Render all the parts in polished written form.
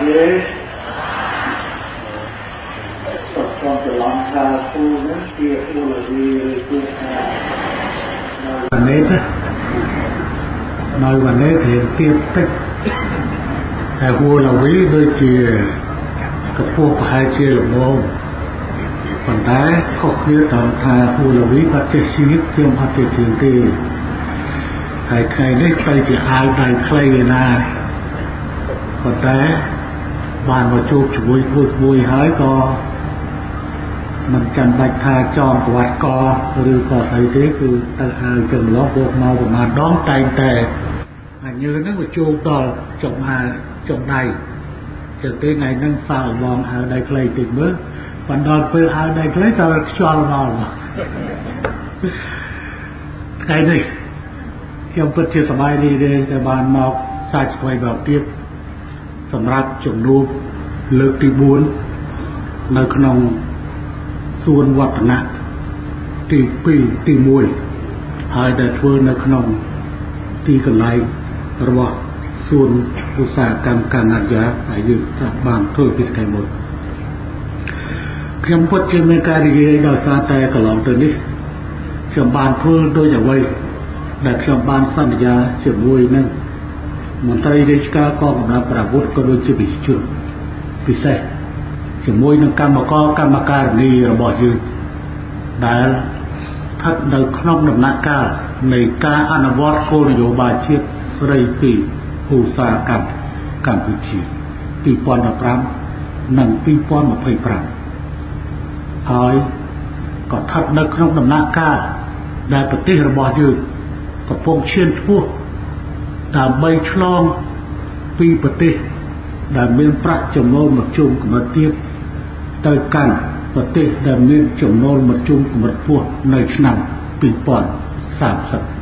ទេต้องจะลองทาคูนั้นเกี่ยวกับดีคือวันนี้นะnóiวันนี้thì tiếp tíchแต่หัวเราวิโดยเชี่ยกับพวกพายเชี่ยหลงโง่ปัญหาเขาเคลียร์ตามทางหัวเราวิปัจจัยชีวิตเตรียมพัฒนาถึงที่ใครได้ไปจะอายใดใครนะปัญหาบ้านมาจูบช่วยบุยหายก็มันจำบัดทาจอมกวาดกอหรือก่อใส่thếคือตาหายจนล้อบวกมาประมาณđón tayแต่như nó mà chua to trồng hà trồng này từ cái này nâng phao vòng ở đây play tìm bước còn đòn từ ở đây lấy cho vào cái này trong bất chia sẻ đi để cho bạn mọc sai quay vào tiếpสำหรับจงรูปเลือกที่บุญในขนมส่วนวัฒนะที่ปีที่มวยหายได้ทั่วในขนมที่กันไรระหว่างส่วนอุตสาหกรรมการอาญาอายุจากบางทั่วพิษไทยหมดเพียงพอเชื่อในการเรียนดาวซาแต่กล่าวตัวนี้เชื่อบานทั่วโดยอย่างไว้แต่เชื่อบานสัญญาเชื่อมวยนั่นมันตรีเดชกากองนับประวุฒิก็โดยจะบิจุพิเศษเชื่อมวยนั่งกรรมการนี้ระบอบยืนได้ทัดในขนมน้ำหนักการในการอนุวัตโกนโยบายเชียสไรปีอุตสาหกรรมกัมพูชีปีปอนด์พรำหนังปีปอนด์มาเพย์พรำหายก็ทัดในขนมน้ำหนักการได้ปฏิระบอบยืนก็พงเชียนทั่วตามใบฉลองปีปฏิได้เมียนพระจำนวนมาจุ่มกับมาเทียบเตยกันปฏิได้เมียนจำนวนมาจุ่มกับมาพวกในฉนำปีปอนด์30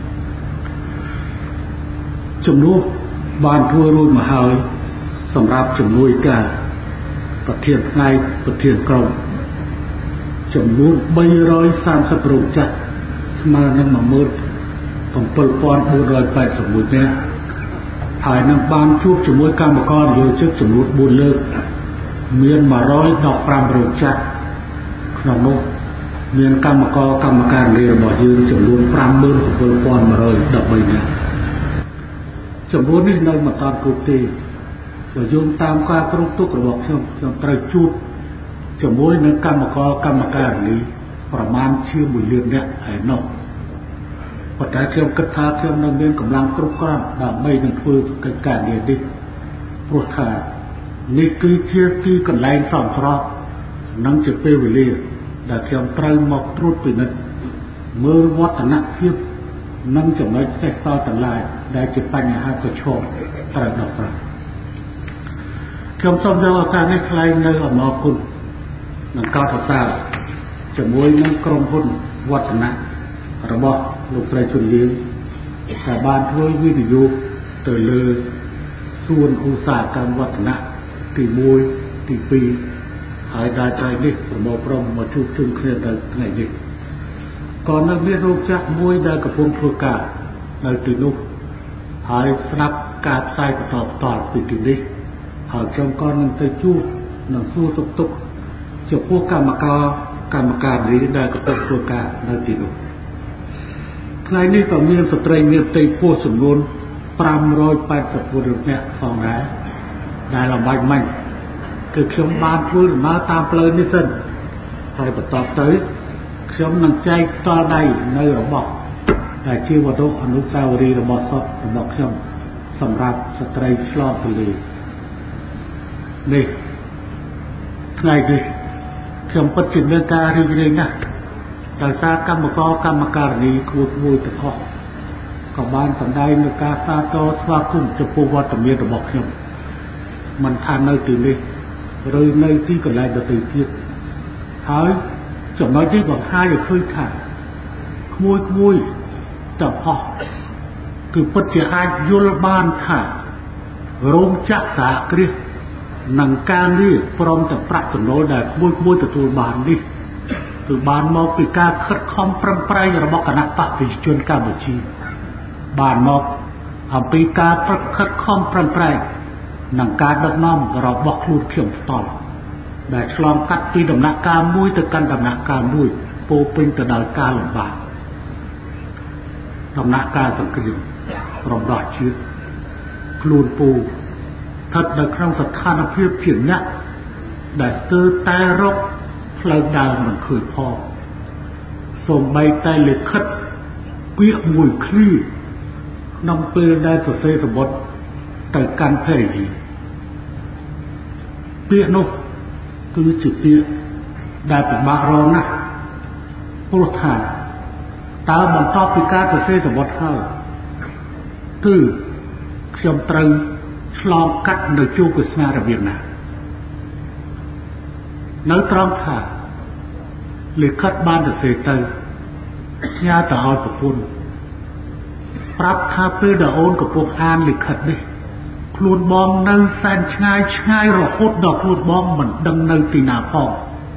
จำนวนบ้านทั่วรุ่นมาหายสำหรับจำนวนการประเทศในประเทศกรมจำนวน330รูปจัดสมาชิกมาเมื่อผมเปิดปอน480สมุดเนี่ยถ่ายน้ำบ้านชุบจำนวนกรรมกรโยชิกจำนวนบุญเลิกเมียนมา115รูปจัดขนมนกเมียนกรรมการเรียนบ่อยืนจำนวน50,000ผมเปิดปอนมาเลยดับใบเนี่ยจำนวนนี้ในมาตอนกรุตีเราโยงตามการกรุตุกระบอกช่องไตรจุดจำนวนในกรรมการนี้ประมาณเชื่อบุญเรือนเนี่ยไอ้นอกปัจจัยเทียมกระทาเทียมนักเรียนกำลังกรุกรามดำไม่หนึ่งฟื้นการเรียนดิโปรดขานี่คือเชื่อที่กันแรงสอนเพราะนั่งจะเปรี้ยวเรียแต่เทียมไตรหมอกตรุษไปนั้นเมื่อวัฒนเทียบนั่งจะไม่ใส่ซอต่างลายได้จะปัญหาก็ชอบตระหนักรับเทียมสมเด็จอาการให้ใครในอมคุณนังก้าวตาจะมวยนั่งกรมพุ่นวัฒนะระบบลูกไตรชุนเลี้ยงแต่บ้านทั่ววิทยุเตยเลยส่วนอุตสาหกรรมวัฒนะตีมวยตีปีหายได้ใจดิระบบพร้อมมาชุบจุ่มเคลียร์ได้ไงดิก่อนนักเรียนรู้จักมวยได้กับพงศ์กาในตีนุกหายสนับการใส่ประตอบปีติดิหายจงก้อนนังเตยจู้นังสู้ตุกจะพวกกรรมการนี้ได้กับพงศ์กาในตีนุกใครนี่ก็มีสตรีมีตีพวกสมบูรณ์580คนเนี่ยฟังได้เราใบมันคือชมบานพูดมาตามเปลือยนิสันใครประตอบเตยชมนังใจต่อได้ในระบบแต่ชื่อว่าโตอนุสาวรีย์ระบบสดระบบชมสำหรับสตรีชลอทะเลนี่ไงดิชมปัจจุบันการเรียนนะแต่ซากรรมการนี้คูดมวยตะข้อกับบ้านสันได้ในการซาโตสวาคุ้มจะปูวัตเมียระบบชมมันทานในตีนี้หรือในที่กันไรจะตีเทียบหายจบน้อยที่บอกห้าอย่าเคยขาดขโมยแต่พอคือปัจจัยยุลบานขาดโรงจักสาเกลียหนังการนี่พร้อมแต่ปรักสนโนได้ขโมยแต่ตัวบานนี่คือบานมอกปีการคัดคอมปรำไประบบคณะปฏิจจการบัญชีบานมอกปีการคัดคอมปรำไនឹងការដឹកនាំរបស់ខ្លួនខ្ញុំផ្ទាល់ដែលឆ្លងកាត់ពីដំណាក់កាលមួយទៅកាន់ដំណាក់កាលមួយពោពេញទៅដោយការលំបាកដំណាក់កាលសង្គ្រាមរំដោះជាតិខ្លួនពូស្ថិតនៅក្នុងស្ថានភាពជាអ្នកដែលស្ទើរតែរកផ្លូវដើរមិនឃើញផងសូម្បីតែលិខិតពាក្យមួយឃ្លាក្នុងពេលដែលសរសេរសម្បត្តិទៅកាន់ភរិយាពាក្យនោះគឺជាពាក្យដែលពិបាករងណាស់ព្រោះថាតើបន្ទាប់ពីការសរសេរសម្បត្តិហើយគឺខ្ញុំត្រូវឆ្លងកាត់នៅជួបវាសនារបៀបណានៅត្រង់ថាលិខិតបានសរសេរទៅផ្ញើទៅឲ្យប្រពន្ធប្រាប់ថាពេលដែលអូនកំពុងអានលិខិតនេះខ្លួនបងនៅសែនឆ្ងាយរហូតដល់ខ្លួនបងមិនដឹងនៅទីណាផង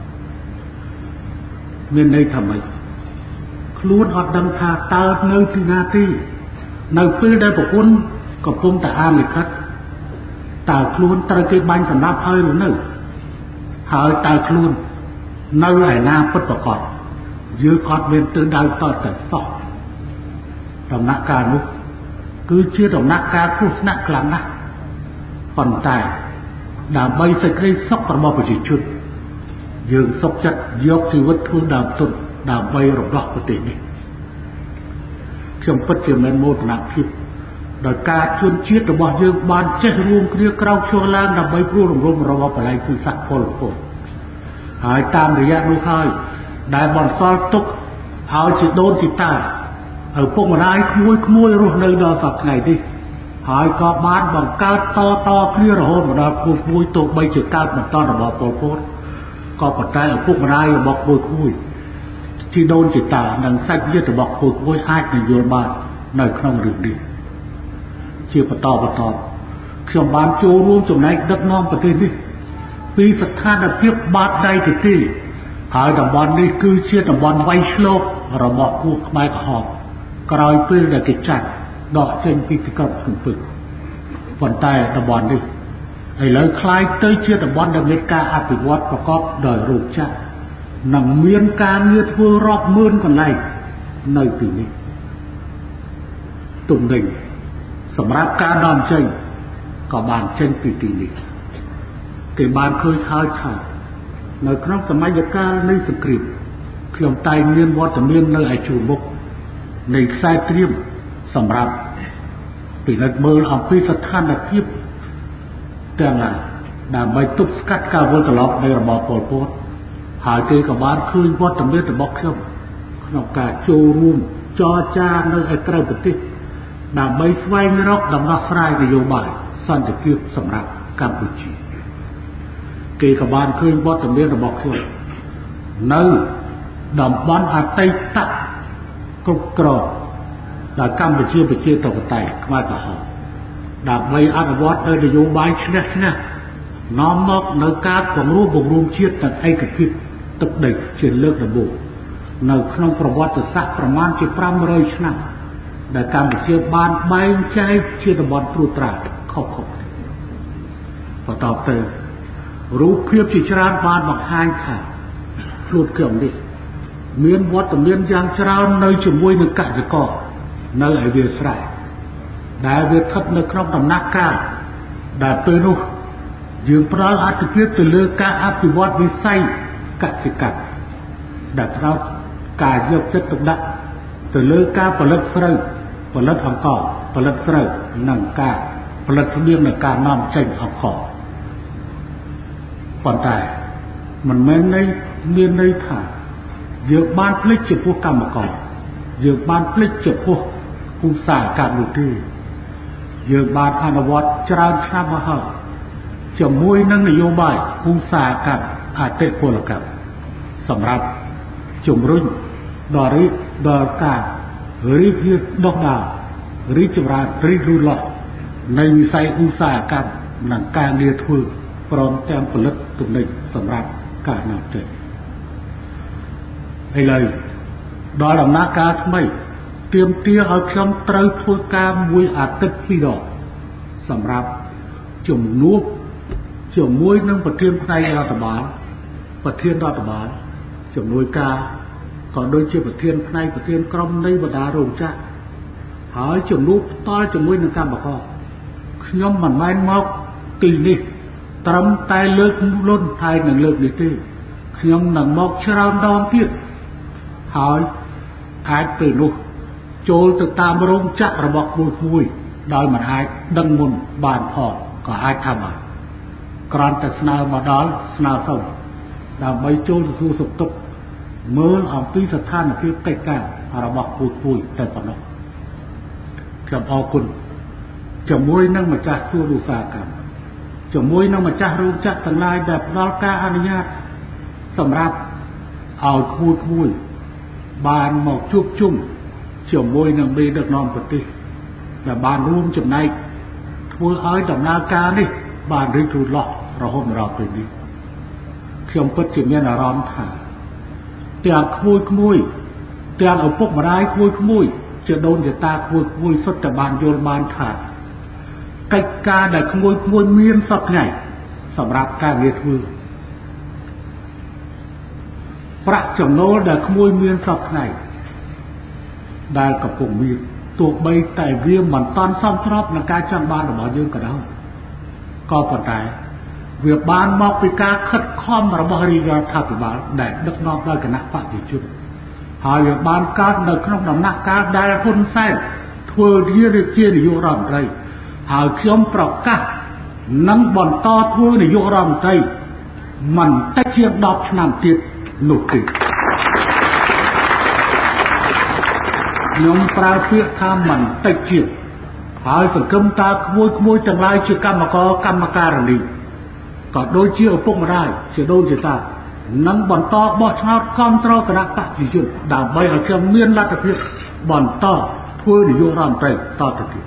មានន័យថាម៉េចខ្លួនអត់ដឹងថាតើនៅទីណាទីនៅពេលដែលប្រពន្ធកំពុងតែអានលិខិតតើខ្លួនត្រូវគេបាញ់សម្លាប់ហើយឬនៅហើយតើខ្លួននៅឯណាពិតប្រាកដយើងអត់មានទិសដៅតតែសោះដំណាក់កាលនោះគឺជាដំណាក់កាលគ្រោះថ្នាក់ខ្លាំងណាស់ប៉ុន្តែដើម្បីសេចក្តីសុខរបស់ប្រជាជនយើងសុខចិត្តយកជីវិតធ្វើដើមទុនដើម្បីរំដោះប្រទេសនេះខ្ញុំពិតជាមិនមោទនភាពដោយការជួនជាតិរបស់យើងបានចេះរួមគ្នាក្រោកឈរឡើងដើម្បីព្រួលរំលំរបស់បលែងភូមិសាស្ត្រពលពតហើយតាមរយៈនោះហើយដែលបន្សល់ទុកឲ្យជាដូនជីតាឪពុកម្ដាយក្មួយរស់នៅដល់សប្តាហ៍ថ្ងៃនេះហើយក៏បានបង្កើតតគ្នារហូតមកដល់ក្មួយទោះបីជាកើតបន្តរបស់ពលពតក៏ប៉ុន្តែឪពុកម្ដាយរបស់ក្មួយជីដូនជីតានិងសាច់ញាតិរបស់ក្មួយអាចនឹងយល់បាននៅក្នុងរឿងនេះជាបន្តខ្ញុំបានចូលរួមចំណែកដឹកនាំប្រទេសនេះពីស្ថានភាពបាតដៃទៅទីហើយតំបន់នេះគឺជាតំបន់វាយឆ្លងរបស់ពួកខ្មែរក្រហមក្រោយពេលដែលគេចាត់ដកចេញពីទីក្រុងភ្នំពេញប៉ុន្តែតំបន់នេះឥឡូវคล้ายទៅជាតំបន់ដែលមានការអភិវឌ្ឍប្រកបដោយរោងចក្រនិងមានការងារធ្វើរាប់ម៉ឺនកន្លែងនៅទីនេះទំនិញសម្រាប់ការនាំចេញក៏បានចេញពីទីនេះគេបានឃើញហើយថានៅក្នុងសម័យកាលនៃសង្គ្រាមខ្ញុំតែងមានវត្តមាននៅឯជួរមុខនៃខ្សែត្រៀមសម្រាប់ពិនិត្យមើលអំពីស្ថានភាពទាំងឡាយដើម្បីទប់ស្កាត់ការវិលត្រឡប់នៃរបបប៉ុលពតហើយគេក៏បានឃើញវត្តមានរបស់ខ្ញុំក្នុងការចូលរួមចរចានៅឯក្រៅប្រទេសដើម្បីស្វែងរកដំណោះស្រាយនយោបាយសន្តិភាពសម្រាប់កម្ពុជាគេក៏បានឃើញវត្តមានរបស់ខ្ញុំនៅតំបន់អតីតគ្រប់គ្រងដែលកម្ពុជាប្រជាធិបតេយ្យខ្មែរក្រហមដើម្បីអនុវត្តនៅនយោបាយឈ្នះនាំមកនៅការពង្រួមជាតិនិងឯកភាពទឹកដីជាលើកដំបូងនៅក្នុងប្រវត្តិសាស្ត្រប្រមាណជា500ឆ្នាំដែលកម្ពុជាបានបែងចែកជាតំបន់ត្រួតត្រាខុសៗបន្តទៅរូបភាពជាច្រើនបានបង្ហាញថាខ្លួនខ្ញុំនេះមានវត្តមានយ៉ាងច្រើននៅជាមួយនឹងកសិករនៅឯវាលស្រែដែលវាស្ថិតនៅក្នុងដំណាក់កាលដែលពេលនោះយើងផ្ដល់អាទិភាពទៅលើការអភិវឌ្ឍវិស័យកសិកម្មដែលផ្ដោតការយកចិត្តទុកដាក់ទៅលើការផលិតស្រូវផលិតអង្ករផលិតស្រូវនិងការផលិតស្បៀងនិងការនាំចេញអង្ករប៉ុន្តែមិនមែនមានន័យថាយើងបានភ្លេចចំពោះកម្មករយើងបានភ្លេចចំពោះឧស្សាហកម្មនោះទេយើងបានអនុវត្តច្រើនឆ្នាំមកហើយជាមួយនឹងនយោបាយឧស្សាហកម្មអតិពលកម្មសម្រាប់ជំរុញដល់ការរីកដុះដាលរីកចម្រើនរីករូតលាស់នៃវិស័យឧស្សាហកម្មនិងការងារធ្វើព្រមទាំងផលិតទំនិញសម្រាប់ការនាំចេញឥឡូវដល់ដំណាក់កាលថ្មីទាមទារឲ្យខ្ញុំត្រូវធ្វើការមួយអាទិត្យ2ដងសម្រាប់ជំនួបជាមួយនឹងប្រធានផ្នែករដ្ឋបាលប្រធានរដ្ឋបាលជំនួយការក៏ដូចជាប្រធានផ្នែកប្រធានក្រុមនៃបណ្ដារោងចក្រហើយជំនួបផ្ទាល់ជាមួយនឹងកម្មករខ្ញុំមិនមែនមកទីនេះត្រឹមតែលើកលុនហើយនឹងលើកនេះទេខ្ញុំនឹងមកច្រើនដងទៀតហើយអាចទៅនោះចូលទៅតាមរោងចក្ររបស់មួយដោយមិនអាចដឹងមុនបានផងក៏អាចធ្វើបានគ្រាន់តែស្នើមកដល់ស្នើសុំដើម្បីចូលទៅសួរសុខទុក្ខមើលអំពីស្ថានភាពកិច្ចការរបស់មួយតែប៉ុណ្ណោះខ្ញុំអរគុណជាមួយនឹងម្ចាស់សួនឧស្សាហកម្មជាមួយនឹងម្ចាស់រោងចក្រទាំងឡាយដែលផ្ដល់ការអនុញ្ញាតសម្រាប់ឲ្យក្មួយបានមកជួបជុំជាមួយនឹងមេដឹកនាំប្រទេសដែលបានរួមចំណែកធ្វើឲ្យដំណើរការនេះបានរីករូតលាស់រហូតមកដល់ពេលនេះខ្ញុំពិតជាមានអារម្មណ៍ថាទាំងក្មួយទាំងឪពុកម្ដាយក្មួយជាដូនជាតាក្មួយសុទ្ធតែបានយល់បានថាកិច្ចការដែលក្មួយមានសពថ្ងៃសម្រាប់ការងារធ្វើប្រាក់ចំណូលដែលក្មួយមានសពថ្ងៃដែលកំពុងមានទោះបីតែវាមិនតាន់សមស្របនឹងការចង់បានរបស់យើងក៏ដោយក៏ប៉ុន្តែវាបានមកពីការខិតខំរបស់រាជរដ្ឋាភិបាលដែលដឹកនាំដោយគណៈបព្វជិជនហើយវាបានកើតនៅក្នុងដំណាក់កាលដែលហ៊ុនសែនធ្វើជានាយករដ្ឋមន្ត្រីហើយខ្ញុំប្រកាសនឹងបន្តធ្វើនាយករដ្ឋមន្ត្រីមិនតិចជាង10ឆ្នាំទៀតនោះទេខ្ញុំប្រើពាក្យថាមិនតិចជាងហើយសង្គមតាក្មួយទាំងឡាយជាកម្មករកម្មការិនីក៏ដូចជាឪពុកម្ដាយជាដូនជាតានឹងបន្តបោះឆ្នោតគាំទ្រគណៈបព្វជិជនដើម្បីឲ្យខ្ញុំមានលទ្ធភាពបន្តធ្វើនាយករដ្ឋមន្ត្រីតទៅទៀត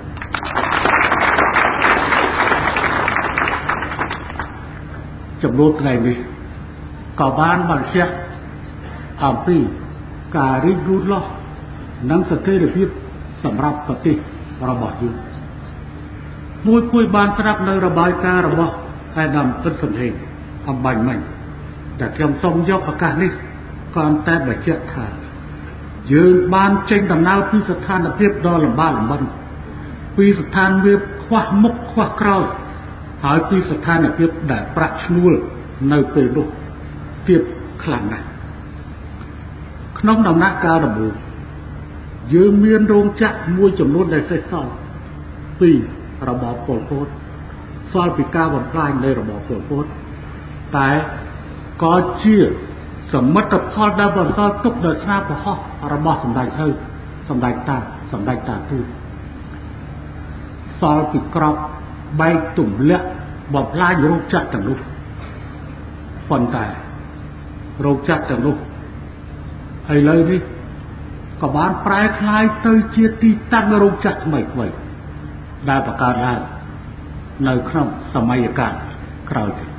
ចំនួនថ្ងៃនេះក៏បានបញ្ជាក់អំពីការរីករូតលាស់និងស្ថិរភាពសម្រាប់ប្រទេសរបស់យើងមួយបានស្រាប់នៅរបាយការណ៍របស់អាដាមពិតសំហេងអំបញ្ញមិញតែខ្ញុំសូមយកឱកាសនេះក៏តែបញ្ជាក់ថាយើងបានចេញដំណើរពីស្ថានភាពដ៏លំបាកលំបិនពីស្ថានភាពខ្វះមុខខ្វះក្រោយហើយពីស្ថានភាពដែលប្រាក់ឈ្នួលនៅពេលនោះទៀតខ្លាំងណាស់ក្នុងដំណាក់កាលដំបូងយើងមានរោងចក្រមួយចំនួនដែលសេសសល់ពីរបបប៉ុលពតសល់ពីការបំផ្លាញនៃរបបប៉ុលពតតែក៏ជាសមិទ្ធផលដែលបន្សល់ទុកដោយសារប្រហោះរបស់សម្ដេចឪសម្ដេចតាទូចសល់ពីក្របបែកទម្លាក់បំផ្លាញរោងចក្រទាំងនោះប៉ុន្តែរោងចក្រទាំងនោះឥឡូវនេះក៏បានប្រែក្លាយទៅជាទីតាំងរោងចក្រថ្មីដែលបង្កើតឡើងនៅក្នុងសម័យកាលក្រោយទៅ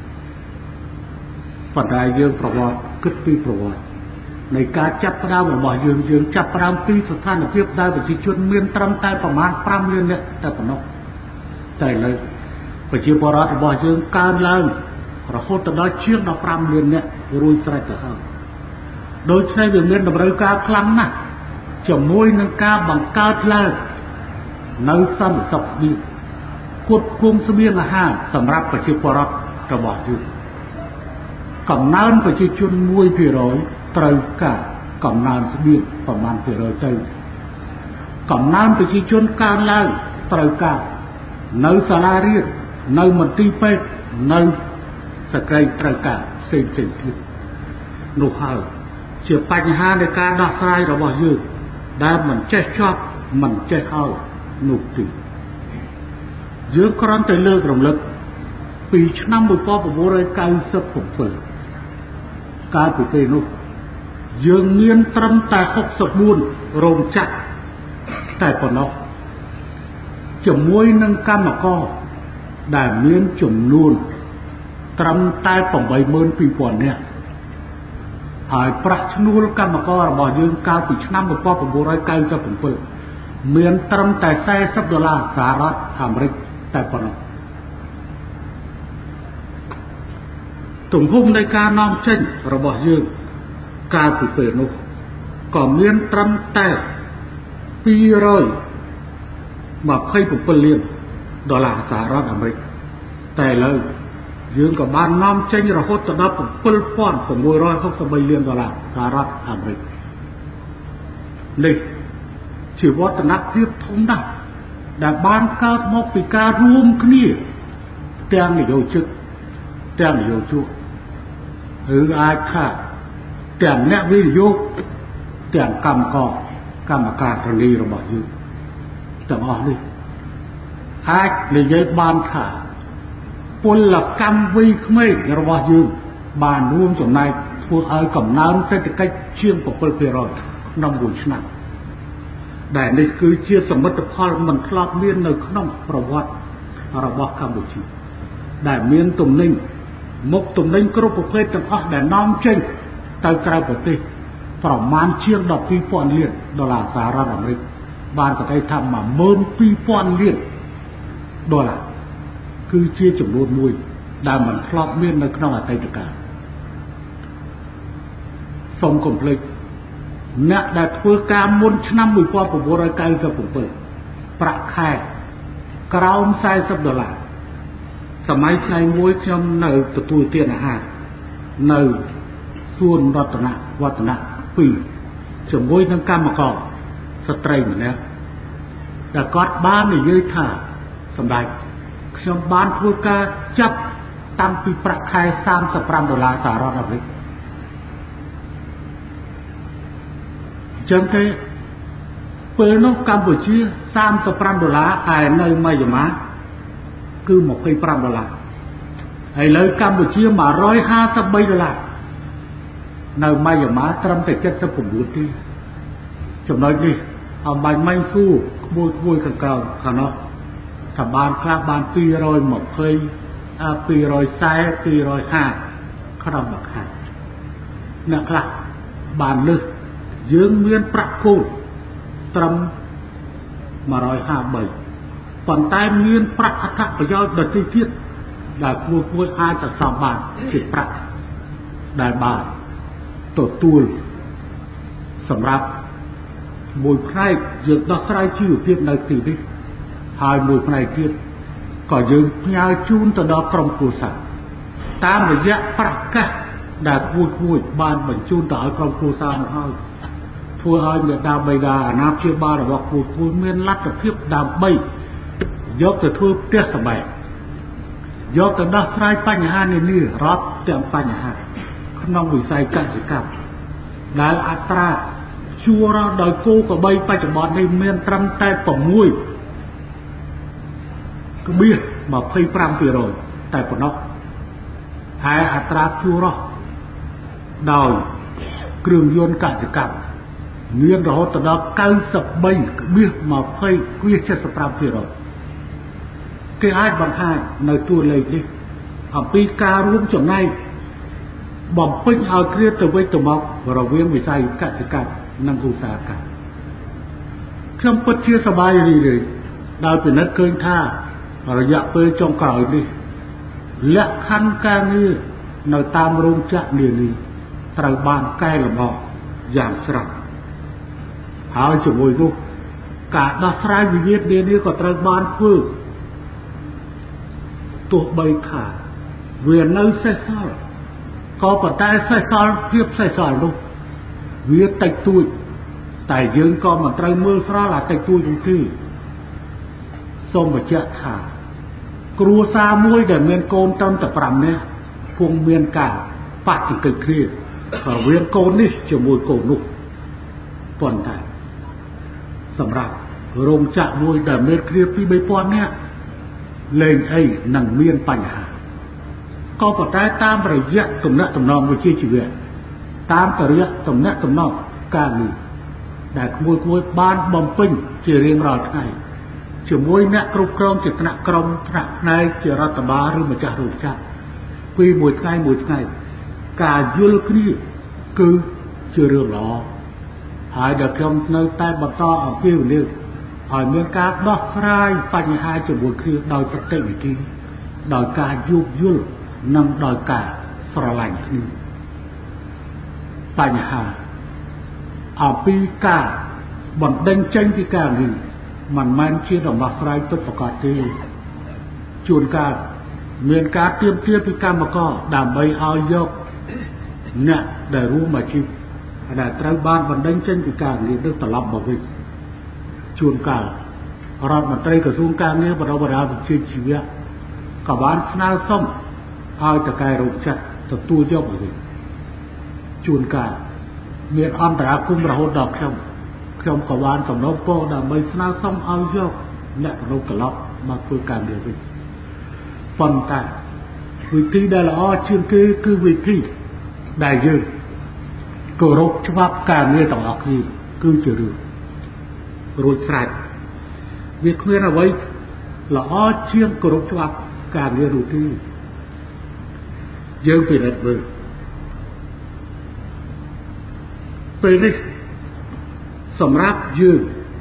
ប៉ុន្តែយើងប្រវត្តិគិតពីប្រវត្តិនៃការចាប់ផ្ដើមរបស់យើងចាប់ផ្ដើមពីស្ថានភាពដែលប្រជាជនមានត្រឹមតែប្រមាណ5លាននាក់តែប៉ុណ្ណោះតែឥឡូវប្រជាពលរដ្ឋរបស់យើងកើនឡើងរហូតដល់ជាង15លាននាក់រួចស្រេចទៅហើយដូច្នេះវាមានតម្រូវការខ្លាំងណាស់ជាមួយនឹងការបង្កើតឡើងនៅសន្តិសុខស្បៀងគ្រប់គ្រងស្បៀងអាហារសម្រាប់ប្រជាពលរដ្ឋរបស់យើងកំណើនប្រជាជន 1% ត្រូវការកំណើនស្បៀងប្រមាណ%ទៅកំណើនប្រជាជនកើនឡើងត្រូវការនៅសាលារៀននៅមន្ទីរពេទ្យនៅសក្តិត្រូវការផ្សេងទៀតនោះហើយជាបញ្ហានៃការដោះស្រាយរបស់យើងដែលមិនចេះជាប់មិនចេះឲ្យនោះទេយើងគ្រាន់តែលើករំលឹកពីឆ្នាំ1997កាលពីពេលនោះយើងមានត្រឹមតែ64រោងចក្រតែប៉ុណ្ណោះជាមួយនឹងកម្មករដែលមានចំនួនត្រឹមតែ 82000 នាក់ហើយប្រាក់ឈ្នួលកម្មកររបស់យើងកាលពីឆ្នាំ1997មានត្រឹមតែ$40សហរដ្ឋអាមេរិកតែប៉ុណ្ណោះទំហំនៃការនាំចេញរបស់យើងកាលពីពេលនោះក៏មានត្រឹមតែ$227 លានសហរដ្ឋអាមេរិកតែឥឡូវយើងក៏បាននាំចេញរហូតដល់$7,663 លានសហរដ្ឋអាមេរិកនេះជាវឌ្ឍនភាពធំណាស់ដែលបានកើតមកពីការរួមគ្នាទាំងនយោជិកទាំងនយោជកឬអាចថាទាំងអ្នកវិនិយោគទាំងកម្មការធនីរបស់យើងទាំងអស់នេះអាចនិយាយបានថាពលកម្មវ័យក្មេងរបស់យើងបានរួមចំណែកធ្វើឲ្យកំណើនសេដ្ឋកិច្ចជាង7%ក្នុងមួយឆ្នាំដែលនេះគឺជាសមិទ្ធផលមិនធ្លាប់មាននៅក្នុងប្រវត្តិរបស់កម្ពុជាដែលមានទំនិញគ្រប់ប្រភេទទាំងអស់ដែលនាំចេញទៅក្រៅប្រទេសប្រមាណជាង$12,000 លានសហរដ្ឋអាមេរិកបានស្ដីថា$12,000 លានគឺជាចំនួនមួយដែលមិនធ្លាប់មាននៅក្នុងអតីតកាលសូមកុំភ្លេចអ្នកដែលធ្វើការមុនឆ្នាំ1997ប្រាក់ខែក្រោម$40សម័យថ្ងៃមួយខ្ញុំនៅទទួលទានអាហារនៅសួនរតនវឌ្ឍន2ជាមួយនឹងកម្មករស្ត្រីម្នាក់ដែលគាត់បាននិយាយថាសម្ដេចខ្ញុំបានធ្វើការចាប់តាំងពីប្រាក់ខែ$35សហរដ្ឋអាមេរិកចឹងទេពេលនោះកម្ពុជា$35ហើយនៅម៉ាយ៉ាម៉ាគឺ$25ឥឡូវកម្ពុជា$153នៅម៉ាយ៉ាម៉ាត្រឹមតែ79ទេចំណុចនេះអំបញ្ញមិញសួរក្មួយខាងក្រោមខាងនោះថាបានខ្លះបាន220 240 250ក្នុងមួយខែអ្នកខ្លះបានលើសយើងមានប្រាក់គោលត្រឹម153ប៉ុន្តែមានប្រាក់អត្ថប្រយោជន៍ដទៃទៀតដែលគួរអាចសន្សំបានជាប្រាក់ដែលបានទទួលសម្រាប់មួយផ្នែកយើងដោះស្រាយជីវភាពនៅទីនេះហើយមួយផ្នែកទៀតក៏យើងផ្ញើជូនទៅដល់ក្រុមគ្រួសារតាមរយៈប្រកាសដែលគួរបានបញ្ជូនទៅឲ្យក្រុមគ្រួសារមកហើយធ្វើឲ្យមេដាបៃតាអាណាព្យាបាលរបស់គួរមានលទ្ធភាពដើម្បីយកទៅធ្វើផ្ទះសម្បែងយកទៅដោះស្រាយបញ្ហានានារាប់ទាំងបញ្ហាក្នុងវិស័យកសិកម្មដែលអត្រាជួរដោយគោក្របីបច្ចុប្បន្ននេះមានត្រឹមតែ6.25%តែប៉ុណ្ណោះហើយអត្រាជួរដោយគ្រឿងយន្តកសិកម្មមានរហូតដល់ 93.20.75% គេអាចបង្ហាញនៅតួលេខនេះអំពីការរួមចំណែកបំពេញឲ្យគ្រាទៅវិញទៅមករវាងវិស័យកសិកម្មនិងឧស្សាហកម្មខ្ញុំពិតជាសប្បាយរីករាយដោយពិនិត្យឃើញថារយៈពេលចុងក្រោយនេះលក្ខខណ្ឌការងារនៅតាមរោងចក្រនានាត្រូវបានកែលម្អយ៉ាងច្រើនហើយជាមួយនោះការដោះស្រាយវិវាទនានាក៏ត្រូវបានធ្វើទោះបីថាវានៅសេសសល់ក៏ប៉ុន្តែសេសសល់ភាពសេសសល់នោះវាតិចតួចតែយើងក៏មិនត្រូវមើលស្រាលអាតិចតួចនោះទេសូមបញ្ជាក់ថាគ្រួសារមួយដែលមានកូនត្រឹមតែ5នាក់គង់មានការបដិកិច្ចគ្នារវាងកូននេះជាមួយកូននោះប៉ុន្តែសម្រាប់រោងចក្រមួយដែលមានគ្នាពី 3,000 នាក់លែងអីនឹងមានបញ្ហាក៏ប៉ុន្តែតាមរយៈទំនាក់ទំនងវិជ្ជាជីវៈតាមរយៈទំនាក់ទំនងការងារដែលក្មួយបានបំពេញជារៀងរាល់ថ្ងៃជាមួយអ្នកគ្រប់គ្រងជាថ្នាក់ក្រុមថ្នាក់ផ្នែកជារដ្ឋបាលឬម្ចាស់រោងចក្រពីមួយថ្ងៃការយល់គ្នាគឺជារឿងល្អហើយដែលខ្ញុំនៅតែបន្តអំពាវនាវឲ្យមានការដោះស្រាយបញ្ហាជាមួយគ្នាដោយសន្តិវិធីដោយការយោគយល់និងដោយការសស្រឡាញ់គ្នាបញ្ហាអំពីការបណ្ដឹងចេញពីការងារមិនមែនជាដំណោះស្រាយពិតប្រាកដទេជួនកាលមានការទាមទារពីកម្មករដើម្បីឲ្យយកអ្នកដែលរួមអាជីពដែលត្រូវបានបណ្ដឹងចេញពីការងារនឹងត្រឡប់មកវិញជួនកាលរដ្ឋមន្ត្រីក្រសួងការងារបដិបត្តិវិជ្ជាជីវៈក៏បានស្នើសុំឲ្យតកែរោងចក្រទទួលយកមកវិញជួនកាលមានអន្តរាគមន៍រហូតដល់ខ្ញុំក៏បានសំណូមពរដើម្បីស្នើសុំឲ្យយកអ្នកប្រឡប់មកធ្វើការងារវិញប៉ុន្តែវិធីដែលល្អជាងគេគឺវិធីដែលយើងគោរពច្បាប់ការងារទាំងអស់គ្នាគឺជារឿងរួចស្រេចវាគ្មានអ្វីល្អជាងគោរពច្បាប់ការងារនោះទេយើងពិនិត្យមើលពេលនេះសម្រាប់យើង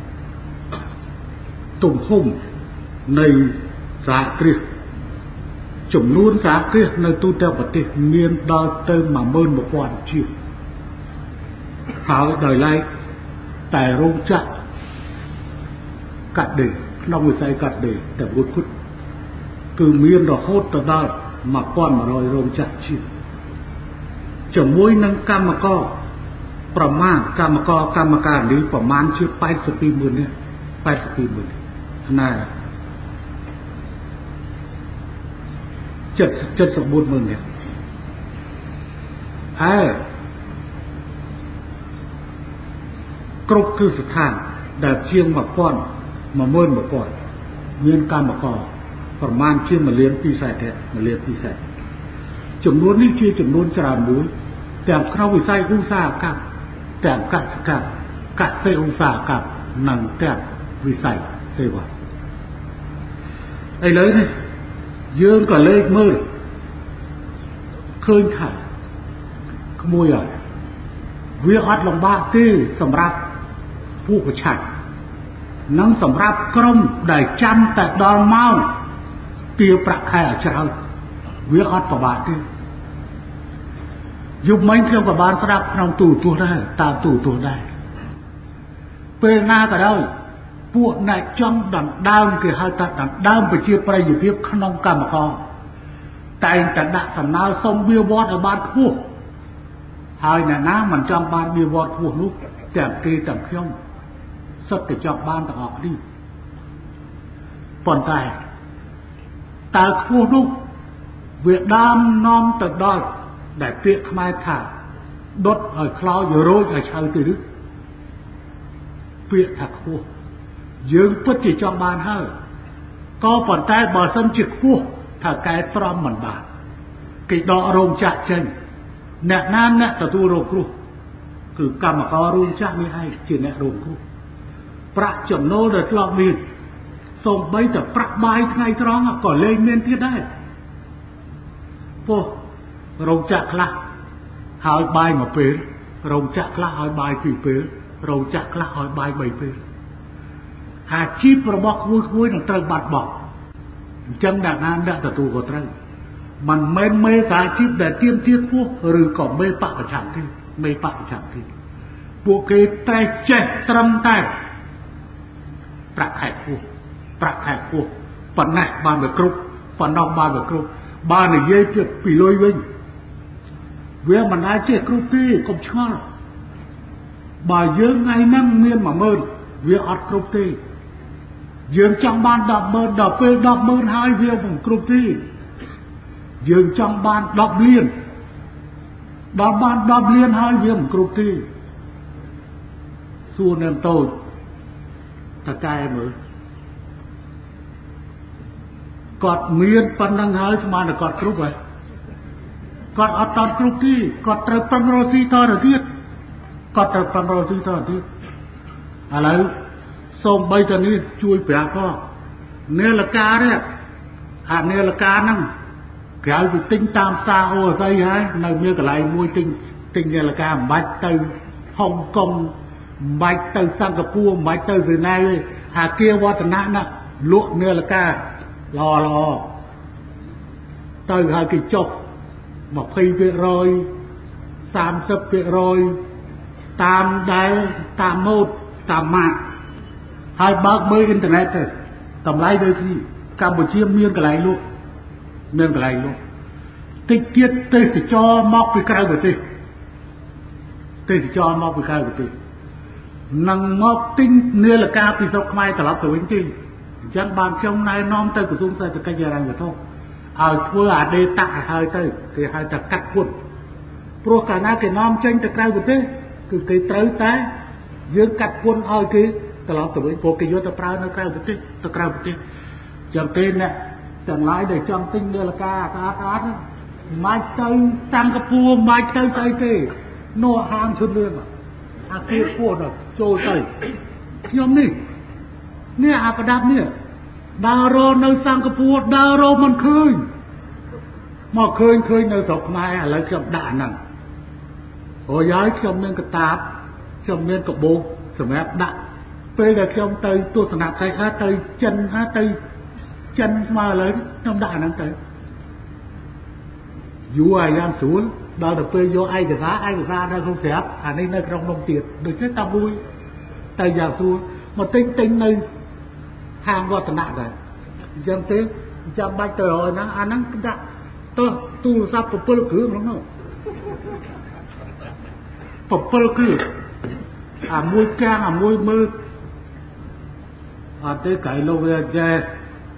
ទំហំនៃសហគ្រាសចំនួនសហគ្រាសនៅទូទាំងប្រទេសមានដល់ទៅ 11,000 ជាងហើយដោយឡែកតែរោងចក្រកាត់ដេរក្នុងវិស័យកាត់ដេរតែមួយគត់គឺមានរហូតទៅដល់ 1,100 រោងចក្រជាងជាមួយនឹងកម្មករប្រមាណកម្មការនេះប្រមាណជា 82,000 នាក់ 82,000 ណា74,000 នាក់ហើយគ្រប់គ្រឹះស្ថានដែលជាង 11,000 មានកម្មករប្រមាណជា 1,200,000 នាក់ 1,200,000 ចំនួននេះជាចំនួនច្រើនមួយទាំងក្នុងវិស័យឧស្សាហកម្មទាំងកសិកម្មកសិឧស្សាហកម្មនិងទាំងវិស័យសេវាឥឡូវនេះយើងក៏លេខមើលឃើញថាក្មួយហើយវាអត់លំបាកទេសម្រាប់ពួកប្រឆាំងនិងសម្រាប់ក្រុមដែលចាំតែដល់ម៉ោងទារប្រាក់ខែឲ្យច្រើនវាអត់ពិបាកទេយប់មិញខ្ញុំក៏បានស្ដាប់ក្នុងទូរទស្សន៍ដែរតាមទូរទស្សន៍ដែរពេលណាក៏ដោយពួកអ្នកចង់ដណ្ដើមគេហៅថាដណ្ដើមប្រជាប្រិយភាពក្នុងកម្មករតែងតែដាក់សំណើសុំវាវត្តឲ្យបានខ្ពស់ហើយអ្នកណាមិនចង់បានវាវត្តខ្ពស់នោះទាំងគេទាំងខ្ញុំសុទ្ធតែចង់បានទាំងអស់គ្នាប៉ុន្តែតើខ្ពស់នោះវាដើមនាំទៅដល់ដែលពាក្យខ្មែរថាដុតឲ្យខ្លោចរោចឲ្យឆៅទៅឬពាក្យថាខ្ពស់យើងពិតជាចង់បានហើយក៏ប៉ុន្តែបើសិនជាខ្ពស់ថាកែត្រំមិនបានគេដករោងចក្រចេញអ្នកណាអ្នកទទួលរងគ្រោះគឺកម្មកររោងចក្រនេះឯងជាអ្នករងគ្រោះប្រាក់ចំណូលដែលធ្លាប់មានសូម្បីតែប្រាក់បាយថ្ងៃត្រង់ក៏លែងមានទៀតដែរពោះរោងចក្រខ្លះហើយបាយមួយពេលរោងចក្រខ្លះឲ្យបាយពីរពេលរោងចក្រខ្លះឲ្យបាយ3ពេលអាជីពរបស់គួយនឹងត្រូវបាត់បង់អញ្ចឹងអ្នកណាអ្នកទទួលក៏ត្រូវមិនមែនមេសហជីពដែលទៀមទាខ្ពស់ឬក៏មេបពប្រឆាំងទេមេបពប្រឆាំងទេពួកគេតែចេះត្រឹមតែប្រាក់ខែខ្ពស់ប៉ុណ្ណេះបានវាគ្រប់ប៉ុណ្ណោះបានវាគ្រប់បើនិយាយពីលុយវិញវាមិនអាចជាគ្រប់ទេកុំឆ្ងល់បើយើងថ្ងៃហ្នឹងមាន 10,000 វាអត់គ្រប់ទេយើងចង់បាន 10,000 ដល់ពេល 10,000 ហើយវាមិនគ្រប់ទេយើងចង់បាន 10 លានដល់បាន 10 លានហើយវាមិនគ្រប់ទេសួរនៅតូចតកែមើលគាត់មានប៉ុណ្ណឹងហើយស្មានតែគាត់គ្រប់ហើយគាត់អត់តគ្រប់ទេគាត់ត្រូវប្រឹងរកស៊ីតទៅទៀតឥឡូវសូមបីតានេះជួយប្រាប់ផងនាឡិកានេះអានាឡិកាហ្នឹងក្រៅពីទិញតាមផ្សារអូស័យហើយនៅមានកន្លែងមួយទិញនាឡិកាមិនបាច់ទៅហុងកុងមិនបាច់ទៅសិង្ហបុរីមិនបាច់ទៅសេណែទេអាគារវឌ្ឍនៈណាលក់នាឡិកាល្អទៅហើយគេចុះ 20% 30% តាមដែលតាមម៉ូដតាមម៉ាកហើយបើកមើលអ៊ីនធឺណិតទៅតម្លៃដូចគ្នាកម្ពុជាមានកន្លែងលក់តិចទៀតទេសចរមកពីក្រៅប្រទេសនឹងមកទិញនាឡិកាពីស្រុកខ្មែរត្រឡប់ទៅវិញទេអញ្ចឹងបានខ្ញុំណែនាំទៅក្រសួងសេដ្ឋកិច្ចហិរញ្ញវត្ថុឲ្យធ្វើអាដេតាឲ្យហើយទៅគេហៅថាកាត់ពុតព្រោះកាលណាគេនាំចេញទៅក្រៅប្រទេសគឺគេត្រូវតែយើងកាត់ពុនឲ្យគេត្រឡប់ទៅវិញព្រោះគេយកទៅប្រើនៅក្រៅប្រទេសចឹងទេអ្នកទាំងឡាយដែលចង់ទិញនាឡិកាស្អាតមិនទៅសិង្ហបុរីមិនទៅស្អីទេនោះហាងឈុតលឿនអាគារខ្ពស់ដល់ចូលទៅខ្ញុំនេះអាប្រដាប់នេះដើររនៅសិង្ហបុរីដើររមិនឃើញមកឃើញនៅស្រុកខ្មែរឥឡូវខ្ញុំដាក់ហ្នឹងអូយហើយខ្ញុំមានកតាបខ្ញុំមានកបោកសម្រាប់ដាក់ពេលដែលខ្ញុំទៅទស្សនកិច្ចទៅចិនស្មើឥឡូវខ្ញុំដាក់ហ្នឹងទៅយូរហើយយ៉ាងស្រួលដល់ទៅពេលយកឯកសារនៅក្នុងស្រាប់អានេះនៅក្នុងនំទៀតដូច្នេះតាមួយទៅយ៉ាងស្រួលមកទិញនៅហាងវឌ្ឍនៈដែរអញ្ចឹងទេចាំបាច់ទៅរយហ្នឹងអាហ្នឹងដាក់ទៅទូរស័ព្ទ7គ្រឿងហ្នឹង7គ្រឿងអាមួយកាំងអាមួយមើលអត់ទេកៃលោវាចេះ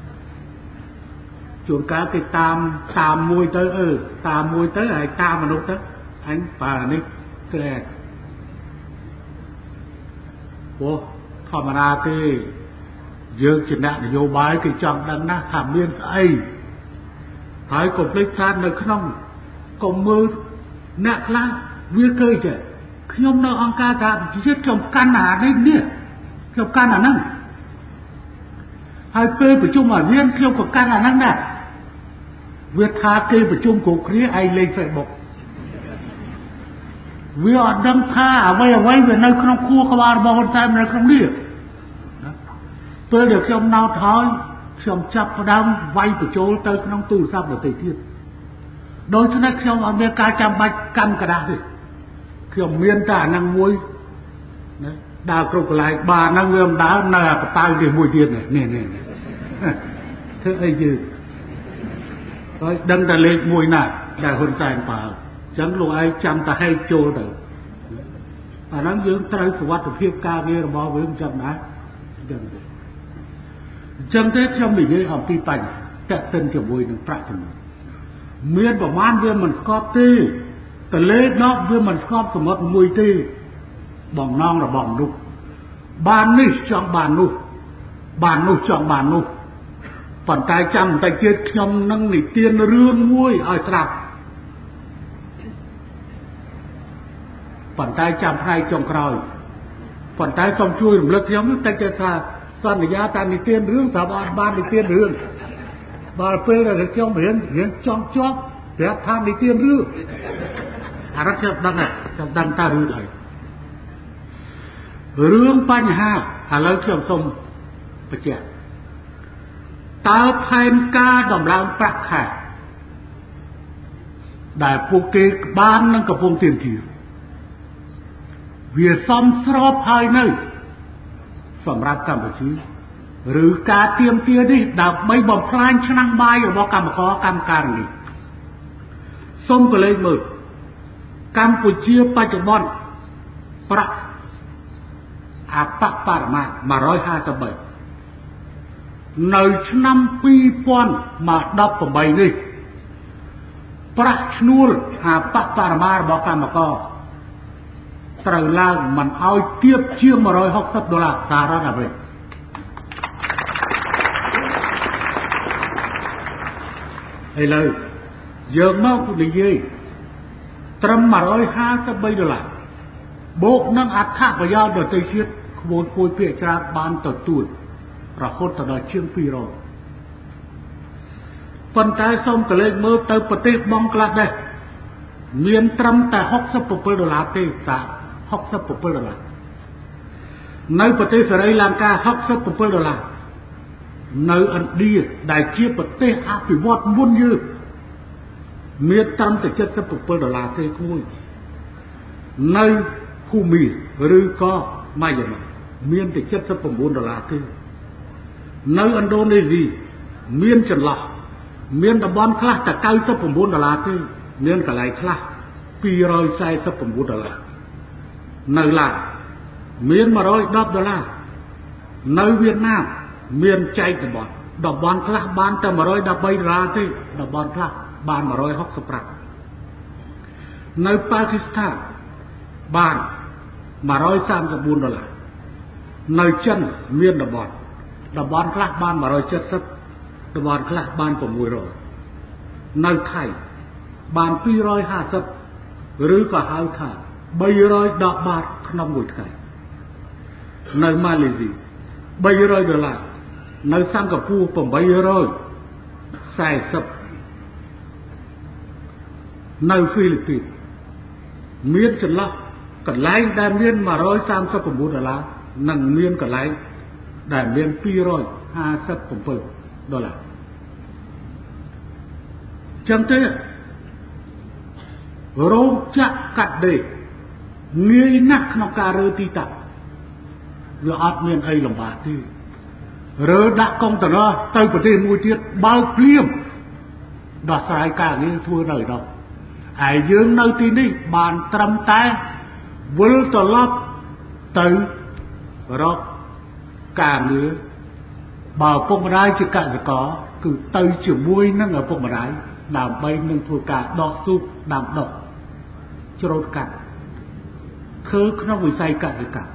ជួនកាលគេតាមមួយទៅហើយតាមមនុស្សទៅអញបើនេះក្រែអូធម្មតាទេយើងជាអ្នកនយោបាយគេចង់ដឹងណាស់ថាមានស្អីហើយកុំភ្លេចថានៅក្នុងកុំមើលអ្នកខ្លះវាគេចេះខ្ញុំនៅអង្គការសហប្រជាជាតិខ្ញុំកាន់អានេះខ្ញុំកាន់អាហ្នឹងហើយពេលប្រជុំអាស៊ានខ្ញុំក៏កាន់អាហ្នឹងដែរវាថាគេប្រជុំគ្រប់គ្នាឯងលេង Facebook វាអត់ដឹងថាអ្វីវានៅក្នុងខួរក្បាលរបស់ហ៊ុនសែននៅក្នុងនេះពេលដែលខ្ញុំណោតហើយខ្ញុំចាប់ផ្ដើមវាយបញ្ចូលទៅក្នុងទូរស័ព្ទដទៃទៀតដូច្នេះខ្ញុំអត់មានការចាំបាច់កាន់กระดาษទេខ្ញុំមានតែអាហ្នឹងមួយណាដើរគ្រប់កន្លែងបាទហ្នឹងវាមិនដើរនៅអាកតៅនេះមួយទៀតនេះធ្វើអីយើងហើយដឹងតែលេខមួយណាដែលហ៊ុនសែនប្រើអញ្ចឹងលោកឯងចាំតែហែកចូលទៅអាហ្នឹងយើងត្រូវសុវត្ថិភាពការងាររបស់យើងចាំណាអញ្ចឹងទេខ្ញុំនិយាយអំពីបញ្ហាតេតិនជាមួយនឹងប្រាក់ចំណូលមានប្រមាណវាមិនស្កប់ទេតលេដកវាមិនស្កប់សមុទ្រមួយទេបំណងរបស់មនុស្សបាននេះចង់បាននោះចង់បាននោះប៉ុន្តែចាំបន្តិចទៀតខ្ញុំនឹងនិទានរឿងមួយឲ្យស្ដាប់ប៉ុន្តែចាំផ្នែកចុងក្រោយប៉ុន្តែសូមជួយរំលឹកខ្ញុំតែថាសន្យាតានិទានរឿងស្រាប់អត់បាននិទានរឿងដល់ពេលដែលខ្ញុំរៀនចង់ជាប់ប្រាប់ថានិទានរឿងអារ៉ាត់ខ្ញុំដឹងថារឿងអីរឿងបញ្ហាឥឡូវខ្ញុំសូមបញ្ជាក់តើផែនការដំឡើងប្រាក់ខែដែលពួកគេបាននឹងកំពុងទាមទារវាសមស្របហើយនៅសម្រាប់កម្ពុជាឬការទាមទារនេះដើម្បីបំផ្លាញឆ្នាំបាយរបស់កម្មការនេះសូមកលេចមើលកម្ពុជាបច្ចុប្បន្នប្រាក់អបបរមា153នៅឆ្នាំ2018នេះប្រាក់ឈ្នួលអបបរមារបស់កម្មករត្រូវឡើងមិនឲ្យទាបជាង$160សហរដ្ឋអាមេរិកឥឡូវយើងមកនិយាយត្រឹម$153បូកនឹងអត្ថប្រយោជន៍ដទៃទៀតក្បួនគួយភាគច្រើនបានទទួលរហូតដល់ជាង200ប៉ុន្តែសូមកលេចមើលទៅប្រទេសបង់ក្លាដេសមានត្រឹមតែ$67ទេសា$67នៅប្រទេសសេរីលង្កា$67នៅឥណ្ឌាដែលជាប្រទេសអភិវឌ្ឍមុនយើងមានត្រឹមតែ$77ទេគួយនៅភូមិឬក៏ម៉ាយ៉ាម៉ាមានតែ$79ទេនៅឥណ្ឌូនេស៊ីមានចន្លោះមានតំបន់ខ្លះតែ$99ទេមានកន្លែងខ្លះ$249នៅឡាវមាន$110នៅវៀតណាមមានចែកតំបន់ខ្លះបានតែ$113ទេតំបន់ខ្លះបាន165នៅប៉ាគីស្ថានបាន$134នៅចិនមានតំបន់ខ្លះបាន170តំបន់ខ្លះបាន600នៅថៃបាន250ឬក៏ហៅថា$310ក្នុងមួយថ្ងៃនៅម៉ាឡេស៊ី$300នៅសិង្ហបុរី840នៅហ្វីលីពីនមានចន្លោះកន្លែងដែលមាន$139និងមានកន្លែងដែលមាន$257ចឹងទេរោងចក្រកាត់ដេរងាយណាស់ក្នុងការរើទីតាំងវាអត់មានអីលំបាកទេរើដាក់កុងតឺន័រទៅប្រទេសមួយទៀតបើកភ្លាមដោះស្រាយការងារធ្វើនៅដល់ហើយយើងនៅទីនេះបានត្រឹមតែវិលត្រឡប់ទៅរកការងារបើឪពុកម្ដាយជាកសិករគឺទៅជាមួយនឹងឪពុកម្ដាយដើម្បីនឹងធ្វើការដកស៊ូបដាំដុះច្រូតកាត់ធ្វើក្នុងវិស័យកសិកម្ម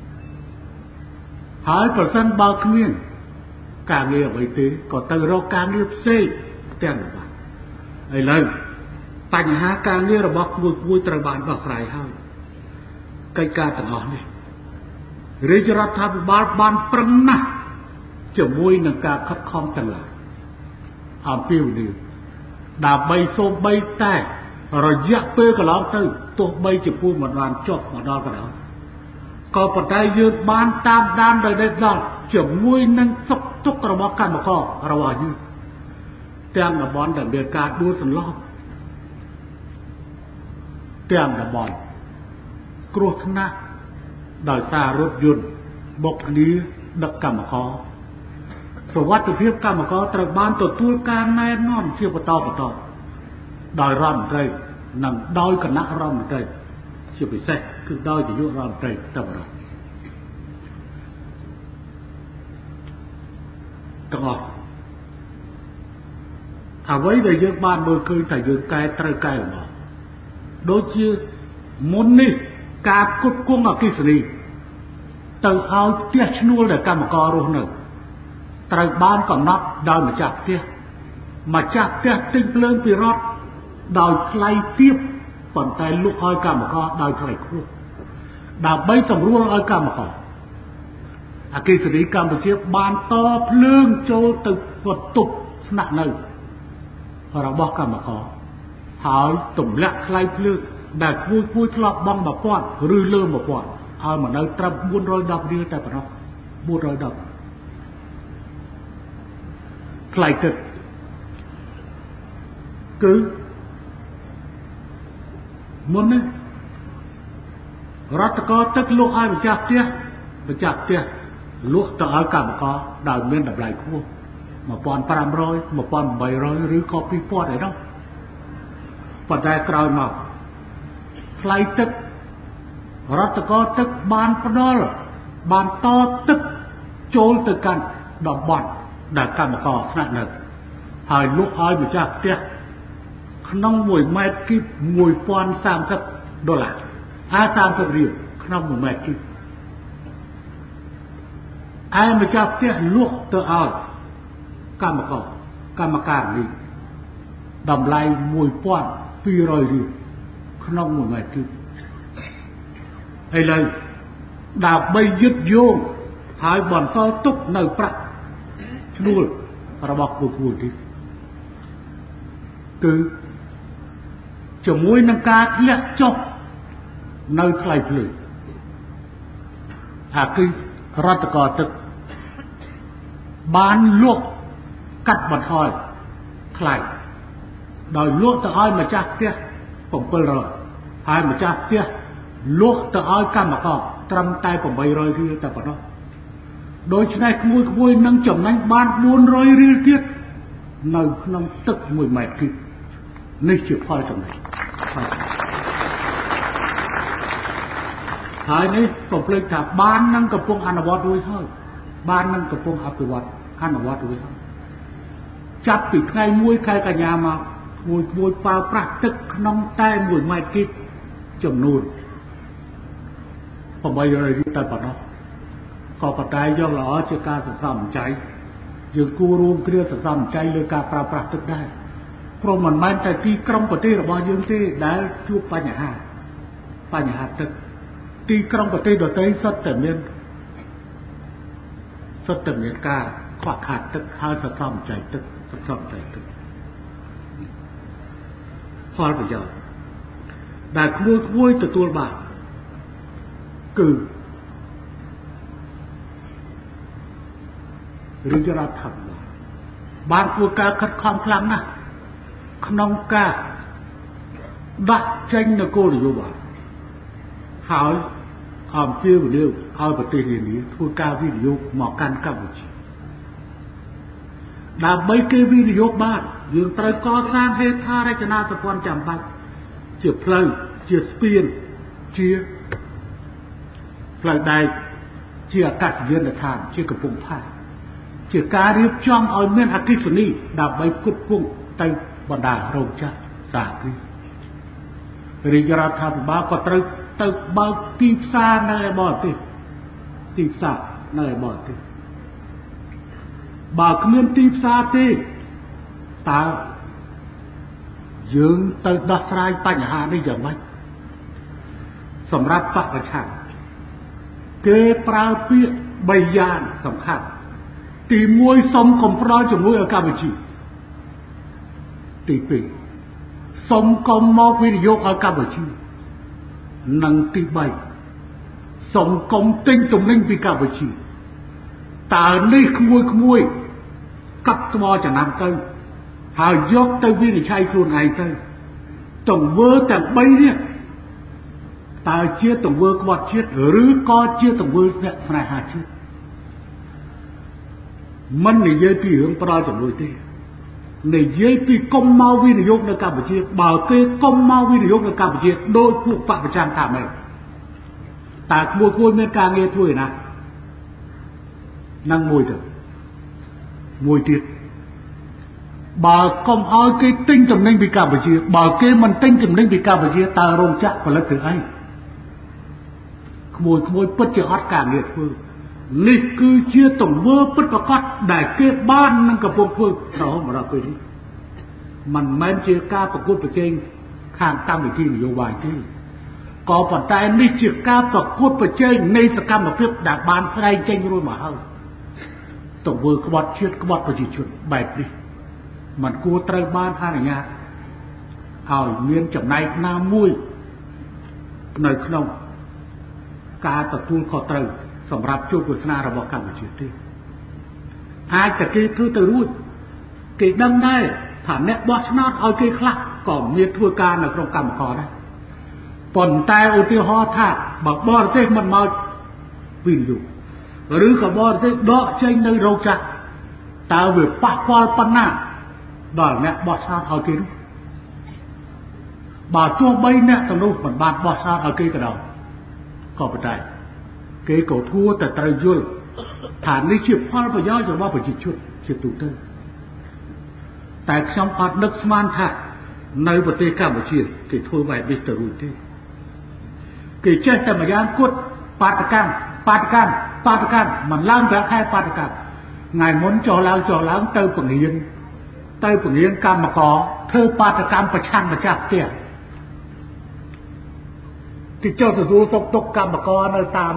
ហើយប្រសិនបើគ្មានការងារអ្វីទេក៏ទៅរកការងារផ្សេងទាំងបានឥឡូវបញ្ហាការងាររបស់គួយត្រូវបានដោះស្រាយហើយកិច្ចការទាំងអស់នេះរាជរដ្ឋាភិបាលបានប្រឹងណាស់ជាមួយនឹងការខិតខំទាំងឡាយអំពាវនាវដើម្បីសូម្បីតែរយៈពេលកន្លងទៅទោះបីជាពូមិនបានចុះមកដល់ក៏ដោយក៏ប៉ុន្តែយើងបានតាមដានដោយដេកដល់ជាមួយនឹងសុខទុក្ខរបស់កម្មកររបស់យើងទាំងតំបន់ដែលមានការដួលសន្លប់ទាំងតំបន់គ្រោះថ្នាក់ដោយសាររថយន្តបុកគ្នាដឹកកម្មករសុវត្ថិភាពកម្មករត្រូវបានទទួលការណែនាំជាបន្តដោយរដ្ឋមន្ត្រីនិងដោយគណៈរដ្ឋមន្ត្រីជាពិសេសគឺដោយនាយករដ្ឋមន្ត្រីតែម្ដងទាំងអស់អ្វីដែលយើងបានមើលឃើញថាយើងត្រូវកែលម្អដូចជាមុននេះការគប់គង់អគ្គិសនីទៅឲ្យផ្ទះឈ្នួលដែលកម្មកររស់នៅត្រូវបានកំណត់ដោយម្ចាស់ផ្ទះទិញភ្លើងពីរដ្ឋដោយថ្លៃទាបប៉ុន្តែលក់ឲ្យកម្មករដោយថ្លៃខ្ពស់ដើម្បីសម្រួលឲ្យកម្មករអគ្គិសនីកម្ពុជាបានតភ្លើងចូលទៅបន្ទប់ស្នាក់នៅរបស់កម្មករហើយទម្លាក់ថ្លៃភ្លើងដែលគួយធ្លាប់បង់1000ឬលើ1000ឲ្យមកនៅត្រឹម410រៀលតែប៉ុណ្ណោះ410ថ្លៃទឹកគឺមុននេះរដ្ឋកោទឹកលក់ឲ្យម្ចាស់ផ្ទះលក់ទៅឲ្យកម្មករដោយមានតម្លៃខ្ពស់1500 1800ឬក៏2000ឯនោះប៉ុន្តែក្រោយមកថ្លៃទឹករដ្ឋកោទឹកបានផ្ដល់បានតទឹកចូលទៅកាន់តំបន់ដែលកម្មករស្នាក់នៅហើយលក់ឲ្យម្ចាស់ផ្ទះក្នុង1ម៉ែត្រគីប$1030 $30 រៀលក្នុង1ម៉ែត្រគីបឯម្ចាស់ផ្ទះលក់ទៅឲ្យកម្មការនេះតម្លៃ$1200 រៀលក្នុង1ម៉ែត្រគីបឥឡូវដើម្បីយឹតយោងហើយបន្សល់ទុកនៅប្រាក់ឈ្នួលរបស់គួយនេះគឺជាមួយនឹងការធ្លាក់ចុះនៅថ្លៃភ្លើងគឺរដ្ឋកោទឹកបានលក់កាត់បន្ថយថ្លៃដោយលក់ទៅឲ្យម្ចាស់ផ្ទះ700ហើយម្ចាស់ផ្ទះលក់ទៅឲ្យកម្មករត្រឹមតែ800រៀលតែប៉ុណ្ណោះដូច្នេះក្មួយនឹងចំណេញបាន400រៀលទៀតនៅក្នុងទឹក1ម៉ែត្រគីបនេះជាផលចំណេញហើយនេះបំភ្លេចថាបាននឹងកំពុងអនុវត្តរួចហើយបាននឹងកំពុងអនុវត្តរួចហើយចាប់ពីថ្ងៃ1ខែកញ្ញាមកមួយប្រើប្រាស់ទឹកក្នុងតែ1ម៉ែត្រគីបចំនួន800រៀលតែប៉ុណ្ណោះក៏ប៉ុន្តែយកល្អជាការសន្សំសំចៃយើងគួររួមគ្នាសន្សំសំចៃលើការប្រើប្រាស់ទឹកដែរព្រោះមិនមែនតែទីក្រុងប្រទេសរបស់យើងទេដែលជួបបញ្ហាទឹកទីក្រុងប្រទេសដទៃសុទ្ធតែមានការខ្វះខាតទឹកហើយសន្សំសំចៃទឹកផលប្រយោជន៍ដែលក្មួយទទួលបានគឺរាជរដ្ឋាភិបាលបានធ្វើការខិតខំខ្លាំងណាស់ក្នុងការដាក់ចេញនូវគោលនយោបាយហើយអំពាវនាវឲ្យប្រទេសនានាធ្វើការវិនិយោគមកកាន់កម្ពុជាដើម្បីគេវិនិយោគបានយើងត្រូវកសាងហេដ្ឋារចនាសម្ព័ន្ធចាំបាច់ជាផ្លូវជាស្ពានជាផ្លូវដែកជាអាកាសយានដ្ឋានជាកំពង់ផែជាការរៀបចំឲ្យមានអគ្គិសនីដើម្បីផ្គត់ផ្គង់ទៅបណ្ដារោងចក្រសហគ្រាសរាជរដ្ឋាភិបាលក៏ត្រូវទៅបើកទីផ្សារនៅឯបរទេសបើគ្មានទីផ្សារទេតើយើងទៅដោះស្រាយបញ្ហានេះយ៉ាងម៉េចសម្រាប់បពប្រឆាំងគេប្រើពាក្យ3យ៉ាងសំខាន់ទី1សុំកុំផ្ដល់ជំនួយឲ្យកម្ពុជាទី2សុំកុំមកវិនិយោគឲ្យកម្ពុជានិងទី3សុំកុំទិញទំនិញពីកម្ពុជាតើនេះក្មួយកាប់ថ្មចំណាំទៅហើយយកទៅវិនិច្ឆ័យខ្លួនឯងទៅទង្វើទាំង3នេះតើជាទង្វើក្បត់ជាតិឬក៏ជាទង្វើអ្នកស្នេហាជាតិមិននិយាយពីរឿងផ្ដល់ជំនួយទេនិយាយពីកុំមកវិនិយោគនៅកម្ពុជាបើគេកុំមកវិនិយោគនៅកម្ពុជាដោយពួកបពប្រចាំថាម៉េចតើក្មួយមានការងារធ្វើឯណានឹងមួយទៀតបើកុំឲ្យគេទិញទំនិញពីកម្ពុជាបើគេមិនទិញទំនិញពីកម្ពុជាតើរោងចក្រផលិតធ្វើអីក្មួយពិតជាអត់ការងារធ្វើនេះគឺជាទង្វើពិតប្រាកដដែលគេបាននឹងកំពុងធ្វើរហូតមកដល់ពេលនេះមិនមែនជាការប្រកួតប្រជែងខាងកម្មវិធីនយោបាយទេក៏ប៉ុន្តែនេះជាការប្រកួតប្រជែងនៃសកម្មភាពដែលបានស្ដែងចេញរួចមកហើយទង្វើក្បត់ជាតិក្បត់ប្រជាជនបែបនេះมันគួរត្រូវបានអនុញ្ញាតឲ្យមានចំណែកណាមួយនៅក្នុងការទទួលខុសត្រូវសម្រាប់ជោគវាសនារបស់កម្ពុជាទេអាចតែគេធ្វើទៅរួចគេដឹងដែរថាអ្នកបោះឆ្នោតឲ្យគេខ្លះក៏មានធ្វើការនៅក្នុងកម្មករដែរប៉ុន្តែឧទាហរណ៍ថាបើបរទេសមិនមកវិនិយោគឬក៏បរទេសដកចេញនៅរោងចក្រតើវាប៉ះពាល់ប៉ុណ្ណាដល់អ្នកបោះឆ្នោតឲ្យគេនោះបើទោះបីអ្នកទាំងនោះមិនបានបោះឆ្នោតឲ្យគេក៏ដោយក៏ប៉ុន្តែគេក៏គួរតែត្រូវយល់ថានេះជាផលប្រយោជន៍របស់ប្រជាជនជាទូទៅតែខ្ញុំអត់នឹកស្មានថានៅប្រទេសកម្ពុជាគេធ្វើបែបនេះទៅរួចទេគេចេះតែម្យ៉ាងគត់បាតកម្មមិនឡើងប្រាក់ខែបាតកម្មថ្ងៃមុនចុះឡើងទៅពង្រៀនកម្មករធ្វើបាតកម្មប្រឆាំងម្ចាស់ផ្ទះគេចុះទទួលសុខទុក្ខកម្មករនៅតាម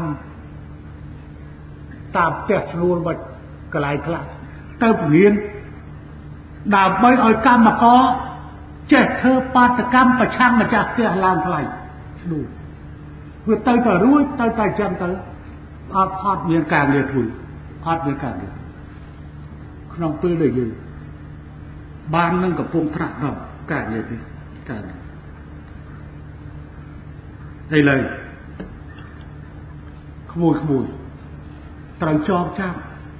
ផ្ទះឈ្នួលមកកន្លែងខ្លះទៅពង្រៀនដើម្បីឲ្យកម្មករចេះធ្វើបាតកម្មប្រឆាំងម្ចាស់ផ្ទះឡើងថ្លៃឈ្នួលវាទៅតែរួចទៅតែចឹងទៅអត់មានការងារធ្វើអត់មានការងារក្នុងពេលដែលយើងបាននឹងកំពុងត្រាក់ដល់ការងារនេះការឥឡូវក្មួយត្រូវចងចាំ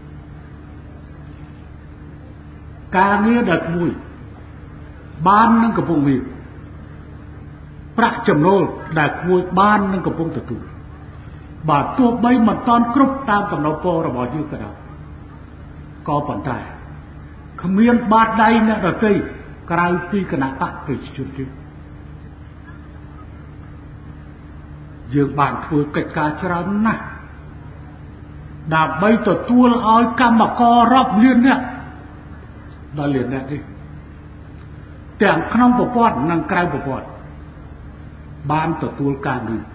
ការងារដែលក្មួយបាននឹងកំពុងមានប្រាក់ចំណូលដែលក្មួយបាននឹងកំពុងទទួលបើទោះបីមិនតាន់គ្រប់តាមកំណត់ពររបស់យើងក៏ដោយក៏ប៉ុន្តែគ្មានបាតដៃអ្នកដទៃក្រៅពីគណៈបកប្រជាជនទេយើងបានធ្វើកិច្ចការច្រើនណាស់ដើម្បីទទួលឲ្យកម្មកររាប់លាននាក់ដល់លាននាក់នេះទាំងក្នុងប្រព័ន្ធនិងក្រៅប្រព័ន្ធបានទទួលការងារ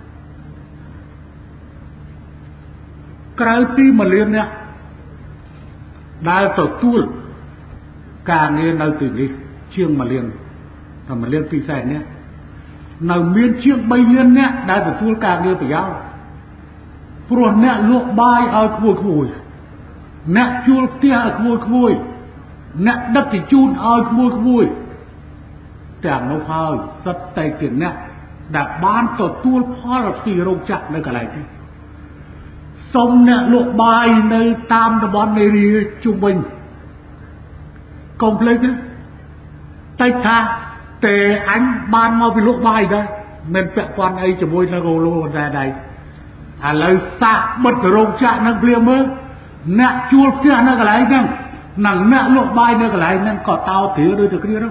ក្រៅពី1លាននាក់ដែលទទួលការងារនៅទីនេះជាង1លានតែ1លាន2សែននាក់នៅមានជាង3លាននាក់ដែលទទួលការងារប្រយោជន៍ព្រោះអ្នកលក់បាយឲ្យក្មួយអ្នកជួលផ្ទះឲ្យក្មួយអ្នកដឹកជញ្ជូនឲ្យក្មួយទាំងនោះហើយសិតតែជាអ្នកដែលបានទទួលផលពីរោងចក្រនៅកន្លែងនេះសូមអ្នកលក់បាយនៅតាមតំបន់នារីជុំវិញកុំភ្លេចតែថាតែអញបានមកពីលក់បាយដែរមិនពាក់ព័ន្ធអីជាមួយនឹងរោលតែដៃឥឡូវសាកបិទរោងចក្រនឹងព្រាមើលអ្នកជួលផ្ទះនៅកន្លែងហ្នឹងនិងអ្នកលក់បាយនៅកន្លែងហ្នឹងក៏តោព្រាដូចតែគ្នានោះ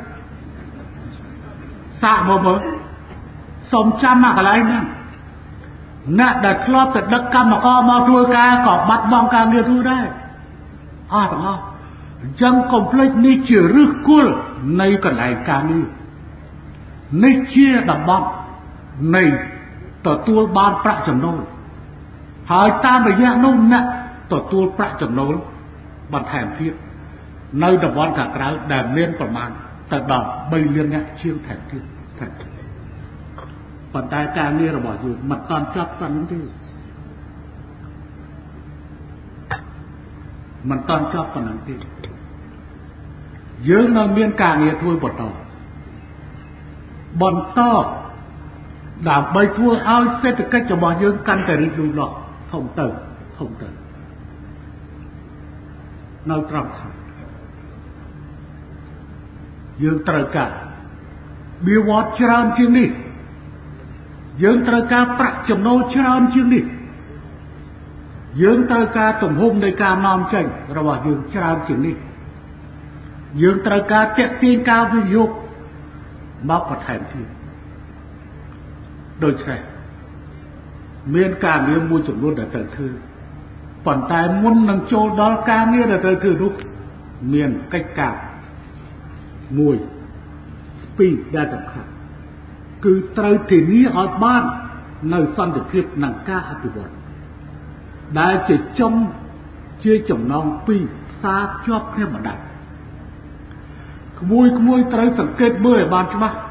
សាកមកមើលសុំចាំមកកន្លែងហ្នឹងអ្នកដែលធ្លាប់តែដឹកកម្មករមកធ្វើការក៏បាត់បង់ការងារធ្វើដែរអស់ទាំងអស់អញ្ចឹងកុំភ្លេចនេះជាឫសគល់នៃកន្លែងការងារនេះជាតំបន់នៃទទួលបានប្រាក់ចំណូលហើយតាមរយៈនោះអ្នកទទួលប្រាក់ចំណូលបន្ថែមទៀតនៅតំបន់ខាងក្រៅដែលមានប្រមាណទៅដល់3លានអ្នកជាងថែមទៀតប៉ុន្តែការងាររបស់យើងមិនតាន់ចប់ប៉ុណ្្នឹងទេមិនតាន់ចប់ប៉ុណ្្នឹងទេយើងនៅមានការងារធ្វើបន្តដើម្បីធ្វើឲ្យសេដ្ឋកិច្ចរបស់យើងកាន់តែរីកលូតលាស់ធំទៅនៅត្រង់ថាយើងត្រូវការបៀវត្សច្រើនជាងនេះយើងត្រូវការប្រាក់ចំណូលច្រើនជាងនេះយើងត្រូវការទំហំនៃការនាំចេញរបស់យើងច្រើនជាងនេះយើងត្រូវការទាក់ទាញការវិនិយោគមកបន្ថែមទៀតដូច្នេះមានការងារមួយចំនួនដែលត្រូវធ្វើប៉ុន្តែមុននឹងចូលដល់ការងារដែលត្រូវធ្វើនោះមានកិច្ចការ1 2ដែលសំខាន់គឺត្រូវធានាឲ្យបាននៅសន្តិភាពនិងការអភិវឌ្ឍដែលជាចំណងពីរផ្សារភ្ជាប់គ្នាបណ្ដាក្មួយត្រូវសង្កេតមើលឲ្យបានច្បាស់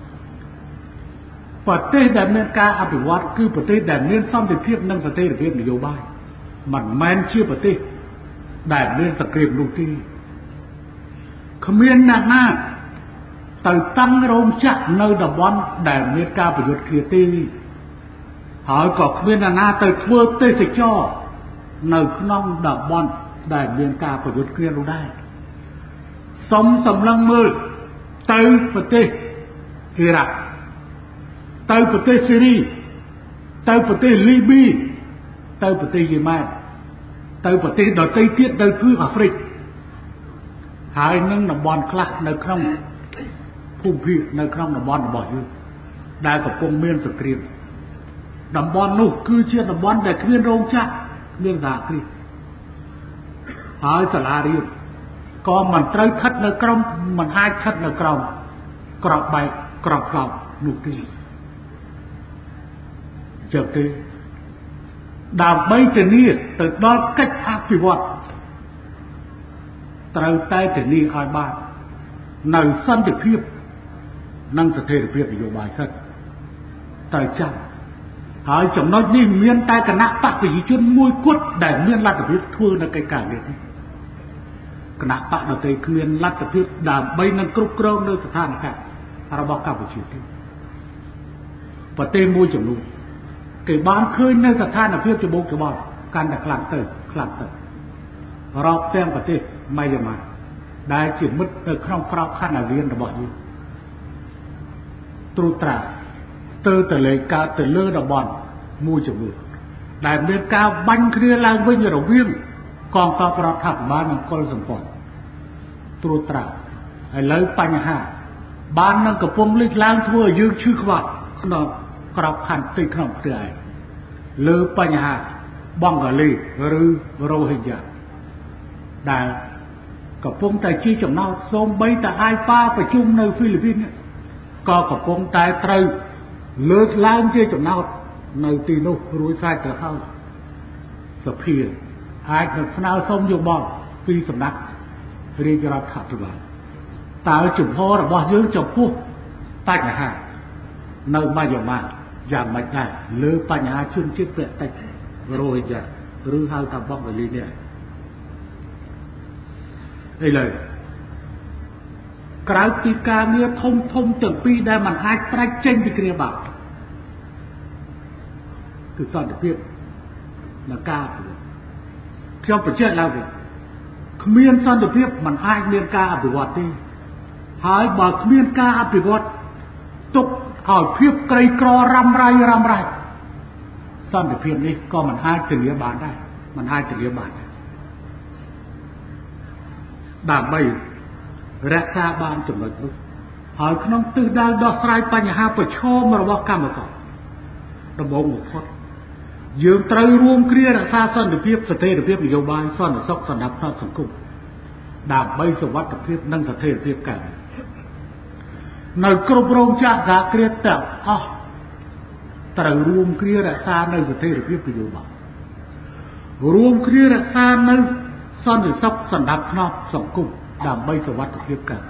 ប្រទេសដែលមានការអភិវឌ្ឍគឺប្រទេសដែលមានសន្តិភាពនិងស្ថិរភាពនយោបាយមិនមែនជាប្រទេសដែលមានសង្គ្រាមនោះទេគ្មានអ្នកណាទៅតាំងរោងចក្រនៅតំបន់ដែលមានការប្រយុទ្ធគ្នាទេហើយក៏គ្មានអ្នកណាទៅធ្វើទេសចរនៅក្នុងតំបន់ដែលមានការប្រយុទ្ធគ្នានោះដែរសូមសម្លឹងមើលទៅប្រទេសអ៊ីរ៉ាក់ទៅប្រទេសស៊ីរីទៅប្រទេសលីប៊ីទៅប្រទេសយេម៉ែនទៅប្រទេសដទៃទៀតនៅភូមិអាហ្វ្រិកហើយនឹងតំបន់ខ្លះនៅក្នុងភូមិភាគនៅក្នុងតំបន់របស់យើងដែលកំពុងមានសង្គ្រាមតំបន់នោះគឺជាតំបន់ដែលគ្មានរោងចក្រគ្មានសហគ្រាសហើយសាលារៀនក៏មិនត្រូវស្ថិតនៅក្រោមមិនអាចស្ថិតនៅក្រោមក្របបែកក្របផ្លោកនោះទេចឹងទេដើម្បីធានាទៅដល់កិច្ចអភិវឌ្ឍត្រូវតែធានាឲ្យបាននៅសន្តិភាពនិងស្ថិរភាពនយោបាយសិទ្ធិត្រូវចាំហើយចំណុចនេះមានតែគណៈបកប្រជាជនមួយគត់ដែលមានលទ្ធភាពធ្វើនៅកិច្ចការនេះគណៈបកដទៃគ្មានលទ្ធភាពដើម្បីនឹងគ្រប់គ្រងនៅស្ថានភាពរបស់កម្ពុជាទេប្រទេសមួយចំនួនគេបានឃើញនៅស្ថានភាពច្បុកច្បល់កាន់តែខ្លាំងទៅរាប់ទាំងប្រទេសម៉ាយ៉ាន់ម៉ាដែលជាមិត្តនៅក្នុងក្របខ័ណ្ឌអាស៊ានរបស់យើងត្រួតត្រាស្ទើរតែលេខកើតទៅលើតំបន់មួយចំនួនដែលមានការបាញ់គ្នាឡើងវិញរវាងកងទ័ពរដ្ឋាភិបាលនិងកុលសម្ព័ន្ធត្រួតត្រាឥឡូវបញ្ហាបាននឹងកំពុងលេចឡើងធ្វើឲ្យយើងឈឺខ្វាក់ក្នុងក្របខ័ណ្ឌទីក្នុងប្រទេសឯងលើបញ្ហាបង់កាលីឬរ៉ូហិញ៉ាដែលកំពុងតែជាចំណោទសូម្បីតែអាយប៉ាប្រជុំនៅហ្វីលីពីនក៏កំពុងតែត្រូវលើកឡើងជាចំណោទនៅទីនោះរួចស្រេចទៅហើយសភាអាចនឹងស្នើសុំយោបល់ពីសំណាក់រាជរដ្ឋាភិបាលតើជំហររបស់យើងចំពោះបញ្ហានៅម៉ាយ៉ាន់ម៉ាយ៉ាងម៉េចដែរលើបញ្ហាជនជាតិភាគតិចរ៉ូហិញ៉ាឬហៅថាបង់កាលីនេះឥឡូវក្រៅពីការងារធំទាំងពីរដែលมันអាចប្រាច់ចេញពីគ្រាបាក់គឺសន្តិភាពនិងការអភិវឌ្ឍខ្ញុំបញ្ជាក់ឡើងវិញគ្មានសន្តិភាពมันអាចមានការអភិវឌ្ឍទេហើយបើគ្មានការអភិវឌ្ឍទុកឲ្យភាពក្រីក្ររ៉ាំរ៉ៃសន្តិភាពនេះក៏มันអាចធានាបានដែរដើម្បីរក្សាបានចំណុចនោះហើយក្នុងទិសដៅដោះស្រាយបញ្ហាប្រឈមរបស់កម្មករដំបូងបំផុតយើងត្រូវរួមគ្នារក្សាសន្តិភាពស្ថិរភាពនយោបាយសន្តិសុខសណ្ដាប់ធ្នាប់សង្គមដើម្បីសុវត្ថិភាពនិងស្ថិរភាពការងារនៅគ្រប់រោងចក្រសហគ្រាសទាំងអស់ត្រូវរួមគ្នារក្សានៅស្ថិរភាពនយោបាយរួមគ្នារក្សានៅសន្តិសុខសណ្ដាប់ធ្នាប់សង្គមដើម្បីសុវត្ថិភាពការ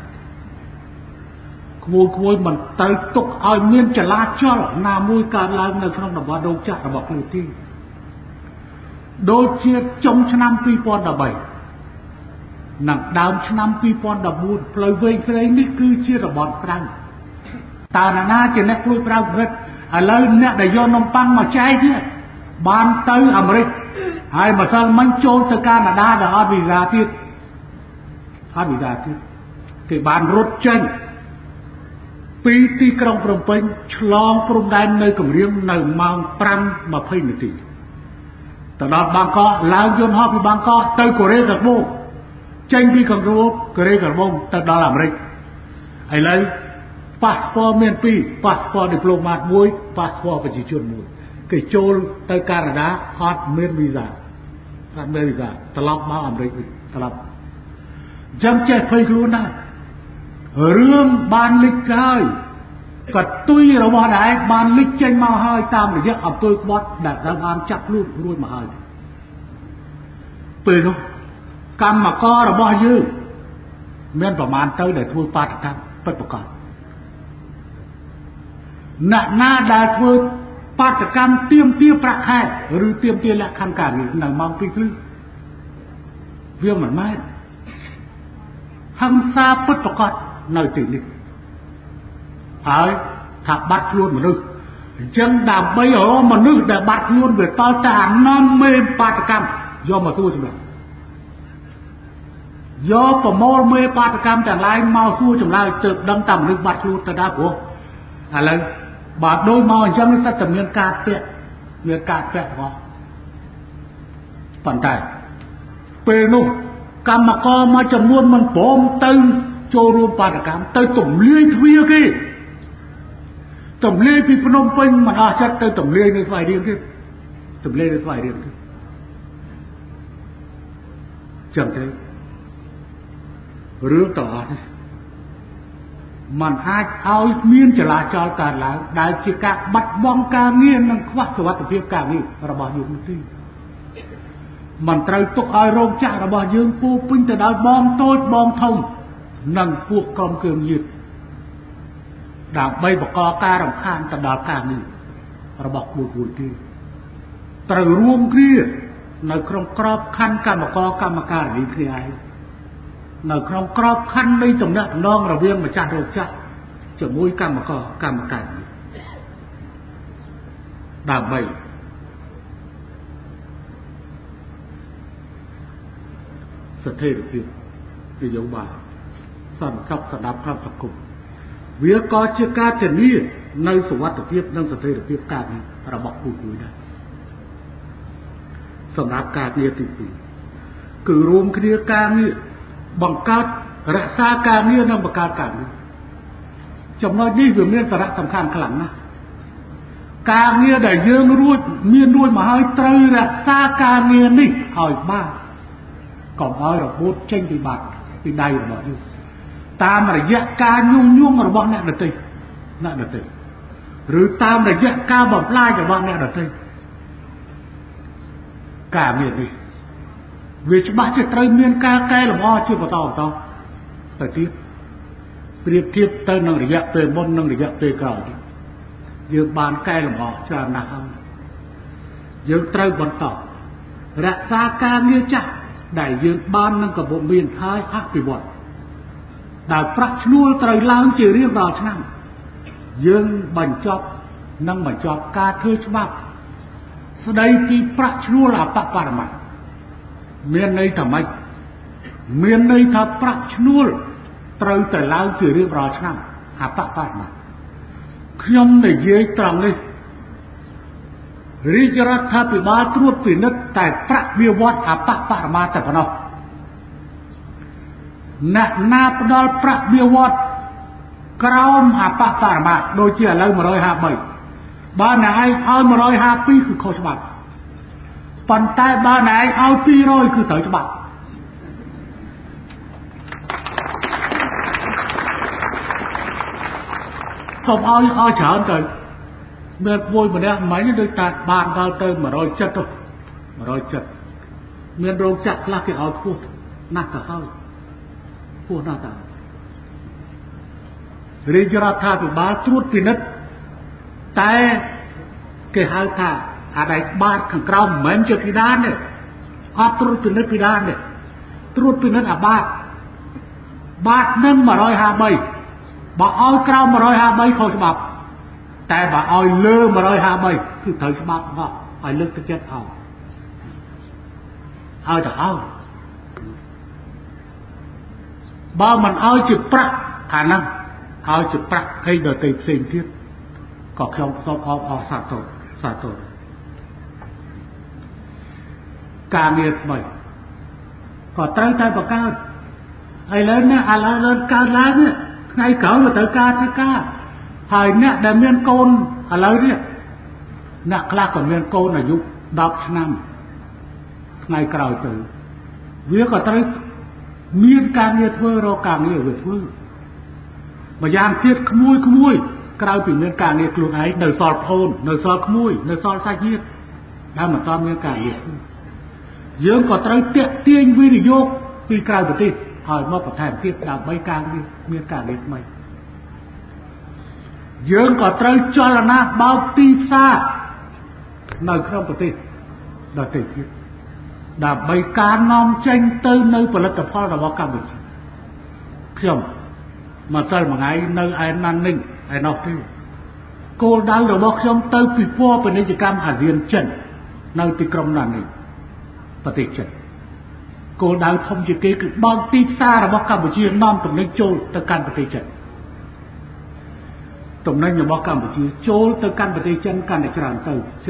ងារក្មួយមិនទៅទុកឲ្យមានចលាចលណាមួយកើតឡើងនៅក្នុងតំបន់រោងចក្ររបស់ខ្លួនទេដូចជាចុងឆ្នាំ2013និងដើមឆ្នាំ2014ផ្លូវវែងស្រីនេះគឺជារបបក្រៅតើណាជាអ្នកព្រួយប្រៅព្រឹត្តឥឡូវអ្នកដែលយកនំប៉័ងមកចែកនេះបានទៅអាមេរិកហើយម្សិលមិញចូលទៅកាណាដាដែលអត់វីសាទៀតគេបានរត់ចេញពីទីក្រុងភ្នំពេញឆ្លងព្រំដែននៅគម្រៀងនៅម៉ោង 5:20 នាទីទៅដល់បាងកកឡើងយន្តហោះពីបាងកកទៅកូរ៉េខាងត្បូងចេញពីកូរ៉េខាងត្បូងទៅដល់អាមេរិកឥឡូវប៉ាសពតមាន2ប៉ាសពតឌីប្លូម៉ាត1ប៉ាសពតប្រជាជន1គេចូលទៅកាណាដាអត់មានវីសាត្រឡប់មកអាមេរិកត្រឡប់ចឹងចេះភ័យខ្លួនណារឿងបានលេចហើយកតុយរបស់ដែរបានលេចចេញមកហើយតាមរយៈអំពើក្បត់ដែលត្រូវបានចាប់ខ្លួនរួចមកហើយពេលនោះកម្មកររបស់យើងមានប្រមាណទៅដែលធ្វើបាតកម្មពិតប្រាកដអ្នកណាដែលធ្វើបាតកម្មទាមទារប្រាក់ខែឬទាមទារលក្ខខណ្ឌការងារនៅម៉ោង2ព្រឹកវាមិនមែនហិង្សាពិតប្រាកដនៅទីនេះហើយថាបាត់ខ្លួនមនុស្សអញ្ចឹងដើម្បីឲ្យមនុស្សដែលបាត់ខ្លួនវាតល់តែអានំមេបាតកម្មយកមកសួរចម្លើយយកប្រមូលមេបាតកម្មទាំងឡាយមកសួរចម្លើយទើបដឹងតែមនុស្សបាត់ខ្លួនទៅដល់ព្រោះឥឡូវបើដូចមកអញ្ចឹងសិតតែមានការពាក់របស់ប៉ុន្តែពេលនោះកម្មករមួយចំនួនមិនព្រមទៅចូលរួមបាតកម្មទៅទម្លាយទ្វារគេទម្លាយពីភ្នំពេញមិនអស់ចិត្តទៅទម្លាយនៅស្វាយរៀងទៀតចឹងទៅរឿងទាំងអស់នេះมันអាចឲ្យមានចលាចលកើតឡើងដែលជាការបាត់បង់ការងារនិងខ្វះសុវត្ថិភាពការងាររបស់យើងនោះទេมันត្រូវទុកឲ្យរោងចក្ររបស់យើងពោពេញទៅដោយបងតូចបងធំនិងពួកក្រុមគ្រឿងញៀនដើម្បីបង្កការរំខានទៅដល់ការងាររបស់ពួកគេត្រូវរួមគ្នានៅក្នុងក្របខ័ណ្ឌកម្មការនីគ្នាឯងនៅក្នុងក្របខ័ណ្ឌនៃទំនាក់ទំនងរវាងម្ចាស់រោងចក្រជាមួយកម្មករកម្មការដើម្បីស្ថិរភាពនយោបាយសន្តិសុខស្ដាប់ក្នុងសង្គមវាក៏ជាការធានានៅសុវត្ថិភាពនិងស្ថិរភាពការងាររបស់ពលរដ្ឋដែរសម្រាប់ការងារទី2គឺរួមគ្នាការងារបង្កើតរក្សាការងារនិងបង្កើតការងារចំណុចនេះវាមានសារៈសំខាន់ខ្លាំងណាស់ការងារដែលយើងមានរួចមកហើយត្រូវរក្សាការងារនេះឲ្យបានកុំឲ្យរបូតចេញពីបាត់ពីដៃរបស់យើងតាមរយៈការញុះញង់របស់អ្នកដទៃឬតាមរយៈការបំផ្លាញរបស់អ្នកដទៃការងារនេះវាច្បាស់ជាត្រូវមានការកែលម្អជាបន្តទៅទៀតប្រៀបធៀបទៅនឹងរយៈពេលមុននិងរយៈពេលក្រោយយើងបានកែលម្អច្រើនណាស់ហើយយើងត្រូវបន្តរក្សាការងារចាស់ដែលយើងបាននឹងកំពុងមានហើយអភិវឌ្ឍដែលប្រាក់ឈ្នួលត្រូវឡើងជារៀងរាល់ឆ្នាំយើងបញ្ចប់ការធ្វើច្បាប់ស្ដីពីប្រាក់ឈ្នួលអបបរមាមានន័យថាម៉េចមានន័យថាប្រាក់ឈ្នួលត្រូវតែឡើងជារៀងរាល់ឆ្នាំអបបរមាខ្ញុំនិយាយត្រង់នេះរាជរដ្ឋាភិបាលត្រួតពិនិត្យតែប្រាក់បៀវត្សអបបរមាតែប៉ុណ្ណោះអ្នកណាផ្ដល់ប្រាក់បៀវត្សក្រោមអបបរមាដូចជាឥឡូវ153បើអ្នកឯងឲ្យ152គឺខុសច្បាប់ប៉ុន្តែបើអ្នកឯងឲ្យ200គឺត្រូវច្បាប់សូមឲ្យច្រើនទៅមានមួយម្នាក់មិញដូចតាបានដល់ទៅ170មានរោងចក្រខ្លះគេឲ្យខ្ពស់ណាស់ទៅហើយខ្ពស់ណាស់ទៅរាជរដ្ឋាភិបាលត្រួតពិនិត្យតែគេហៅថាអាដៃបាតខាងក្រោមមិនមែនជាពីដានទេអត់ត្រួតពិនិត្យពីដានទេត្រួតពិនិត្យអាបាតនឹង153បើឲ្យក្រោម153ខុសច្បាប់តែបើឲ្យលើ153គឺត្រូវច្បាប់ហោះឲ្យលើកទឹកចិត្តឲ្យទៅឲ្យបើមិនឲ្យជាប្រាក់អាហ្នឹងឲ្យជាប្រាក់ឲ្យដល់ទៅផ្សេងទៀតក៏ខ្ញុំសូមអបសាទរការងារថ្មីក៏ត្រូវតែបង្កើតឥឡូវនេះកើតឡើងនេះថ្ងៃក្រោយទៅការធ្វើការហើយអ្នកដែលមានកូនឥឡូវនេះអ្នកខ្លះក៏មានកូនអាយុ10ឆ្នាំថ្ងៃក្រោយទៅវាក៏ត្រូវមានការងារធ្វើរកការងារវាធ្វើម្យ៉ាងទៀតក្មួយក្រៅពីមានការងារខ្លួនឯងនៅសល់ប្អូននៅសល់ក្មួយនៅសល់សាច់ញាតិដែលមិនតាន់មានការងារយើងក៏ត្រូវតាក់ទាញវិនិយោគពីក្រៅប្រទេសឲ្យមកបន្ថែមទៀតដើម្បីការងារមានការងារថ្មីយើងក៏ត្រូវចលនាបើកទីផ្សារនៅក្នុងប្រទេសដទៃទៀតដើម្បីការនាំចេញទៅនៅផលិតផលរបស់កម្ពុជាខ្ញុំមកសិលមួយថ្ងៃនៅឯណាន់នេះឯនោះទេគោលដៅរបស់ខ្ញុំទៅពិព័រណ៍ពាណិជ្ជកម្មអាស៊ានចិននៅទីក្រុងណាន់នេះប្រទេសចិនគោលដៅធំជាងគេគឺបើកទីផ្សាររបស់កម្ពុជានាំទំនិញចូលទៅកាន់ប្រទេសចិនទំនិញរបស់កម្ពុជាចូលទៅកាន់ប្រទេសចិនកាន់តែច្រើនទៅ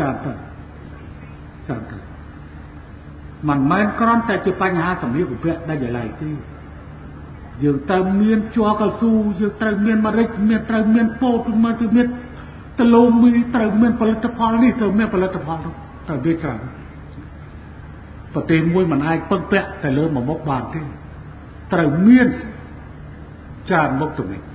មិនមែនគ្រាន់តែជាបញ្ហាសម្ភារៈពាក់ដាច់ដោយឡែកទេយើងត្រូវមានជ័រកៅស៊ូយើងត្រូវមានម្រេចត្រូវមានពោតមានតឡូមីត្រូវមានផលិតផលនេះត្រូវមានផលិតផលនោះត្រូវវាច្រើនប្រទេសមួយមិនអាចពឹងពាក់តែលើមួយមុខបានទេត្រូវមានច្រើនមុខទៅវិញ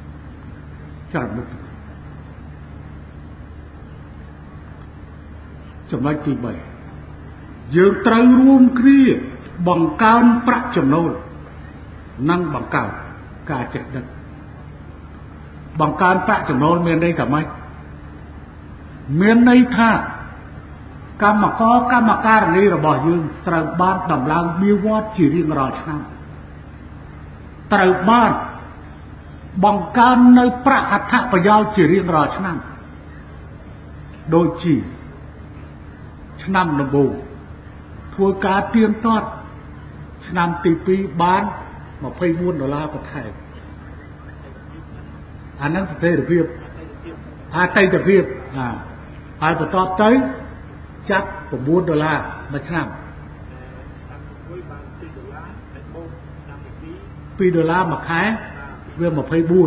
ចំណុចទី3យើងត្រូវរួមគ្នាបង្កើនប្រាក់ចំណូលនិងបង្កើនការចេះដឹងបង្កើនប្រាក់ចំណូលមានន័យថាម៉េចមានន័យថាកម្មការនីរបស់យើងត្រូវបានដំឡើងបៀវត្សជារៀងរាល់ឆ្នាំត្រូវបានបង្កើននៅប្រាក់អត្ថប្រយោជន៍ជារៀងរាល់ឆ្នាំដូចជាឆ្នាំដំបូងធ្វើការទៀងទាត់ឆ្នាំទី2បាន$24បន្ថែមអានឹងស្ថិរភាពអតីតភាពហើយបន្ទាប់ទៅចាប់$9មួយឆ្នាំ$2មួយខែវា24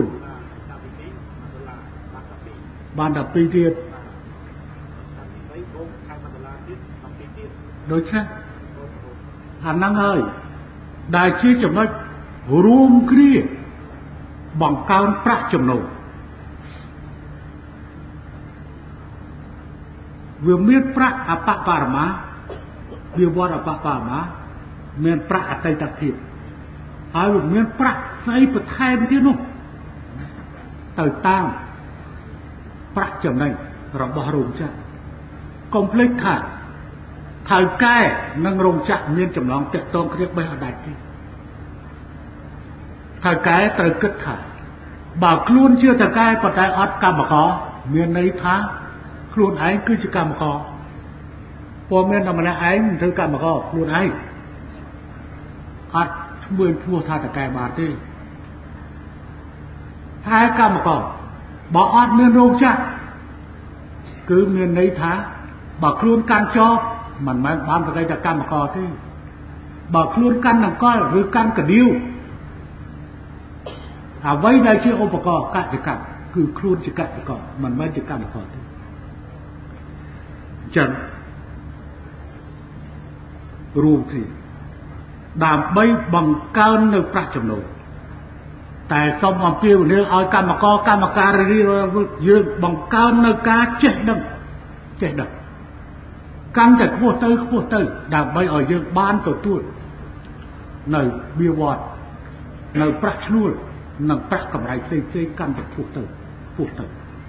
បាន12ទៀតដូចនេះអាហ្នឹងហើយដែលជាចំណុចរួមគ្នាបង្កើនប្រាក់ចំណូលវាមានប្រាក់អបបរមាវាវត្តអបបរមាមានប្រាក់អតីតភាពហើយវាមានប្រាក់ស្អីបន្ថែមទៀតនោះទៅតាមប្រាក់ចំណេញរបស់រោងចក្រកុំភ្លេចថាថៅកែនិងរោងចក្រមានចំណងទាក់ទងគ្នាបេះអដាច់ទេថៅកែត្រូវគិតថាបើខ្លួនជាថៅកែប៉ុន្តែអត់កម្មករមានន័យថាខ្លួនឯងគឺជាកម្មករព្រោះមានតែម្នាក់ឯងមិនធ្វើកម្មករខ្លួនឯងអត់ធ្វើឈ្មោះថាថៅកែបានទេហើយកម្មករបើអត់មានរោងចក្រគឺមានន័យថាបើខ្លួនកាន់ចប់មិនមែនបានប្រកែកតែកម្មករទេបើខ្លួនកាន់ដង្កល់ឬកាន់កដៀវអ្វីដែលជាឧបករណ៍កសិកម្មគឺខ្លួនជាកសិករមិនមែនជាកម្មករទេអញ្ចឹងរួមគ្នាដើម្បីបង្កើននៅប្រាក់ចំណូលតែសូមអំពាវនាវឲ្យកម្មករកម្មការីយើងបង្កើននៅការចេះដឹងកាន់តែខ្ពស់ទៅដើម្បីឲ្យយើងបានទទួលនៅវាវត្តនៅប្រាក់ឈ្នួលនិងប្រាក់កម្រៃផ្សេងកាន់តែខ្ពស់ទៅ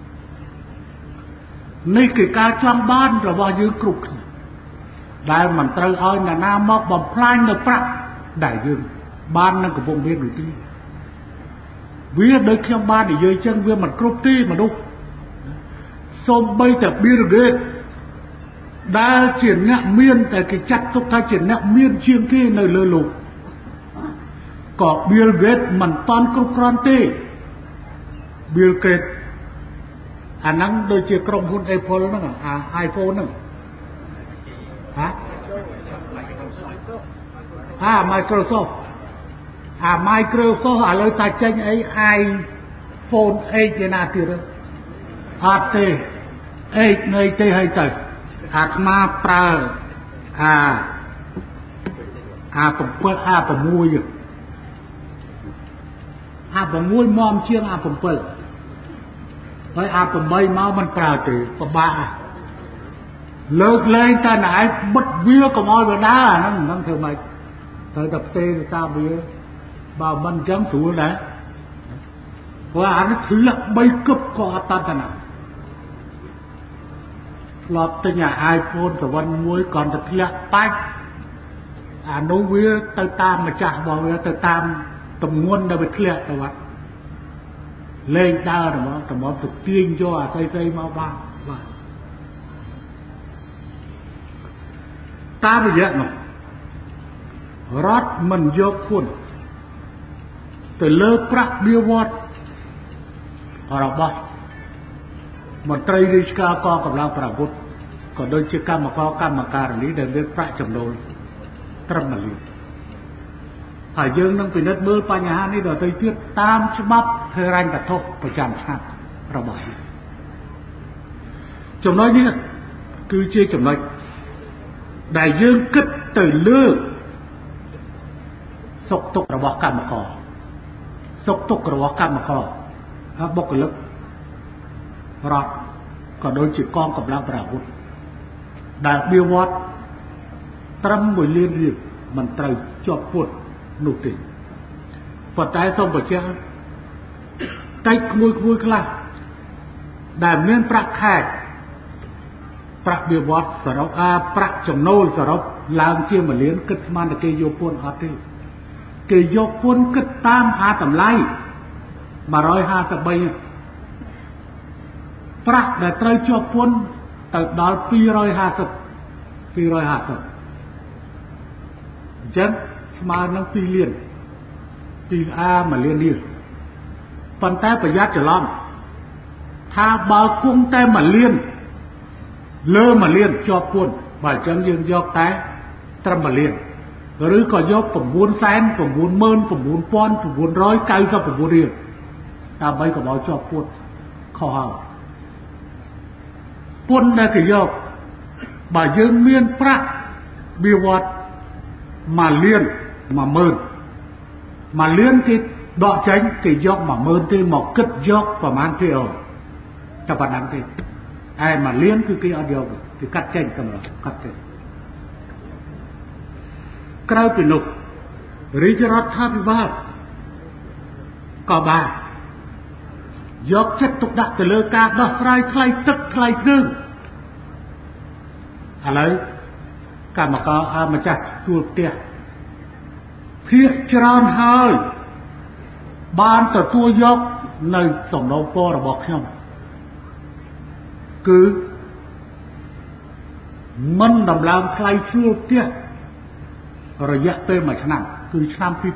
នេះគឺការចង់បានរបស់យើងគ្រប់គ្នាដែលមិនត្រូវឲ្យអ្នកណាមកបំផ្លាញនៅប្រាក់ដែលយើងបាននឹងកំពុងមានដូចនេះវាដោយខ្ញុំបាននិយាយចឹងវាមិនគ្រប់ទេមនុស្សសូម្បីតែ Bill Gates ដែលជាអ្នកមានតែគេចាត់ទុកថាជាអ្នកមានជាងគេនៅលើលោកក៏ Bill Gates មិនតាន់គ្រប់គ្រាន់ទេ Bill Gates អាហ្នឹងដូចជាក្រុមហ៊ុន Apple ហ្នឹងiPhone ហ្នឹងMicrosoft Microsoft ឥឡូវតាចេញអី iPhone 8ឯណាទៀតអត់ទេ8នៅទេហើយទៅអាត្មាប្រើA7 A6 មមជាង A7 ហើយ A8 មកមិនប្រើទេពិបាកលើកលែងតែណែបិទវាកុំឲ្យវាដើរអាហ្នឹងធ្វើម៉េចត្រូវតែផ្ទេរទៅតាមវាបើមិនអញ្ចឹងស្រួលដែរព្រោះអានេះធ្លាក់3គប់ក៏អត់តាន់តាណាធ្លាប់ទិញ iPhone 7 1គាត់ទៅធ្លាក់បាច់អានោះវាទៅតាមម្ចាស់របស់វាទៅតាមទម្ងន់ដែលវាធ្លាក់ទៅវត្តលេងដើរហ្មងទៅទាញយកអាស្អីមកបាទតាមរយៈនោះរដ្ឋមិនយកពន្ធទៅលើប្រាក់បៀវត្សរបស់មន្ត្រីរាជការកងកម្លាំងប្រអាវុធក៏ដូចជាកម្មករកម្មការិនីដែលមានប្រាក់ចំណូលត្រឹម1លានហើយយើងនឹងពិនិត្យមើលបញ្ហានេះដល់ទៅទៀតតាមច្បាប់ហិរញ្ញវត្ថុប្រចាំឆ្នាំរបស់យើងចំណុចនេះគឺជាចំណុចដែលយើងគិតទៅលើសុខទុក្ខរបស់កម្មករសុខទុក្ខរបស់កម្មករហើយបុគ្គលិករដ្ឋក៏ដូចជាកងកម្លាំងប្រអាវុធដែលបៀវត្សត្រឹម1លានរៀលមិនត្រូវជាប់ពន្ធនោះទេប៉ុន្តែសូមបញ្ជាក់តែក្មួយខ្លះដែលមានប្រាក់ខែប្រាក់បៀវត្សសរុបប្រាក់ចំណូលសរុបឡើងជា1លានគិតស្មានតែគេយកពន្ធអត់ទេគេយកពន្ធគិតតាមតម្លៃ 153ប្រាក់ដែលត្រូវជាប់ពន្ធទៅដល់250អញ្ចឹងស្មើនឹង2លាន1លាននេះប៉ុន្តែប្រយ័ត្នច្រឡំថាបើគង់តែ1លានលើ1លានជាប់ពន្ធបើអញ្ចឹងយើងយកតែត្រឹម1លានឬក៏យក9,99,999 រៀលដើម្បីកុំឲ្យជាប់ពន្ធខុសហើយពន្ធដែលគេយកបើយើងមានប្រាក់បៀវត្ស1លាន 10000 1លានគេដកចេញគេយក10000ទេមកគិតយកប្រមាណគេអត់តែប៉ុណ្ណឹងទេឯ1លានគឺគេអត់យកគេកាត់ចេញតែម្ដងកាត់ចេញក្រៅពីនោះរាជរដ្ឋាភិបាលក៏បានយកចិត្តទុកដាក់ទៅលើការដោះស្រាយថ្លៃទឹកថ្លៃភ្លើងឥឡូវកម្មករម្ចាស់ជួលផ្ទះភាគច្រើនហើយបានទទួលយកនៅសំណូមពររបស់ខ្ញុំគឺមិនដំឡើងថ្លៃជួលផ្ទះរយៈពេល1ឆ្នាំគឺឆ្នាំ2018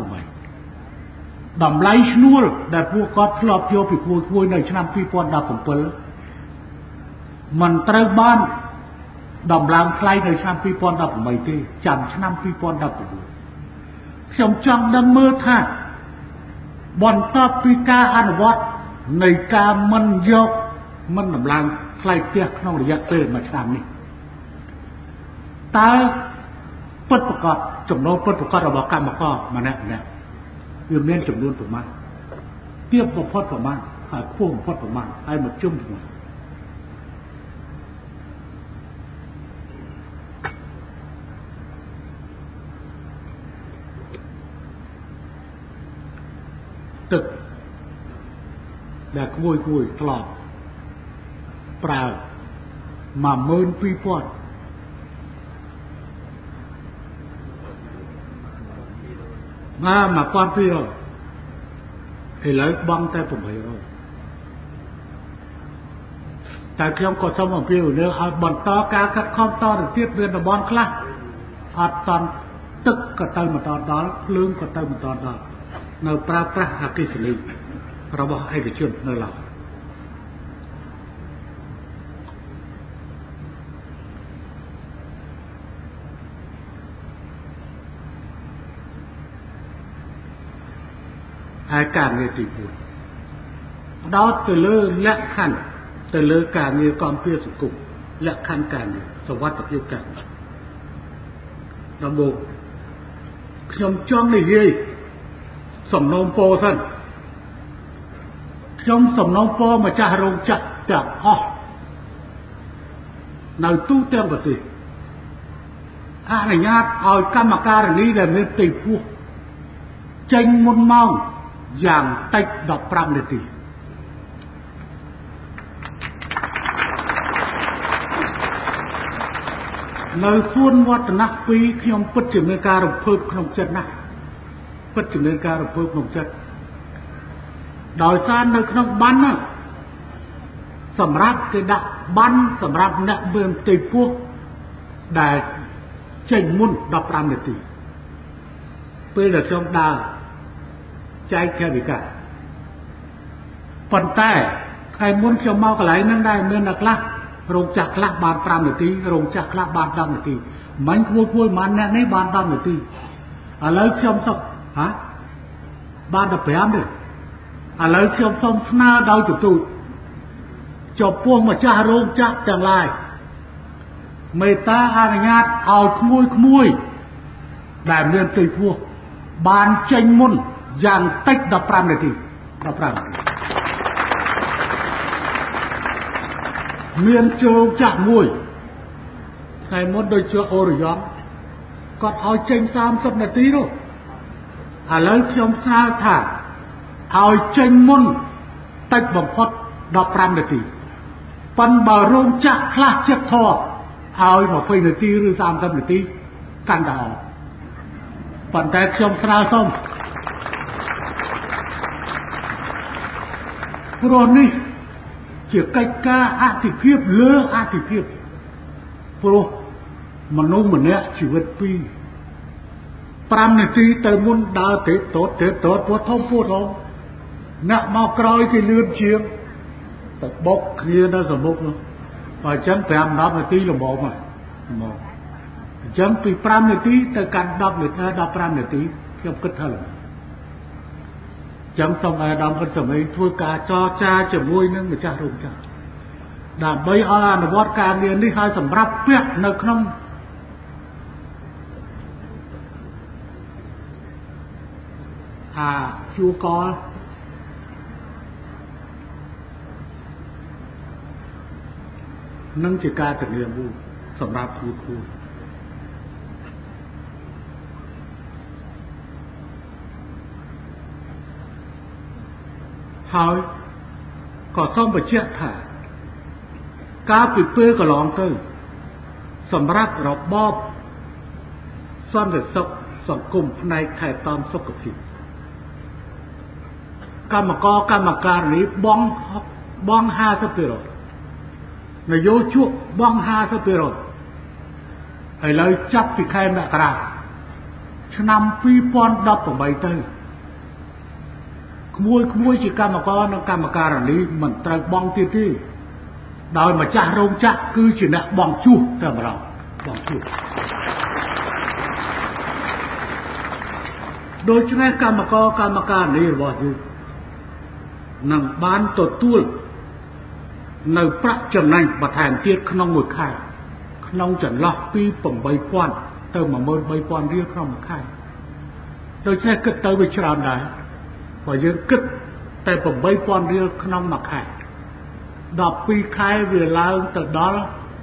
តម្លៃឈ្នួលដែលពួកគាត់ធ្លាប់យកពីគួយនៅឆ្នាំ2017មិនត្រូវបានដំឡើងថ្លៃនៅឆ្នាំ2018ទេចាំឆ្នាំ2019ខ្ញុំចង់ដឹងមើលថាបន្ទាប់ពីការអនុវត្តនៃការមិនដំឡើងថ្លៃផ្ទះក្នុងរយៈពេល1ឆ្នាំនេះតើពិតប្រាកដចំណូលពិតប្រាកដរបស់កម្មករម្នាក់វាមានចំនួនប្រមាណទាបបំផុតប្រមាណហើយខ្ពស់បំផុតប្រមាណហើយមកជុំប្រមាណទឹកដែលក្មួយធ្លាប់ប្រើ120001200ឥឡូវបង់តែ800តែខ្ញុំក៏សូមអំពាវនាវឲ្យបន្តការខិតខំតទៅទៀតមានតំបន់ខ្លះអត់តាន់ទឹកក៏ទៅមិនតាន់ដល់ភ្លើងក៏ទៅមិនតាន់ដល់នៅប្រើប្រាស់អគ្គិសនីរបស់ឯកជននៅឡើយហើយការងារទី4ផ្ដោតទៅលើលក្ខខណ្ឌទៅលើការងារគាំពារសង្គមលក្ខខណ្ឌការងារសុវត្ថិភាពការងារដំបូងខ្ញុំចង់និយាយសំណូមពរសិនខ្ញុំសំណូមពរម្ចាស់រោងចក្រទាំងអស់នៅទូទាំងប្រទេសអនុញ្ញាតឲ្យកម្មការិនីដែលមានផ្ទៃពោះចេញមុនម៉ោងយ៉ាងតិច15នាទីនៅសួនវឌ្ឍនៈ2ខ្ញុំពិតជាមានការរំភើបក្នុងចិត្តណាស់ពិតជាមានការរំភើបក្នុងចិត្តដោយសារនៅក្នុងបានណាសម្រាប់គេដាក់បានសម្រាប់អ្នកមានផ្ទៃពោះដែលចេញមុន15នាទីពេលដែលខ្ញុំដើរចែកថវិកាប៉ុន្តែថ្ងៃមុនខ្ញុំមកកន្លែងហ្នឹងដែរមានអ្នកខ្លះរោងចក្រខ្លះបាន5នាទីរោងចក្រខ្លះបាន10នាទីមិនគួរប៉ុន្មានអ្នកនេះបាន10នាទីឥឡូវខ្ញុំសុខបាន15ទេឥឡូវខ្ញុំសូមស្នើដោយទទូចចំពោះម្ចាស់រោងចក្រទាំងឡាយមេត្តាអនុញ្ញាតឲ្យក្មួយដែលមានផ្ទៃពោះបានចេញមុនយ៉ាងតិច15នាទីមានចូលចាក់មួយថ្ងៃមុនដូចជាអូរយ៉ងគាត់ឲ្យចេញ30នាទីនោះឥឡូវខ្ញុំស្នើថាឲ្យចេញមុនតិចបំផុត15នាទីប៉ុន្តែបើរោងចក្រខ្លះចិត្តធေါ်ឲ្យ20នាទីឬ30នាទីកាន់តែអត់ប៉ុន្តែខ្ញុំស្នើសុំព្រោះនេះជាកិច្ចការអតិភិបលើអតិភិបព្រោះមនុស្សម្នាក់ជីវិត5នាទីទៅមុនដើរទេតតពោះធំអ្នកមកក្រោយគេលឿនជាងទៅបុកគ្នានៅសមុខនោះបើអញ្ចឹង5-10នាទីល្មមហើយអញ្ចឹងពី5នាទីទៅកាន់10នាទី15នាទីខ្ញុំគិតថាចឹងសូមអាដាមអ៊ុតសម័យធ្វើការចរចាជាមួយនឹងម្ចាស់រោងចក្រដើម្បីឲ្យអនុវត្តការងារនេះឲ្យសម្រាប់ពាក់នៅក្នុងជួកលនឹងជាការធានាមួយសម្រាប់គូហើយក៏សូមបញ្ជាក់ថាការពីពេលកន្លងទៅសម្រាប់របបសន្តិសុខសង្គមផ្នែកថែទាំសុខភាពកម្មការនេះបង់ 50% នយោជកបង់ 50% ឥឡូវចាប់ពីខែមករាឆ្នាំ2018ទៅក្មួយជាកម្មករនិងកម្មការនេះមិនត្រូវបង់ទៀតទេដោយម្ចាស់រោងចក្រគឺជាអ្នកបង់ជួសតែម្ដងបង់ជួសដូច្នេះកម្មការនេះរបស់យើងនឹងបានទទួលនៅប្រាក់ចំណេញបន្ថែមទៀតក្នុងមួយខែក្នុងចន្លោះពី 8,000 ទៅ 13,000 រៀលក្នុងមួយខែដូច្នេះគិតទៅវាច្រើនដែរបើយើងគិតតែ 8,000 រៀលក្នុងមួយខែ12ខែវាឡើងទៅដល់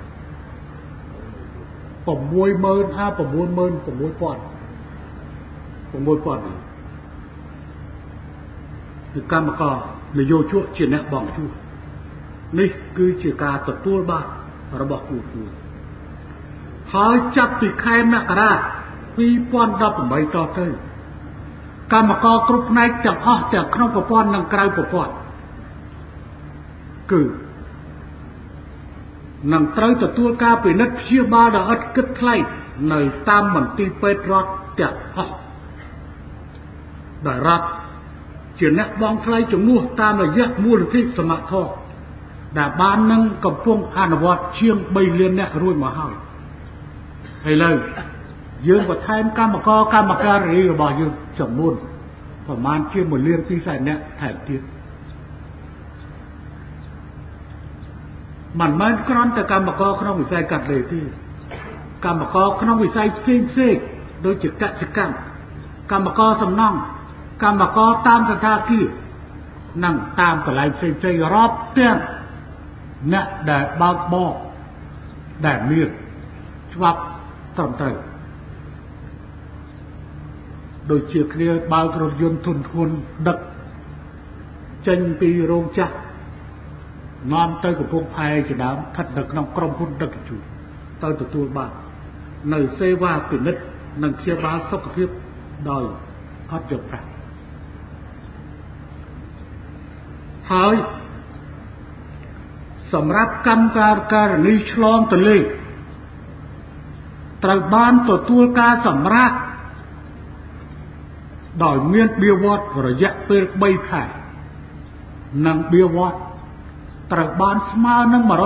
66000 គឺកម្មករនយោជកជាអ្នកបង់ជួសនេះគឺជាការទទួលបានរបស់គូហើយចាប់ពីខែមករា2018តទៅកម្មករគ្រប់ផ្នែកទាំងអស់ទាំងក្នុងប្រព័ន្ធនិងក្រៅប្រព័ន្ធគឺនឹងត្រូវទទួលការពិនិត្យព្យាបាលដោយឥតគិតថ្លៃនៅតាមមន្ទីរពេទ្យរដ្ឋទាំងអស់ដោយរដ្ឋជាអ្នកបង់ថ្លៃជំនួសតាមរយៈមូលនិធិសមត្ថភាពដែលបាននឹងកំពុងអនុវត្តជាង3លានអ្នករួចមកហើយឥឡូវយើងបន្ថែមកម្មការរីរបស់យើងចំនួនប្រមាណជា1លាន2សែនអ្នកថែមទៀតមិនមែនគ្រាន់តែកម្មករក្នុងវិស័យកាត់ដេរទេកម្មករក្នុងវិស័យផ្សេងដូចជាកសិកម្មកម្មករសំណង់កម្មករតាមសណ្ឋាគារនិងតាមកន្លែងផ្សេងរាប់ទាំងអ្នកដែលបើកបរដែលមានច្បាប់ត្រឹមត្រូវដូចជាគ្នាបើករថយន្តធុនធ្ងន់ដឹកចេញពីរោងចក្រនាំទៅកំពង់ផែជាដើមស្ថិតនៅក្នុងក្រុមហ៊ុនដឹកជញ្ជូនទៅទទួលបាននៅសេវាពិនិត្យនិងព្យាបាលសុខភាពដោយអត់យកប្រាក់ហើយសម្រាប់កម្មការនីឆ្លងទន្លេត្រូវបានទទួលការសម្រាកដោយមានបៀវត្សរយៈពេល3ខែនិងបៀវត្សត្រូវបានស្មើនឹង 120%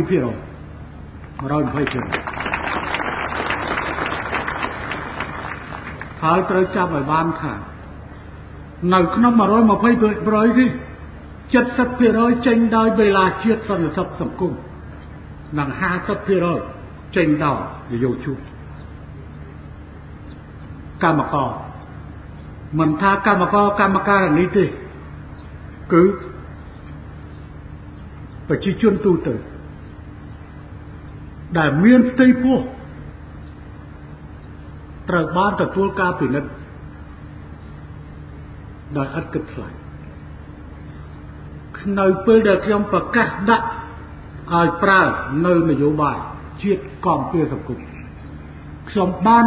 ហើយត្រូវចាប់ឲ្យបានថានៅក្នុង 120% នេះ 70% ចេញដោយបេឡាជាតិសន្តិសុខសង្គមនិង 50% ចេញដោយនយោជកកម្មករមិនថាកម្មការនេះទេគឺប្រជាជនទូទៅដែលមានផ្ទៃពោះត្រូវបានទទួលការពិនិត្យដោយឥតគិតថ្លៃនៅពេលដែលខ្ញុំប្រកាសដាក់ឲ្យប្រើនៅនយោបាយជាតិគាំពៀសង្គមខ្ញុំបាន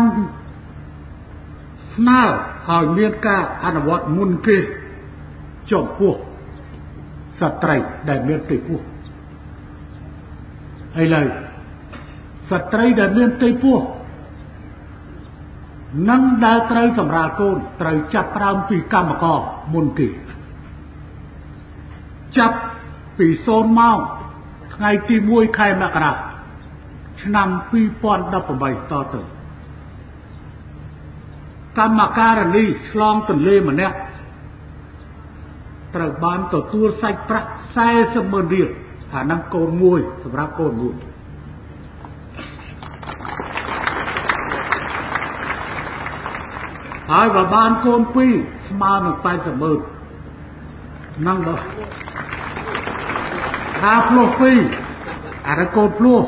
ស្នើឲ្យមានការអនុវត្តមុនគេចំពោះស្ត្រីដែលមានផ្ទៃពោះហើយឡើយស្ត្រីដែលមានផ្ទៃពោះនឹងដែលត្រូវសម្រាលកូនត្រូវចាប់ផ្ដើមពីកម្មករមុនគេចាប់ពី0ម៉ោងថ្ងៃទី1ខែមករាឆ្នាំ2018តទៅកម្មការនីឆ្លងទន្លេម្នាក់ត្រូវបានទទួលសាច់ប្រាក់40,000រៀលអានឹងកូនមួយសម្រាប់កូនមួយហើយបើបានកូន2ស្មើនឹង80,000ហ្នឹងដល់ថាភ្លោះ2អានឹងកូនភ្លោះ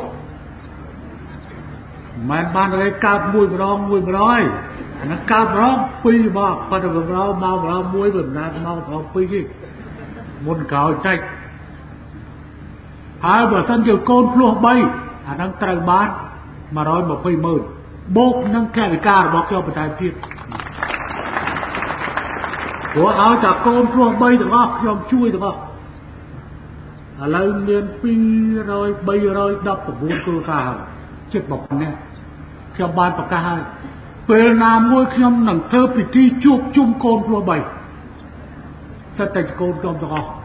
មិនបានគេកើតមួយម្ដងហើយអានឹងកើតម្ដង2មកប៉ុន្តែម្ដងមកម្ដងមួយមិនណាមកម្ដង2ទេមុនក្រោយតិចហើយបើសិនជាកូនភ្លោះ3អានឹងត្រូវបាន120,000បូកនឹងថវិការបស់ខ្ញុំបន្ថែមទៀតព្រោះឲ្យតែកូនភ្លោះ3ទាំងអស់ខ្ញុំជួយទាំងអស់ឥឡូវមាន200 319គ្រួសារហើយជិត1000នាក់ខ្ញុំបានប្រកាសហើយពេលណាមួយខ្ញុំនឹងធ្វើពិធីជួបជុំកូនភ្លោះ3សិតតែកូនខ្ញុំទាំងអស់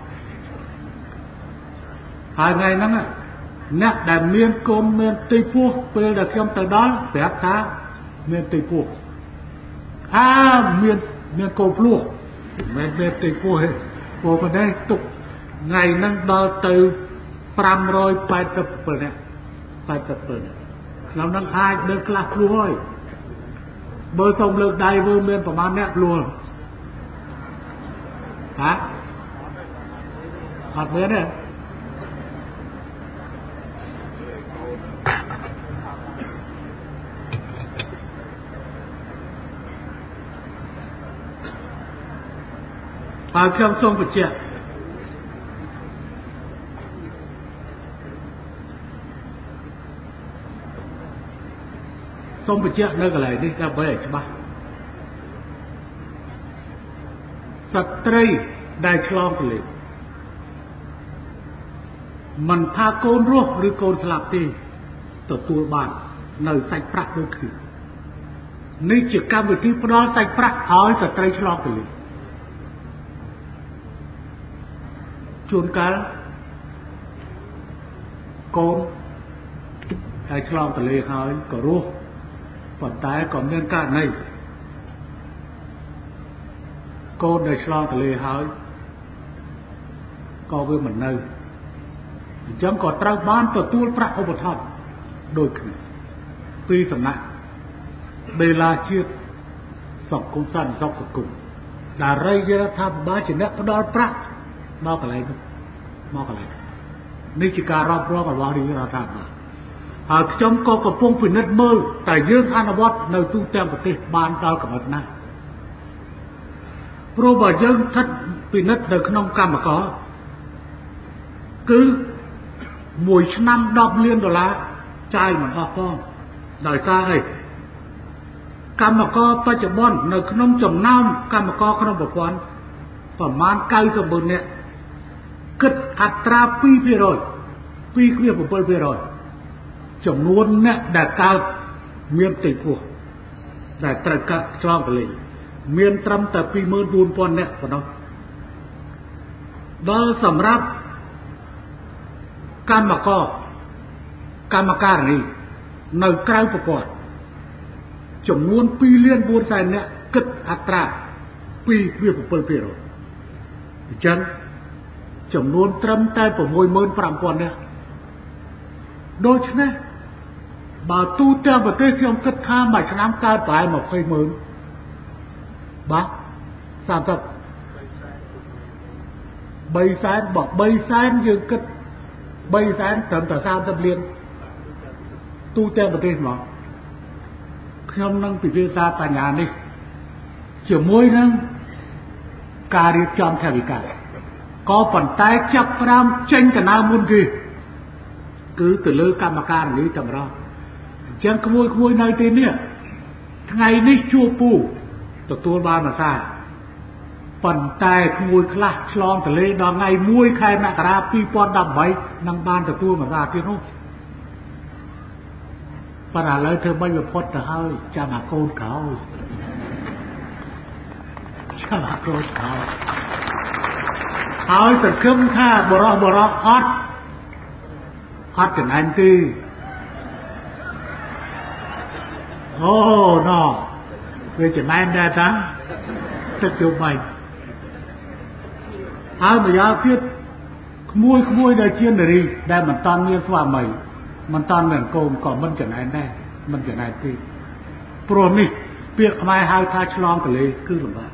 ហើយថ្ងៃហ្នឹងអ្នកដែលមានកូនមានផ្ទៃពោះពេលដែលខ្ញុំទៅដល់ប្រាប់ថាមានផ្ទៃពោះមានកូនភ្លោះមិនមែនផ្ទៃពោះទេព្រោះប៉ុណ្ណេះទុកថ្ងៃហ្នឹងដល់ទៅ587នាក់87នាក់ក្នុងហ្នឹងអាចលើកខ្លះភ្លោះហើយបើសូមលើកដៃមើលមានប្រមាណអ្នកភ្លោះអត់មានទេហើយខ្ញុំសូមបញ្ជាក់នៅកន្លែងនេះដើម្បីឲ្យច្បាស់ស្ត្រីដែលឆ្លងទន្លេមិនថាកូនរស់ឬកូនស្លាប់ទេទទួលបាននៅសាច់ប្រាក់ដូចគ្នានេះជាកម្មវិធីផ្ដល់សាច់ប្រាក់ឲ្យស្ត្រីឆ្លងទន្លេជួនកាលកូនហើយឆ្លងទន្លេហើយក៏រស់ប៉ុន្តែក៏មានករណីកូនដែលឆ្លងទន្លេហើយក៏វាមិននៅអញ្ចឹងក៏ត្រូវបានទទួលប្រាក់ឧបត្ថម្ភដូចគ្នាពីសំណាក់បេឡាជាតិសង្គមសន្តិសុខសង្គមដែលរដ្ឋាភិបាលជាអ្នកផ្ដល់ប្រាក់មកកន្លែងនេះជាការរាប់រងរបស់រាជរដ្ឋាភិបាលហើយខ្ញុំក៏កំពុងពិនិត្យមើលតែយើងអនុវត្តនៅទូទាំងប្រទេសបានដល់កម្រិតណាព្រោះបើយើងស្ថិតពិនិត្យនៅក្នុងកម្មករគឺមួយឆ្នាំ$10 លានចាយមិនអស់ផងដោយសារអីកម្មករបច្ចុប្បន្ននៅក្នុងចំណោមកម្មករក្នុងប្រព័ន្ធប្រមាណ90,000នាក់គិតអត្រា 2.7% ចំនួនអ្នកដែលកើតមានផ្ទៃពោះដែលត្រូវកាត់ឆ្លងទន្លេមានត្រឹមតែ 24,000 នាក់ប៉ុណ្ណោះដល់សម្រាប់កម្មការនីនៅក្រៅប្រព័ន្ធចំនួន 2,400,000 នាក់គិតអត្រា 2.7% អញ្ចឹងចំនួនត្រឹមតែ 65,000 នាក់ដូច្នេះបើទូទាំងប្រទេសខ្ញុំគិតថាមួយឆ្នាំកើតប្រហែល 20,000 បាទ30 300,000បើ300,000យើងគិត300,000ត្រឹមតែ30 លានទូទាំងប្រទេសមកខ្ញុំនឹងពិភាក្សាបញ្ហានេះជាមួយនឹងការរៀបចំថវិកាក៏ប៉ុន្តែចាប់ផ្ដើមចេញដំណើរមុនគេគឺទៅលើកម្មការនីតម្រោះអញ្ចឹងក្មួយនៅទីនេះថ្ងៃនេះជួបពូទទួលបានភាសាប៉ុន្តែក្មួយខ្លះឆ្លងទលេដល់ថ្ងៃ1ខែមករា2013នឹងបានទទួលមួយសារទៀតនោះប៉ុន្តែឥឡូវធ្វើមិនផុតទៅហើយចាំអាកូនក្រោយចាំអាកូនក្រោយហើយសង្ឃឹមថាបរោះអត់ចំណែនទេអូណោវាចំណែនដែរតាទឹកជុំបាញ់ហើយម្យ៉ាងទៀតក្មួយដែលជានារីដែលមិនតាន់មានស្វាមីមិនតាន់មានកូនក៏មិនចំណែនដែរមិនចំណែនទេព្រោះនេះពាក្យខ្មែរហៅថាឆ្លងទលេគឺលំបាក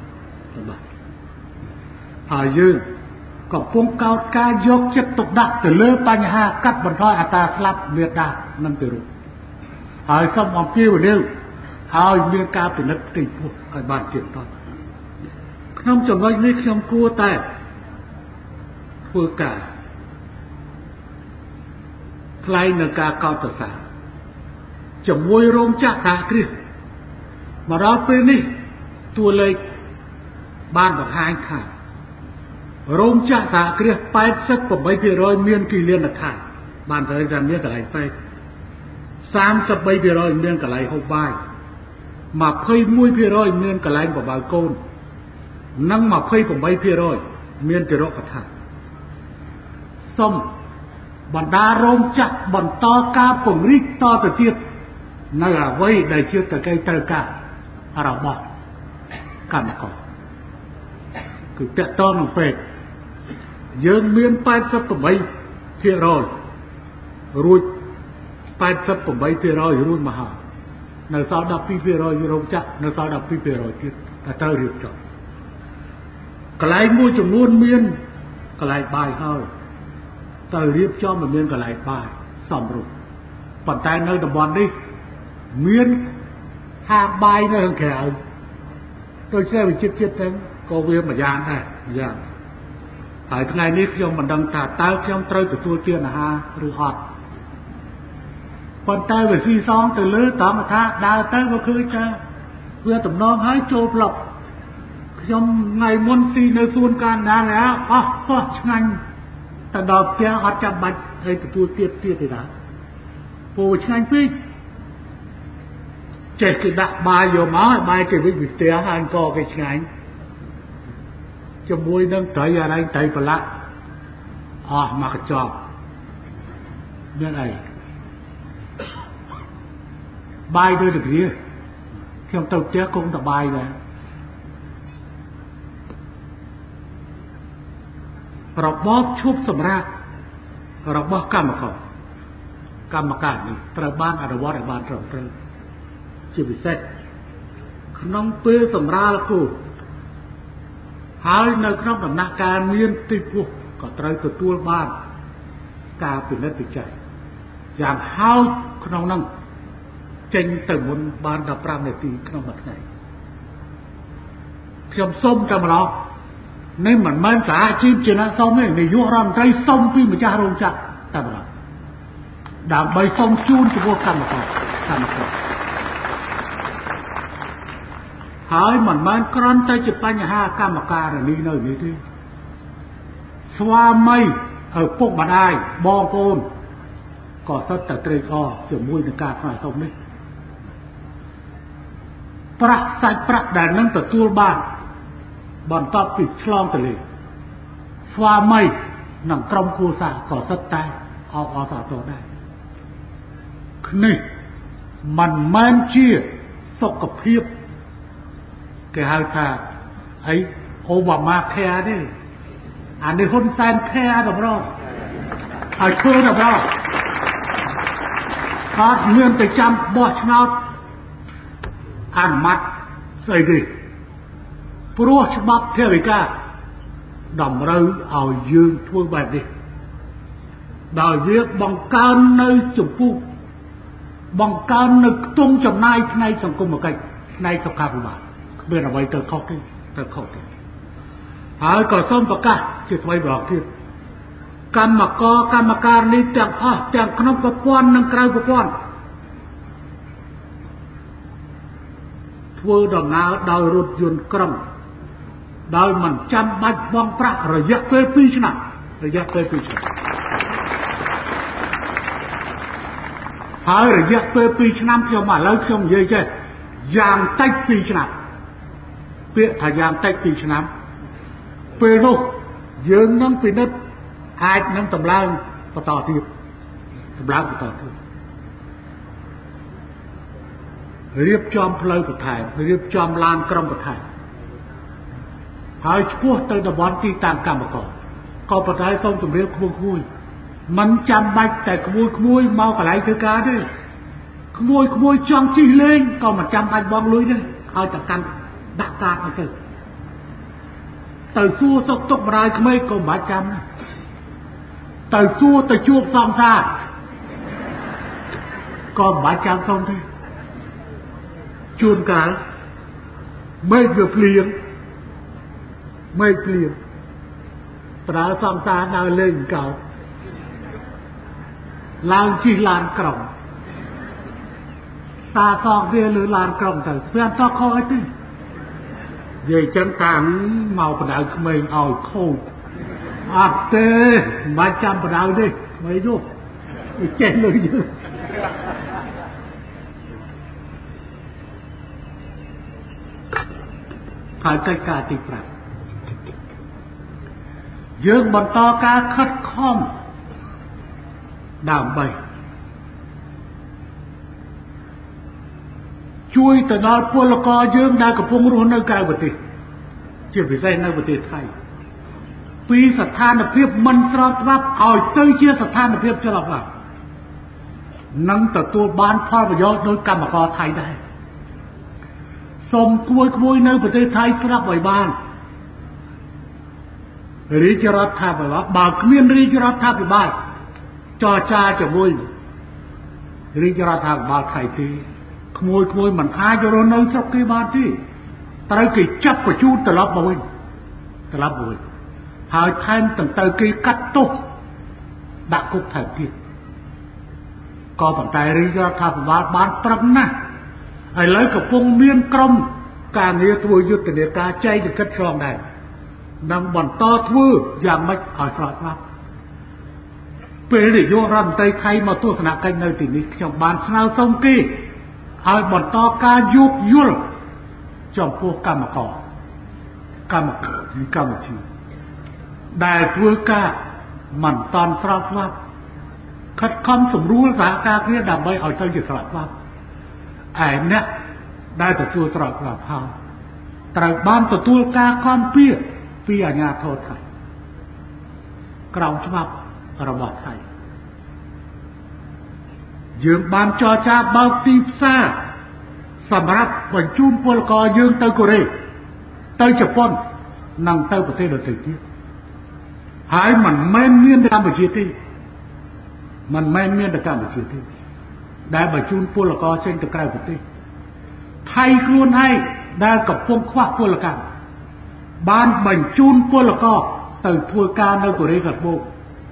ហើយយើងកំពុងកោតការយកចិត្តទុកដាក់ទៅលើបញ្ហាកាត់បន្ថយអត្រាស្លាប់មេដានិងទារកហើយសូមអំពាវនាវឲ្យមានការពិនិត្យទីពោះឲ្យបានទៀងទាត់ក្នុងចំណុចនេះខ្ញុំគួរតែធ្វើការថ្លែងនៅការកោតសរសើរជាមួយរោងចក្រសហគ្រាសមកដល់ពេលនេះតួលេខបានបង្ហាញថារោងចក្រសហគ្រាស 88% មានគិលានដ្ឋានបានទៅថាមានកន្លែងពេទ្យ 33% មានកន្លែងហូបបាយ 21% មានកន្លែងបបៅកូននិង 28% មានទារកដ្ឋានសូមបណ្ដារោងចក្របន្តការពង្រីកតទៅទៀតនៅអ្វីដែលជាតកៃត្រូវការរបស់កម្មករគឺតកតនឹងពេទ្យយើងមាន 88% រួច 88% រួចមកហើយនៅសល់ 12% រោងចក្រនៅសល់ 12% ទៀតតែត្រូវរៀបចំកន្លែងមួយចំនួនមានកន្លែងបាយហើយត្រូវរៀបចំឲ្យមានកន្លែងបាយសមរម្យប៉ុន្តែនៅតំបន់នេះមានហាងបាយនៅខាងក្រៅដូចជាវិចិត្រជាតិហ្នឹងក៏វាមួយយ៉ាងដែរយ៉ាងហើយថ្ងៃនេះខ្ញុំមិនដឹងថាតើខ្ញុំត្រូវទទួលទានអាហារឬអត់ប៉ុន្តែវាស៊ីសងទៅលើតង់ថាដើរទៅក៏ឃើញថាវាតំណងឲ្យចូលប្លុកខ្ញុំថ្ងៃមុនស៊ីនៅសួនកានណាអស់កោះឆ្ងាញ់ទៅដល់ផ្ទះអត់ចាំបាច់ឲ្យទទួលទៀតទេណាពូឆ្ងាញ់ពេកចេះគេដាក់បាយយកមកឲ្យបាយគេវិទ្យាហើយក៏គេឆ្ងាញ់ជាមួយនឹងត្រីអរ៉ៃត្រីប្រឡាក់អស់មកកញ្ចប់មានអីបាយដូចតែគ្នាខ្ញុំទៅផ្ទះគង់តែបាយដែររបបឈប់សម្រាករបស់កម្មការនេះត្រូវបានអនុវត្តឲ្យបានត្រឹមត្រូវជាពិសេសក្នុងពេលសម្រាលគូហើយនៅក្នុងដំណាក់កាលមានទីពោះក៏ត្រូវទទួលបានការពិនិត្យវិจัยយ៉ាងហោចក្នុងនោះចេញទៅមុនបាន15នាទីក្នុងមួយថ្ងៃខ្ញុំសូមតែម្ដងនេះមិនមែនសហជីពជាអ្នកសុំទេនាយករដ្ឋមន្ត្រីសុំពីម្ចាស់រោងចក្រតែម្ដងដើម្បីសុំជូនចំពោះកម្មករហើយមិនមែនគ្រាន់តែជាបញ្ហាកម្មការនេះនៅនេះទេស្វាមីឪពុកម្ដាយបងប្អូនក៏សិតតែត្រេកអរជាមួយនឹងការស្នើសុំនេះប្រាក់សាច់ប្រាក់ដែលនឹងទទួលបានបន្ទាប់ពីឆ្លងទលេស្វាមីនិងក្រុមគ្រួសារក៏សិតតែអបអរសាទរដែរនេះមិនមែនជាសុខភាពគេហៅថាអីអូបាម៉ាខែទេអានេះហ៊ុនសែនខែតម្រងឲ្យធ្វើតម្រងអត់មានតែចាំបោះឆ្នោតអនុម័តស្អីទេព្រោះច្បាប់ធរិកាតម្រូវឲ្យយើងធ្វើបែបនេះដោយវាបង្កើននៅចម្ពោះបង្កើននៅខ្ទង់ចំណាយផ្នែកសង្គមគិច្ចផ្នែកសុខាភិបាលគ្មានអ្វីទៅខុសទេហើយក៏សូមប្រកាសជាថ្មីម្ដងទៀតកម្មការនេះទាំងអស់ទាំងក្នុងប្រព័ន្ធនិងក្រៅប្រព័ន្ធធ្វើដំណើរដោយរថយន្តក្រុងដោយមិនចាំបាច់បង់ប្រាក់រយៈពេល2ឆ្នាំហើយរយៈពេល2ឆ្នាំខ្ញុំឥឡូវខ្ញុំនិយាយចេះយ៉ាងតិច2ឆ្នាំពាក្យថាយ៉ាងតិច2ឆ្នាំពេលនោះយើងនឹងពិនិត្យអាចនឹងតម្លើងបន្តទៀតរៀបចំផ្លូវបន្ថែមរៀបចំឡានក្រុងបន្ថែមហើយឆ្ពោះទៅតំបន់ទីតាំងកម្មករក៏ប៉ុន្តែសូមជម្រាបក្មួយមិនចាំបាច់តែក្មួយមកកន្លែងធ្វើការទេក្មួយចង់ជិះលេងក៏មិនចាំបាច់បងលុយទេឲ្យតែកាន់ដាក់កាតមកទៅសួរសុខទុក្ខម្ដាយក្មេកក៏មិនបាច់ចាំទៅសួរទៅជួបសង្សារក៏មិនបាច់ចាំផងទេជួនកាលមេឃវាភ្លៀងប្រើសង្សារដើរលេងកោឡើងជិះឡានក្រុងសាសងវាលើឡានក្រុងទៅវាអត់តខអីទេនិយាយចឹងតាំងមកបដៅក្មេងឲ្យខូចអត់ទេមិនបាច់ចាំបដៅទេមិននោះចេះលុយយើងហើយកិច្ចការទី5យើងបន្តការខិតខំដើម្បីជួយទៅដល់ពលករយើងដែលកំពុងរស់នៅក្រៅប្រទេសជាពិសេសនៅប្រទេសថៃពីស្ថានភាពមិនស្របច្បាប់ឲ្យទៅជាស្ថានភាពស្របច្បាប់នឹងទទួលបានផលប្រយោជន៍ដោយកម្មករថៃដែរសូមគួយនៅប្រទេសថៃស្រាប់ឲ្យបានរាជរដ្ឋាភិបាលបើគ្មានរាជរដ្ឋាភិបាលចរចាជាមួយរាជរដ្ឋាភិបាលថៃទេក្មួយមិនអាចរស់នៅស្រុកគេបានទេត្រូវគេចាប់បញ្ជូនត្រឡប់មកវិញហើយថែមទាំងទៅគេកាត់ទោសដាក់គុកថែមទៀតក៏ប៉ុន្តែរាជរដ្ឋាភិបាលបានប្រឹងណាស់ឥឡូវកំពុងមានក្រុមការងារធ្វើយុទ្ធនាការចែកកិច្ចឆ្លងដែរនឹងបន្តធ្វើយ៉ាងម៉េចឲ្យស្របច្បាប់ពេលនាយករដ្ឋមន្ត្រីថៃមកទស្សនកិច្ចនៅទីនេះខ្ញុំបានស្នើសុំគេឲ្យបន្តការយោគយល់ចំពោះកម្មជាដែលធ្វើការមិនតាន់ស្របច្បាប់ខិតខំសម្រួលសហការគ្នាដើម្បីឲ្យទៅជាស្របច្បាប់ឯអ្នកដែលទទួលស្របច្បាប់ហើយត្រូវបានទទួលការគាំពៀពីអាជ្ញាធរថៃក្រោមច្បាប់របស់ថៃយើងបានចរចាបើកទីផ្សារសម្រាប់បញ្ជូនពលករយើងទៅកូរ៉េទៅជប៉ុននិងទៅប្រទេសដទៃទៀតហើយមិនមែនមានតែកម្ពុជាទេដែលបញ្ជូនពលករចេញទៅក្រៅប្រទេសថៃខ្លួនឯងដែលកំពុងខ្វះពលកម្មបានបញ្ជូនពលករទៅធ្វើការនៅកូរ៉េខាងត្បូង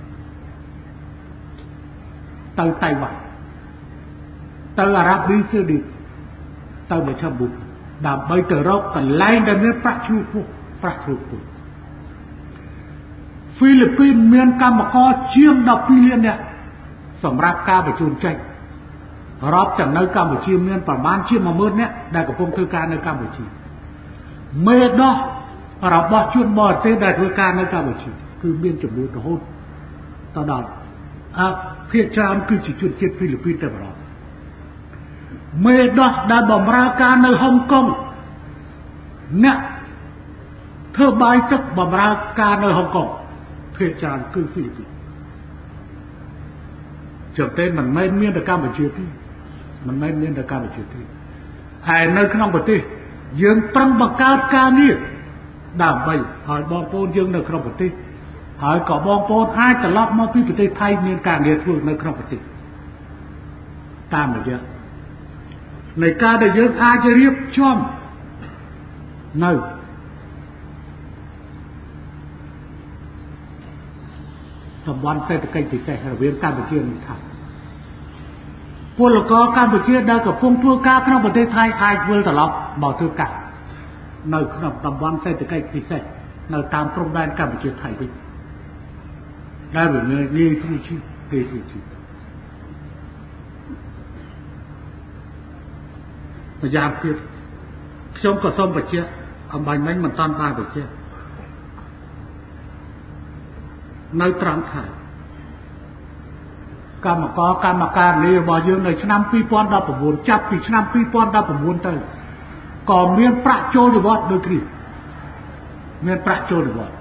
ទៅតៃវ៉ាន់ទៅអារ៉ាប៊ីសាអូឌីតទៅមជ្ឈមណ្ឌលដើម្បីទៅរកកន្លែងដែលមានប្រាក់ឈ្នួលខ្ពស់ហ្វីលីពីនមានកម្មករជាង12លាននាក់សម្រាប់ការបញ្ជូនចេញរាប់ទាំងនៅកម្ពុជាមានប្រមាណជា 10000 នាក់ដែលកំពុងធ្វើការនៅកម្ពុជាមេដោះរបស់ជនបរទេសដែលធ្វើការនៅកម្ពុជាគឺមានចំនួនរហូតដល់ភាគច្រើនគឺជាជនជាតិហ្វីលីពីនតែម្ដងមេដោះដែលបម្រើការនៅហុងកុងអ្នកធ្វើបាយទឹកបម្រើការនៅហុងកុងភាគច្រើនគឺហ្វីលីពីនចំតែមិនមែនមានតែកម្ពុជាទេហើយនៅក្នុងប្រទេសយើងប្រឹងបង្កើតការងារដើម្បីឲ្យបងប្អូនយើងនៅក្នុងប្រទេសហើយក៏បងប្អូនអាចត្រឡប់មកពីប្រទេសថៃមានការងារធ្វើនៅក្នុងប្រទេសតាមរយៈនៃការដែលយើងអាចរៀបចំនៅតំបន់សេដ្ឋកិច្ចពិសេសរវាងកម្ពុជានិងថៃពលករកម្ពុជាដែលកំពុងធ្វើការក្នុងប្រទេសថៃអាចវិលត្រឡប់មកធ្វើការនៅក្នុងតំបន់សេដ្ឋកិច្ចពិសេសនៅតាមព្រំដែនកម្ពុជាថៃវិញដែលវាងាយស្រួលជាងគេស្រួលជាងម្យ៉ាងទៀតខ្ញុំក៏សូមបញ្ជាក់អំបញ្ញមិញមិនតាន់បានបញ្ជាក់នៅត្រង់ថាកម្មការងាររបស់យើងនៅឆ្នាំ2019ចាប់ពីឆ្នាំ2019ទៅក៏មានប្រាក់ចូលនិវត្តន៍ដូចគ្នាមានប្រាក់ចូលនិវត្តន៍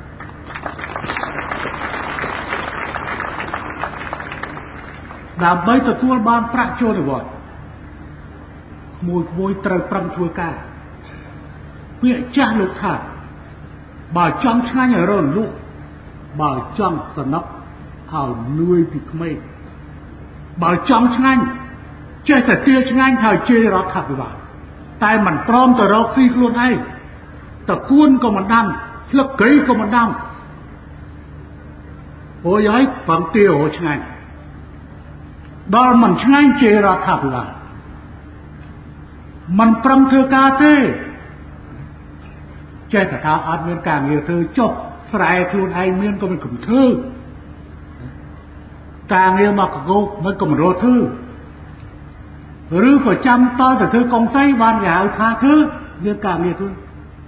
ដើម្បីទទួលបានប្រាក់ចូលនិវត្តន៍ក្មួយត្រូវប្រឹងធ្វើការពាក្យចាស់លោកថាបើចង់ឆ្ងាញ់ឲ្យរលក់បើចង់សនុកឲ្យលួយពីក្មេងបើចង់ឆ្ងាញ់ចេះតែទាឆ្ងាញ់ហើយជេររដ្ឋាភិបាលតែមិនព្រមទៅរកស៊ីខ្លួនឯងតកួនក៏មិនដាំស្លឹកគ្រៃក៏មិនដាំអូយហើយបំទារឆ្ងាញ់ដល់មិនឆ្ងាញ់ជេររដ្ឋាភិបាលមិនប្រឹងធ្វើការទេចេះតែថាអត់មានការងារធ្វើចុះស្រែខ្លួនឯងមានក៏មិនកំធ្វើការងារមកកោកមិនក៏មិនរត់ធ្វើឬក៏ចាំតទៅធ្វើកងសីបានគេហៅថាធ្វើមានការងារធ្វើ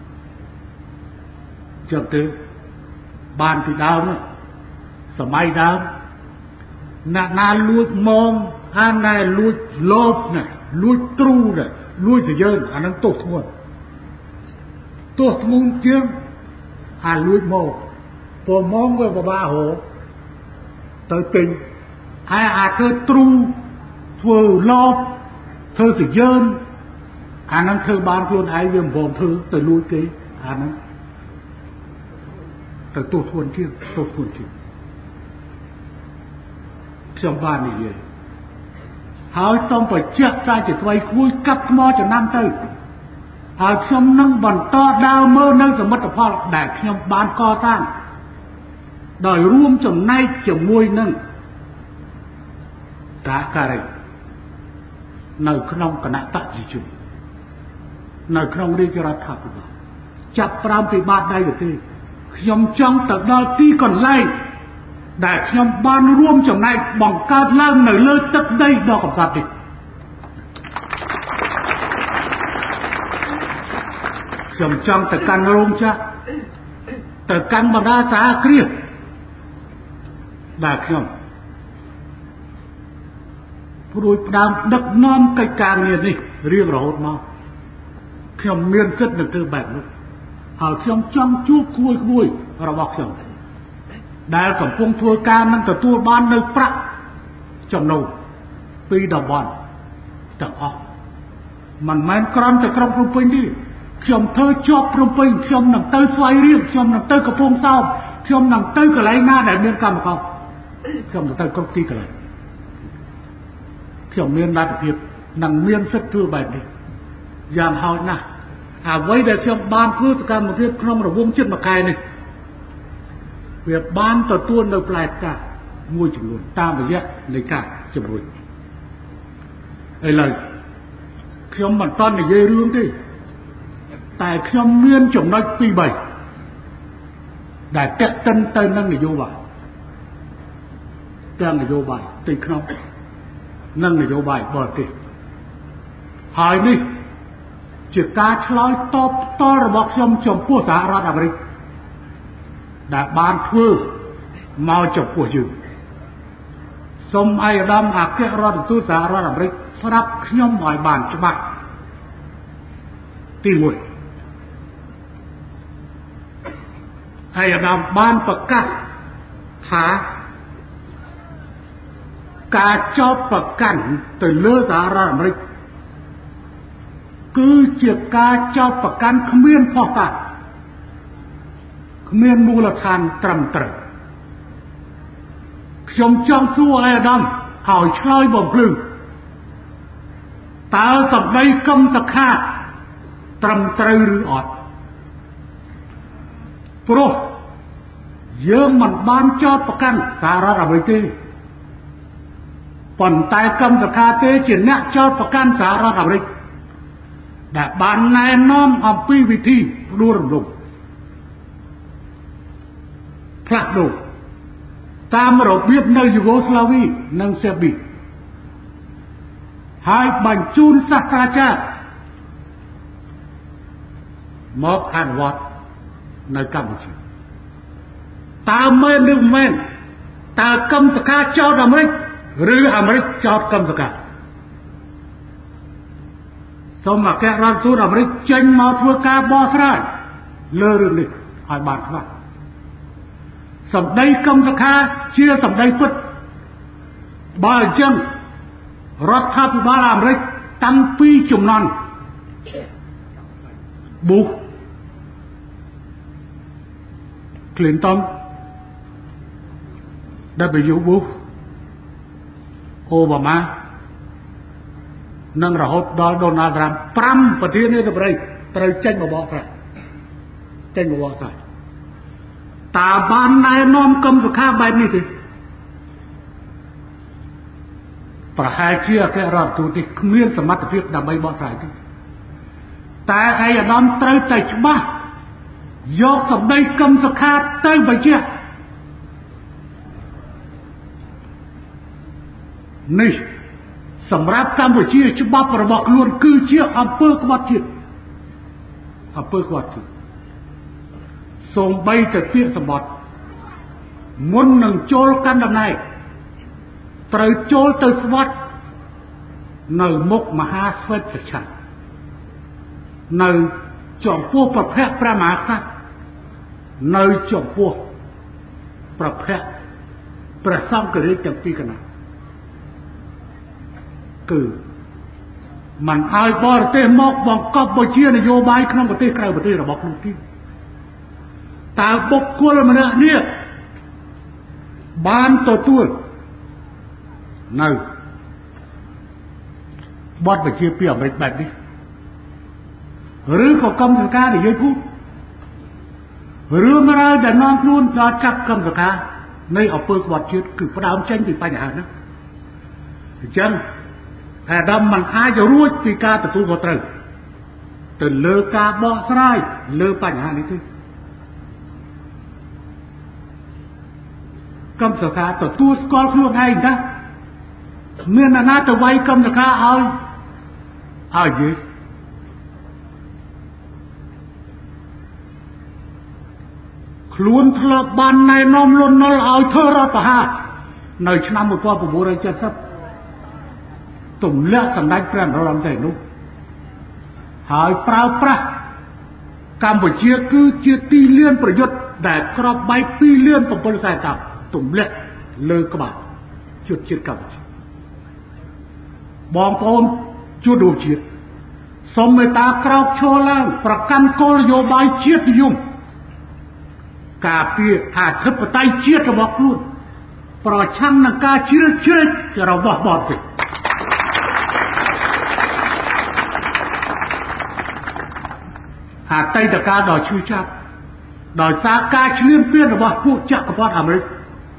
ចុះទៅបានពីដើមសម័យដើមអ្នកណាលួចម៉ងអានណែលួចលោបណែលួចទ្រូណែលួចសយើងអានឹងទោសធ្ងន់ជាងអាលួចមកព្រោះម៉ងវាពិបាករកទៅទិញហើយអាធ្វើទ្រូធ្វើលោបធ្វើសយើងអានឹងធ្វើបានខ្លួនឯងវាមិនព្រមធ្វើទៅលួចគេអានឹងទៅទោសធ្ងន់ជាងខ្ញុំបាននិយាយហើយសូមបញ្ជាក់សាជាថ្មីគួយកាប់ថ្មចំណាំទៅហើយខ្ញុំនឹងបន្តដើរមើលនៅសមិទ្ធផលដែលខ្ញុំបានកសាងដោយរួមចំណែកជាមួយនឹងសហការីនៅក្នុងគណៈបព្វជិជននៅក្នុងរាជរដ្ឋាភិបាលចាប់ផ្ដើមពីបាតដៃទៅទេខ្ញុំចង់ទៅដល់ទីកន្លែងដែលខ្ញុំបានរួមចំណែកបង្កើតឡើងនៅលើទឹកដីដ៏កំសត់នេះខ្ញុំចង់ទៅកាន់រោងចក្រទៅកាន់បណ្ដាសហគ្រាសដែលខ្ញុំព្រួយផ្ដើមដឹកនាំកិច្ចការងារនេះរៀងរហូតមកខ្ញុំមានសិទ្ធិនឹងធ្វើបែបនោះហើយខ្ញុំចង់ជួបគួយរបស់ខ្ញុំដែលកំពុងធ្វើការនឹងទទួលបាននៅប្រាក់ចំណូលពីតំបន់ទាំងអស់មិនមែនគ្រាន់តែក្រុងភ្នំពេញទេខ្ញុំធ្វើជាប់ភ្នំពេញខ្ញុំនឹងទៅស្វាយរៀងខ្ញុំនឹងទៅកំពង់សោមខ្ញុំនឹងទៅកន្លែងណាដែលមានកម្មករខ្ញុំនឹងទៅគ្រប់ទីកន្លែងខ្ញុំមានលទ្ធភាពនិងមានសិទ្ធិធ្វើបែបនេះយ៉ាងហោចណាស់អ្វីដែលខ្ញុំបានធ្វើសកម្មភាពក្នុងរង្វង់ជិត1ខែនេះវាបានទទួលនៅផ្លែផ្កាមួយចំនួនតាមរយៈនៃការជំរុញឥឡូវខ្ញុំមិនតន់និយាយរឿងទេតែខ្ញុំមានចំណុច2-3ដែលតេតិនទៅនឹងនយោបាយទាំងនយោបាយទីក្នុងនិងនយោបាយបរទេសហើយនេះជាការឆ្លើយតបផ្ទាល់របស់ខ្ញុំចំពោះសហរដ្ឋអាមេរិកដែលបានធ្វើមកចំពោះយើងសូមអាយដាមអគ្គរដ្ឋទូតសហរដ្ឋអាមេរិកស្រាប់ខ្ញុំឲ្យបានច្បាស់ទី1អាយដាមបានប្រកាសថាការចោទប្រកាន់ទៅលើសហរដ្ឋអាមេរិកគឺជាការចោទប្រកាន់គ្មានភស្តុតាងគ្មានមូលដ្ឋានត្រឹមត្រូវខ្ញុំចង់សួរអាដាមឲ្យឆ្លើយបំភ្លឺតើសម្ដីកឹមសុខាត្រឹមត្រូវឬអត់ព្រោះយើងមិនបានចោទប្រកាន់សហរដ្ឋអាមេរិកទេប៉ុន្តែកឹមសុខាទេជាអ្នកចោទប្រកាន់សហរដ្ឋអាមេរិកដែលបានណែនាំអំពីវិធីផ្ដួលរំលំផ្លាស់ប្ដូរតាមរបៀបនៅយូហ្គោស្លាវីនិងសេប៊ីហើយបញ្ជូនសាស្ត្រាចារ្យមកអនុវត្តនៅកម្ពុជាតើមែនឬមិនមែនតើកម្មសខាចោទអាមេរិកឬអាមេរិកចោទកម្មសខាសូមអគ្គរដ្ឋទូតអាមេរិកចេញមកធ្វើការបកស្រាយលើរឿងនេះឲ្យបានច្បាស់សម្ដីកម្មសខាជាសម្ដីពិតបើអញ្ចឹងរដ្ឋាភិបាលអាមេរិកតាំងពីជំនាន់Bush Clinton W Bush Obama និងរហូតដល់ Donald Trump 5ប្រធានាធិបតីត្រូវចេញមកបកស្រាយតើបានណែនាំកម្មសខាបែបនេះទេប្រហែលជាអគ្គរដ្ឋទូតនេះគ្មានសមត្ថភាពដើម្បីបកស្រាយទេតែឯកឧត្តមត្រូវតែច្បាស់យកសម្ដីកម្មសខាទៅបញ្ជាក់នេះសម្រាប់កម្ពុជាច្បាប់របស់ខ្លួនគឺជាអំពើក្បត់ជាតិសូម្បីតែពាក្យសម្បត្តិមុននឹងចូលកាន់តំណែងត្រូវចូលទៅស្វាត់នៅមុខមហាស្វេតឆ័ត្រនៅចំពោះប្រភពព្រះមហាក្សត្រនៅចំពោះប្រភពព្រះសង្ឃរាជទាំងពីរគណៈគឺមិនឲ្យបរទេសមកបង្កប់បញ្ជានយោបាយក្នុងប្រទេសក្រៅប្រទេសរបស់ខ្លួនទៀតតើបុគ្គលម្នាក់នេះបានទទួលនៅបទបញ្ជាពីអាមេរិកបែបនេះឬក៏កម្មសខានិយាយพูดរឿងរ៉ាវដែលនាំខ្លួនដល់ចាប់កម្មសខានៃអំពើក្បត់ជាតិគឺផ្ដើមចេញពីបញ្ហាហ្នឹងអញ្ចឹងអាដាមមិនអាចរួចពីការទទួលខុសត្រូវទៅលើការបកស្រាយលើបញ្ហានេះទេកម្មសខាទទួលស្គាល់ខ្លួនឯងថាមានអាណាទៅវាយកម្មសខាឲ្យយេខ្លួនធ្លាប់បានណែនាំលន់នល់ឲ្យធ្វើរដ្ឋប្រហារនៅឆ្នាំ1970ទម្លាក់សម្ដេចព្រះនរោត្តមសីហនុហើយប្រើប្រាស់កម្ពុជាគឺជាទីលានប្រយុទ្ធដែលក្របបែក2លាន7ខ្សែតោទម្លាក់លើក្បាលជនជាតិកម្ពុជាបងប្អូនជួនរួមជាតិសូមមេត្តាក្រោកឈរឡើងប្រកាន់គោលនយោបាយជាតិនិយមការពារអធិបតេយ្យជាតិរបស់ខ្លួនប្រឆាំងនឹងការជ្រៀតជ្រែករបស់បរទេសអតីតកាលដ៏ឈឺចាប់ដោយសារការឈ្លានពានរបស់ពួកចក្រពត្តិអាមេរិក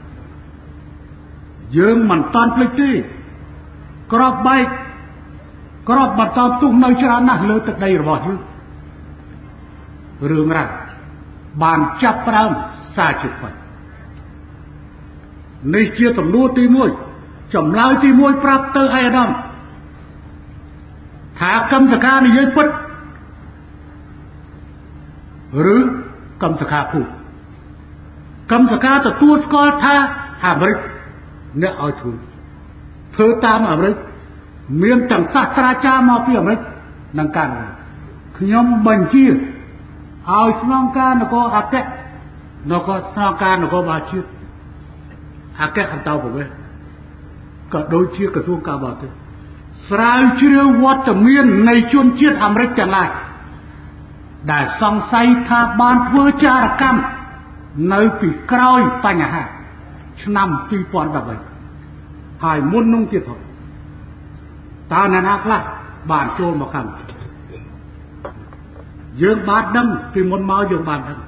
យើងមិនតាន់ភ្លេចទេក្របបែកក្របបន្តផ្ទុះនៅច្រើនណាស់លើទឹកដីរបស់យើងរឿងរ៉ាវបានចាប់ផ្ដើមសារជាថ្មីនេះជាសំណួរទី1ចម្លើយទី1ប្រាប់ទៅឯកឧត្តមថាកម្មសខានិយាយពិតឬកម្មសខាភូតកម្មសខាទទួលស្គាល់ថាអាមេរិកអ្នកឲ្យធ្វើតាមអាមេរិកមានទាំងសាស្ត្រាចារ្យមកពីអាមេរិកនិងកាណាដាខ្ញុំបញ្ជាឲ្យស្នងការនគរអគ្គស្នងការនគរបាលជាតិអគ្គអន្តរប្រវេសន៍ក៏ដូចជាក្រសួងការបរទេសស្រាវជ្រាវវត្តមាននៃជនជាតិអាមេរិកទាំងឡាយដែលសង្ស័យថាបានធ្វើចារកម្មនៅពីក្រោយបញ្ហាឆ្នាំ2013ហើយមុននោះទៀតផងតើអ្នកណាខ្លះបានចូលមកកម្មយើងបានដឹងពីមុនមកយើងបានដឹង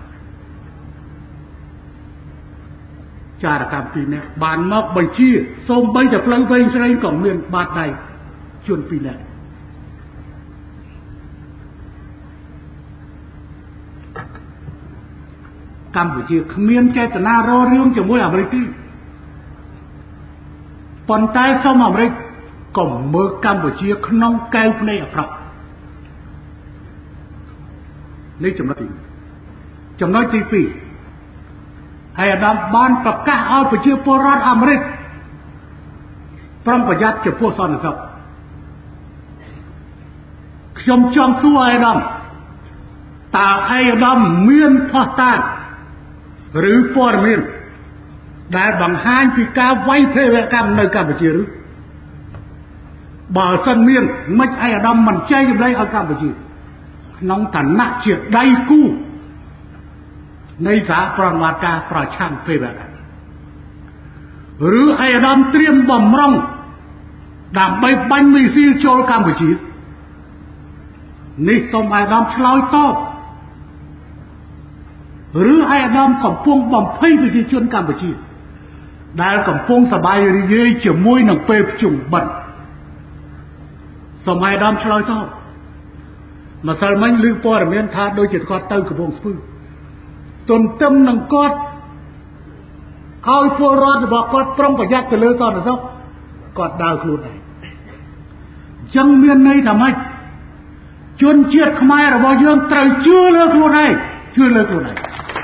ចារកម្មពីរនាក់បានមកបញ្ជាសូម្បីតែផ្លូវវែងស្រីក៏មានបាតដៃជួនពីរនាក់កម្ពុជាគ្មានចេតនារោរឿងជាមួយអាមេរិកទេប៉ុន្តែសូមអាមេរិកកុំមើលកម្ពុជាក្នុងកែវភ្នែកអាក្រក់នេះចំណុចទី1ចំណុចទី2ហើយអាដាមបានប្រកាសឲ្យប្រជាពលរដ្ឋអាមេរិកប្រុងប្រយ័ត្នចំពោះសន្តិសុខខ្ញុំចង់សួរអាដាមតើអាដាមមានផុសតាងឬព័ត៌មានដែលបង្ហាញពីការវាយភេរវកម្មនៅកម្ពុជាឬបើសិនមានមិនអាដាមមិនចែកចម្លែកឲ្យកម្ពុជាក្នុងឋានៈជាដៃគូនៃសហប្រតិបត្តិការប្រឆាំងភេរវកម្មឬអាដាមត្រៀមបំរុងដើម្បីបាញ់មីស៊ីលចូលកម្ពុជានេះសូមអាដាមឆ្លើយតបឬអាដាមកំពុងបំភ័យប្រជាជនកម្ពុជាដែលកំពុងសប្បាយរីករាយជាមួយនឹងពេលប្រជុំបិណ្ឌសូមអាដាមឆ្លើយតបម្សិលមិញឮព័ត៌មានថាដូចជាគាត់ទៅកំពង់ស្ពឺទន្ទឹមនឹងគាត់ឲ្យពលរដ្ឋរបស់គាត់ប្រុងប្រយ័ត្នទៅលើសន្តិសុខគាត់ដើរខ្លួនឯងអញ្ចឹងមានន័យថាម៉េចជនជាតិខ្មែររបស់យើងត្រូវជឿលើខ្លួនឯងជឿលើខ្លួនឯង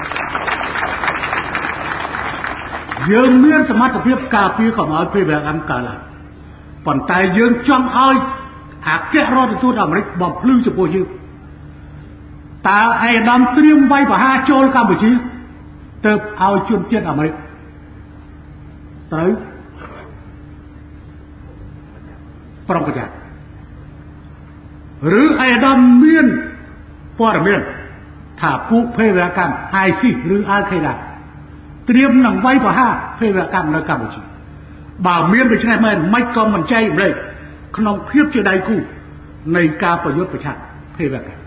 យើងមានសមត្ថភាពការពារកុំឲ្យភេរវកម្មកើតឡើងប៉ុន្តែយើងចង់ឲ្យអគ្គរដ្ឋទូតអាមេរិកបំភ្លឺចំពោះយើងតើអាដាមត្រៀមវាយប្រហារចូលកម្ពុជាទៅឲ្យជនជាតិអាមេរិកត្រូវប្រុងប្រយ័ត្នឬអាដាមមានព័ត៌មានថាពួកភេរវកម្ម ISIS ឬ Al-Qaeda ត្រៀមនឹងវាយប្រហារភេរវកម្មនៅកម្ពុជាបើមានដូច្នេះមែនមិនក៏មិនចែកម្លេចក្នុងភាពជាដៃគូនៃការប្រយុទ្ធប្រឆាំងភេរវកម្ម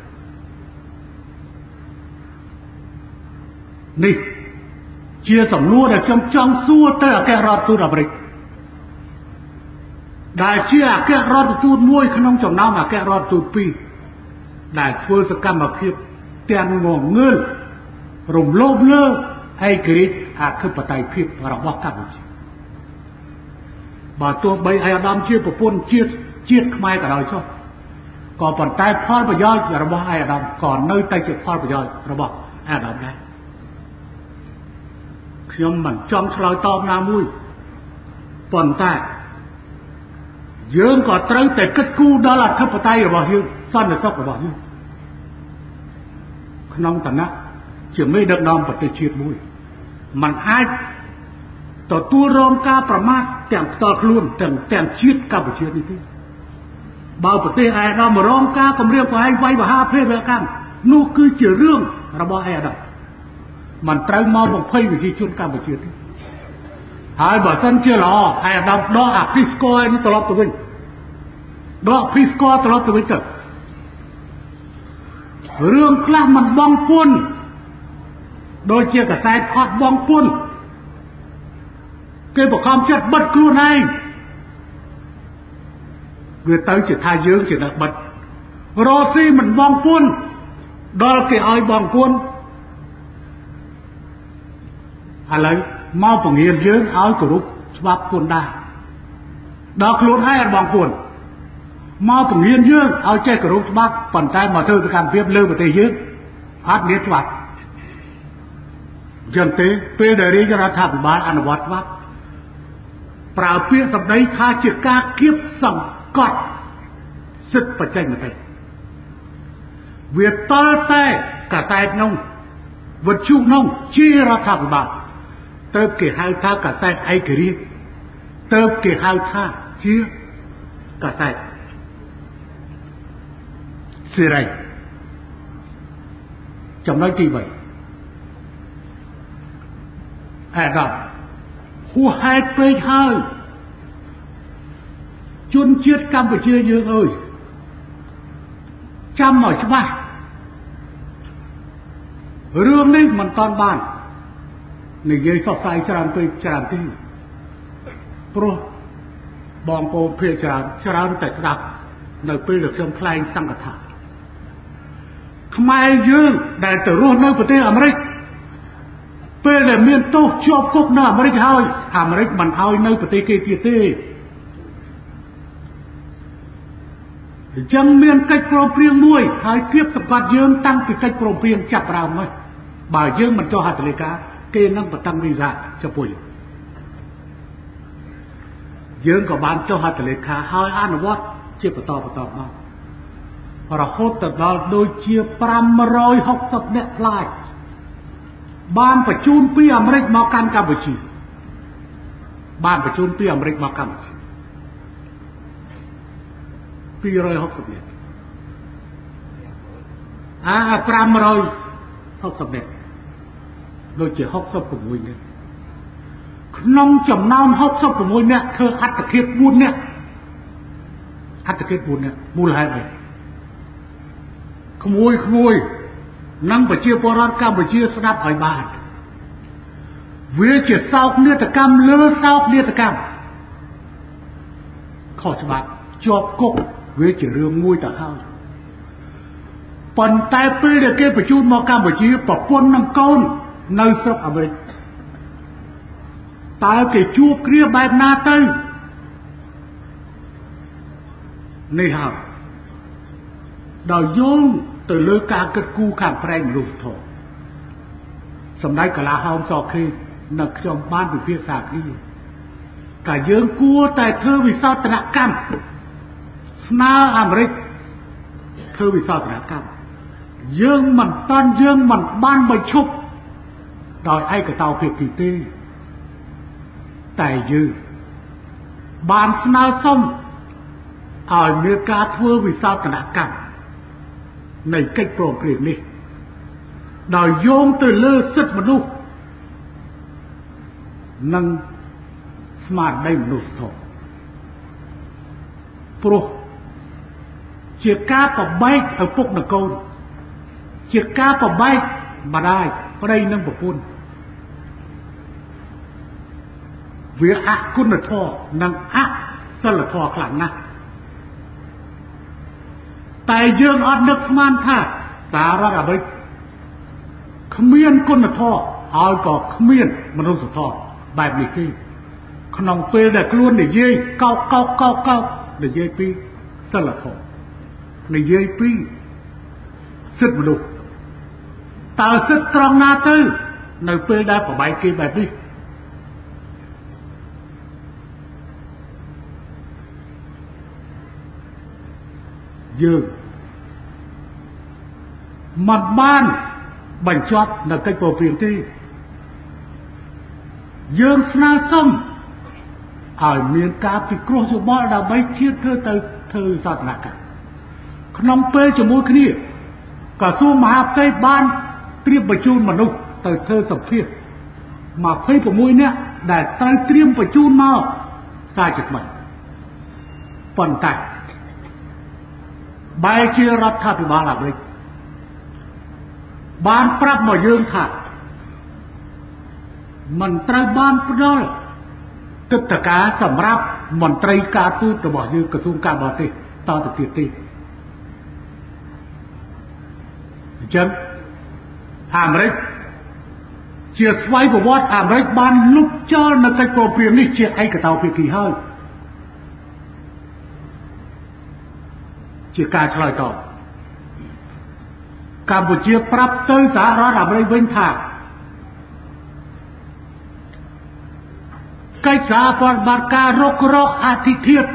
នេះជាសំណួរដែលខ្ញុំចង់សួរទៅអគ្គរដ្ឋទូតអាមេរិកដែលជាអគ្គរដ្ឋទូតមួយក្នុងចំណោមអគ្គរដ្ឋទូត2ដែលធ្វើសកម្មភាពទាំងងងើលរំលោភលើឯករាជ្យអធិបតេយ្យភាពរបស់កម្ពុជាបើទោះបីអាដាមជាប្រពន្ធជាតិខ្មែរក៏ដោយចុះក៏ប៉ុន្តែផលប្រយោជន៍របស់អាដាមក៏នៅតែជាផលប្រយោជន៍របស់អាដាមដែរខ្ញុំមិនចង់ឆ្លើយតបណាមួយប៉ុន្តែយើងក៏ត្រូវតែគិតគូរដល់អធិបតេយ្យរបស់យើងសន្តិសុខរបស់យើងក្នុងឋានៈជាមេដឹកនាំប្រទេសជាតិមួយมันអាចទទួលរងការប្រមាថទាំងផ្ទាល់ខ្លួនទាំងជាតិកម្ពុជានេះទេបើប្រទេសអាដាមរងការគំរាមកំហែងវាយប្រហារភេរវកម្មនោះគឺជារឿងរបស់អាដាមมันត្រូវមកបំភ័យប្រជាជនកម្ពុជាទេហើយបើសិនជាល្អអាដាមដកអាពីស្កនេះត្រឡប់ទៅវិញដកពីស្កត្រឡប់ទៅវិញទៅរឿងខ្លះมันបងពុនដូចជាកសែតអត់បងពុនគេបង្ខំចិត្តបិទខ្លួនឯងវាទៅជាថាយើងជាអ្នកបិទរស់ស៊ីមិនបងពុនដល់គេឲ្យបងពុនឥឡូវមកពង្រៀនយើងឲ្យគោរពច្បាប់ពុនដែរដល់ខ្លួនឯងអត់បងពុនមកពង្រៀនយើងឲ្យចេះគោរពច្បាប់ប៉ុន្តែមកធ្វើសកម្មភាពលើប្រទេសយើងអត់មានច្បាប់ចឹងទេពេលដែលរាជរដ្ឋាភិបាលអនុវត្តច្បាប់ប្រើពាក្យសម្ដីថាជាការគៀបសង្កត់សិទ្ធិបច្ចេកទេសវាតល់តែកសែតនោះវិទ្យុនោះជារដ្ឋាភិបាលទៅគេហៅថាកសែតឯករាជ្យទៅគេហៅថាជាកសែតសេរីចំណុចទី3អាដាមហួសហេតុពេកហើយជនជាតិកម្ពុជាយើងអើយចាំឲ្យច្បាស់រឿងនេះមិនតាន់បាននិយាយសោកស្ដាយច្រើនពេកច្រើនទីព្រោះបងប្អូនភាគច្រើនតែស្ដាប់នៅពេលដែលខ្ញុំថ្លែងសង្កថាខ្មែរយើងដែលទៅរស់នៅប្រទេសអាមេរិកពេលដែលមានទោសជាប់គុកនៅអាមេរិកហើយអាមេរិកមិនឲ្យនៅប្រទេសគេទៀតទេអញ្ចឹងមានកិច្ចព្រមព្រៀងមួយហើយគៀបសម្បត្តិយើងតាំងពីកិច្ចព្រមព្រៀងចាប់ផ្ដើមនោះបើយើងមិនចុះហត្ថលេខាគេនឹងបតឹងវីសាចំពោះយើងក៏បានចុះហត្ថលេខាហើយអនុវត្តជាបន្តមករហូតទៅដល់ដូចជា560អ្នកផ្លាយបានបញ្ជូនពីអាមេរិកមកកាន់កម្ពុជាបានបញ្ជូនពីអាមេរិកមកកម្ពុជា260នាក់560នាក់ដូចជា66នាក់ក្នុងចំណោម66នាក់ធ្វើអត្តឃាត4នាក់មូលហេតុអីក្មួយនិងប្រជាពលរដ្ឋកម្ពុជាស្ដាប់ឲ្យបានវាជាសោកនាដកម្មលើសោកនាដកម្មខុសច្បាប់ជាប់គុកវាជារឿងមួយទៅហើយប៉ុន្តែពេលដែលគេបញ្ជូនមកកម្ពុជាប្រពន្ធនិងកូននៅស្រុកអាមេរិកតើគេជួបគ្នាបែបណាទៅនេះហើយដល់យោងទៅលើការគិតគូរខាងប្រែងមនុស្សធម៌សម្ដេចកលាហោមសខេនៅខ្ញុំបានពិភាក្សាគ្នាតែយើងគួរតែធ្វើវិសោធនកម្មស្នើអាមេរិកធ្វើវិសោធនកម្មយើងមិនបានបញ្ឈប់ដោយឯកតោភាគីទេតែយើងបានស្នើសុំឲ្យមានការធ្វើវិសោធនកម្មនៃកិច្ចព្រមព្រៀងនេះដោយយោងទៅលើសិទ្ធិមនុស្សនិងស្មារតីមនុស្សធម៌ព្រោះជាការប្របែកឪពុកនិងកូនជាការប្របែកម្ដាយប្តីនិងប្រពន្ធវាអគុណធម៌និងអសិលធម៌ខ្លាំងណាស់តែយើងអត់នឹកស្មានថាសហរដ្ឋអាមេរិកគ្មានគុណធម៌ហើយក៏គ្មានមនុស្សធម៌បែបនេះទេក្នុងពេលដែលខ្លួននិយាយកោកនិយាយពីសិលធម៌និយាយពីសិទ្ធិមនុស្សតើសិទ្ធិត្រង់ណាទៅនៅពេលដែលប្របែកគេបែបនេះយើងមិនបានបញ្ចប់នៅកិច្ចព្រមព្រៀងទេយើងស្នើសុំឲ្យមានការពិគ្រោះយោបល់ដើម្បីជៀសធ្វើសោធនកម្មក្នុងពេលជាមួយគ្នាក្រសួងមហាផ្ទៃបានត្រៀមបញ្ជូនមនុស្សទៅធ្វើសម្ភាស26នាក់ដែលត្រូវត្រៀមបញ្ជូនមកសាជាថ្មីប៉ុន្តែបែរជារដ្ឋាភិបាលអាមេរិកបានប្រាប់មកយើងថាមិនត្រូវបានផ្ដល់ទិដ្ឋាការសម្រាប់មន្ត្រីការទូតរបស់យើងក្រសួងការបរទេសតទៅទៀតទេអញ្ចឹងអាមេរិកជាស្វ័យប្រវត្តិអាមេរិកបានលុបចោលនៅកិច្ចព្រមព្រៀងនេះជាឯកតោភាគីហើយជាការឆ្លើយតបកម្ពុជាប្រាប់ទៅសហរដ្ឋអាមេរិកវិញថាកិច្ចសហប្រតិបត្តិការរុករកអធិធិធ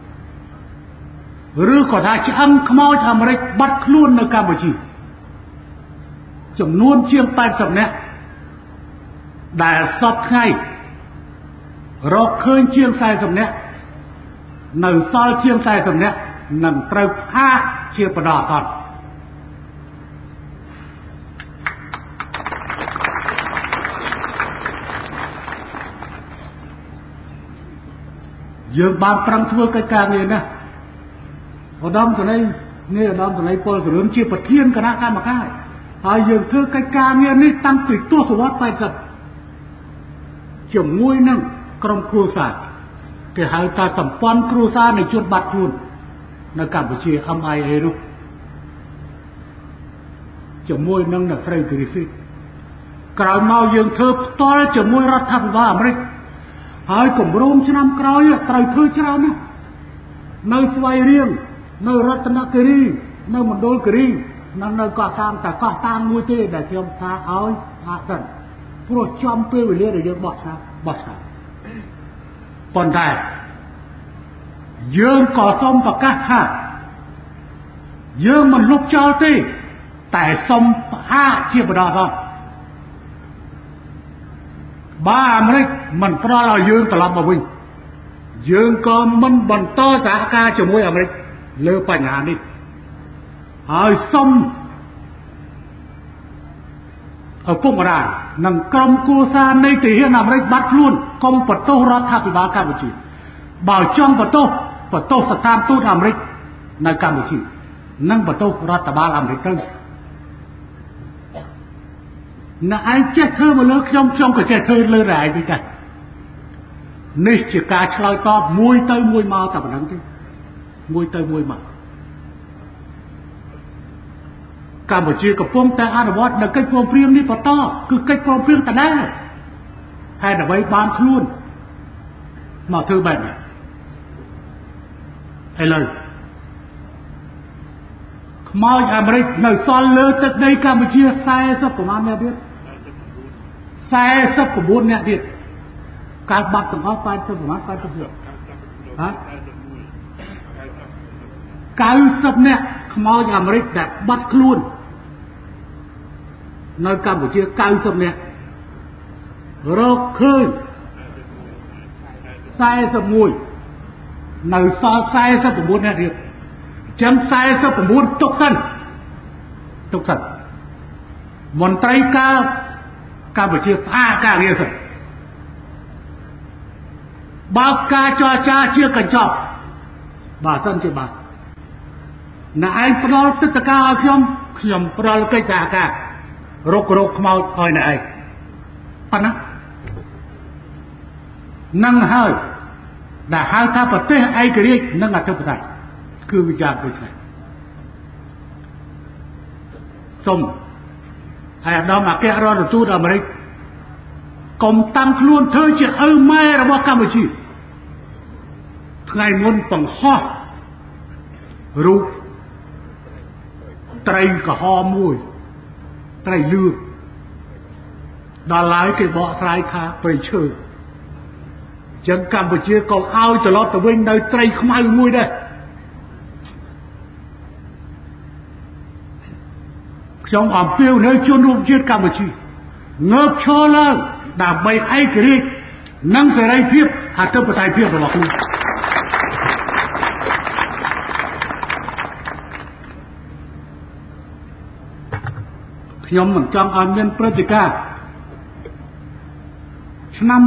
ឬក៏ថាឆ្អឹងខ្មោចអាមេរិកបាត់ខ្លួននៅកម្ពុជាចំនួនជាង80នាក់ដែលសពថ្ងៃរកឃើញជាង40នាក់នៅសល់ជាង40នាក់នឹងត្រូវផាកជាបដិសន្នយើងបានប្រឹងធ្វើកិច្ចការងារណាឧត្តមសេនីយ៍ពលសរឿនជាប្រធានគណៈកម្មការហើយយើងធ្វើកិច្ចការងារនេះតាំងពីទសវត្សរ៍80ជាមួយនឹងក្រុមគ្រួសារគេហៅថាសម្ព័ន្ធគ្រួសារនៃជនបាត់ខ្លួននៅកម្ពុជា MIA នោះជាមួយនឹងអ្នកស្រី Griffith ក្រោយមកយើងធ្វើផ្ទាល់ជាមួយរដ្ឋាភិបាលអាមេរិកហើយគម្រោងឆ្នាំក្រោយត្រូវធ្វើច្រើនណាស់នៅស្វាយរៀងនៅរតនគិរីនៅមណ្ឌលគិរីនៅកោះតាមតែកោះតាមមួយទេដែលខ្ញុំថាឲ្យអាសិនព្រោះចំពេលវេលាដែលយើងបោះឆ្នោតប៉ុន្តែយើងក៏សូមប្រកាសថាយើងមិនលុបចោលទេតែសូមផ្អាកជាបណ្ដោះអាសន្នបើអាមេរិកមិនផ្ដល់ឲ្យយើងត្រឡប់មកវិញយើងក៏មិនបន្តសហការជាមួយអាមេរិកលើបញ្ហានេះហើយសូមឪពុកម្ដាយនិងក្រុមគ្រួសារនៃទាហានអាមេរិកបាត់ខ្លួនកុំបន្ទោសរដ្ឋាភិបាលកម្ពុជាបើចង់បន្ទោសស្ថានទូតអាមេរិកនៅកម្ពុជានិងបន្ទោសរដ្ឋបាលអាមេរិកទៅអ្នកឯងចេះធ្វើមកលើខ្ញុំក៏ចេះធ្វើលើតែឯងវិញដែរនេះជាការឆ្លើយតបមួយទៅមួយមកតែប៉ុណ្្នឹងទេមួយទៅមួយមកកម្ពុជាកំពុងតែអនុវត្តនៅកិច្ចព្រមព្រៀងនេះបន្តគឺកិច្ចព្រមព្រៀងដដែលហើយដើម្បីបានខ្លួនមកធ្វើបែបនេះឥឡូវខ្មោចអាមេរិកនៅសល់លើទឹកដីកម្ពុជា40ប្រមាណអ្នកទៀត49អ្នកទៀតការបាត់ទាំងអស់80ប្រមាណ80ទៀតហ៎90អ្នកខ្មោចអាមេរិកដែលបាត់ខ្លួននៅកម្ពុជា90អ្នករកឃើញ41នៅសល់49អ្នកទៀតចឹង49ទុកសិនមន្ត្រីការកម្ពុជាផ្អាកការងារសិនបើកការចរចាជាកញ្ចប់បើសិនជាបាទអ្នកឯងផ្ដល់ទឹកតកាឲ្យខ្ញុំផ្ដល់កិច្ចសហការរកខ្មោចឲ្យអ្នកឯងប៉ុណ្ណានឹងហើយដែលហៅថាប្រទេសឯករាជ្យនិងអធិបតេយ្យគឺវិចារដូចនេះសូមហើយអាដាមអគ្គរដ្ឋទូតអាមេរិកកុំតាំងខ្លួនធ្វើជាឪម៉ែរបស់កម្ពុជាថ្ងៃមុនបង្ហោះរូបត្រីក្រហមមួយត្រីលឿងដល់ឡើយគេបកស្រាយថាព្រៃឈើចឹងកម្ពុជាក៏ឲ្យត្រឡប់ទៅវិញនៅត្រីខ្មៅមួយដែរខ្ញុំអំពាវនាវជនរួមជាតិកម្ពុជាងើបឈរឡើងដើម្បីឯករាជ្យនិងសេរីភាពអធិបតេយ្យភាពរបស់ខ្លួនខ្ញុំមិនចង់ឲ្យមានព្រឹត្តិការណ៍ឆ្នាំ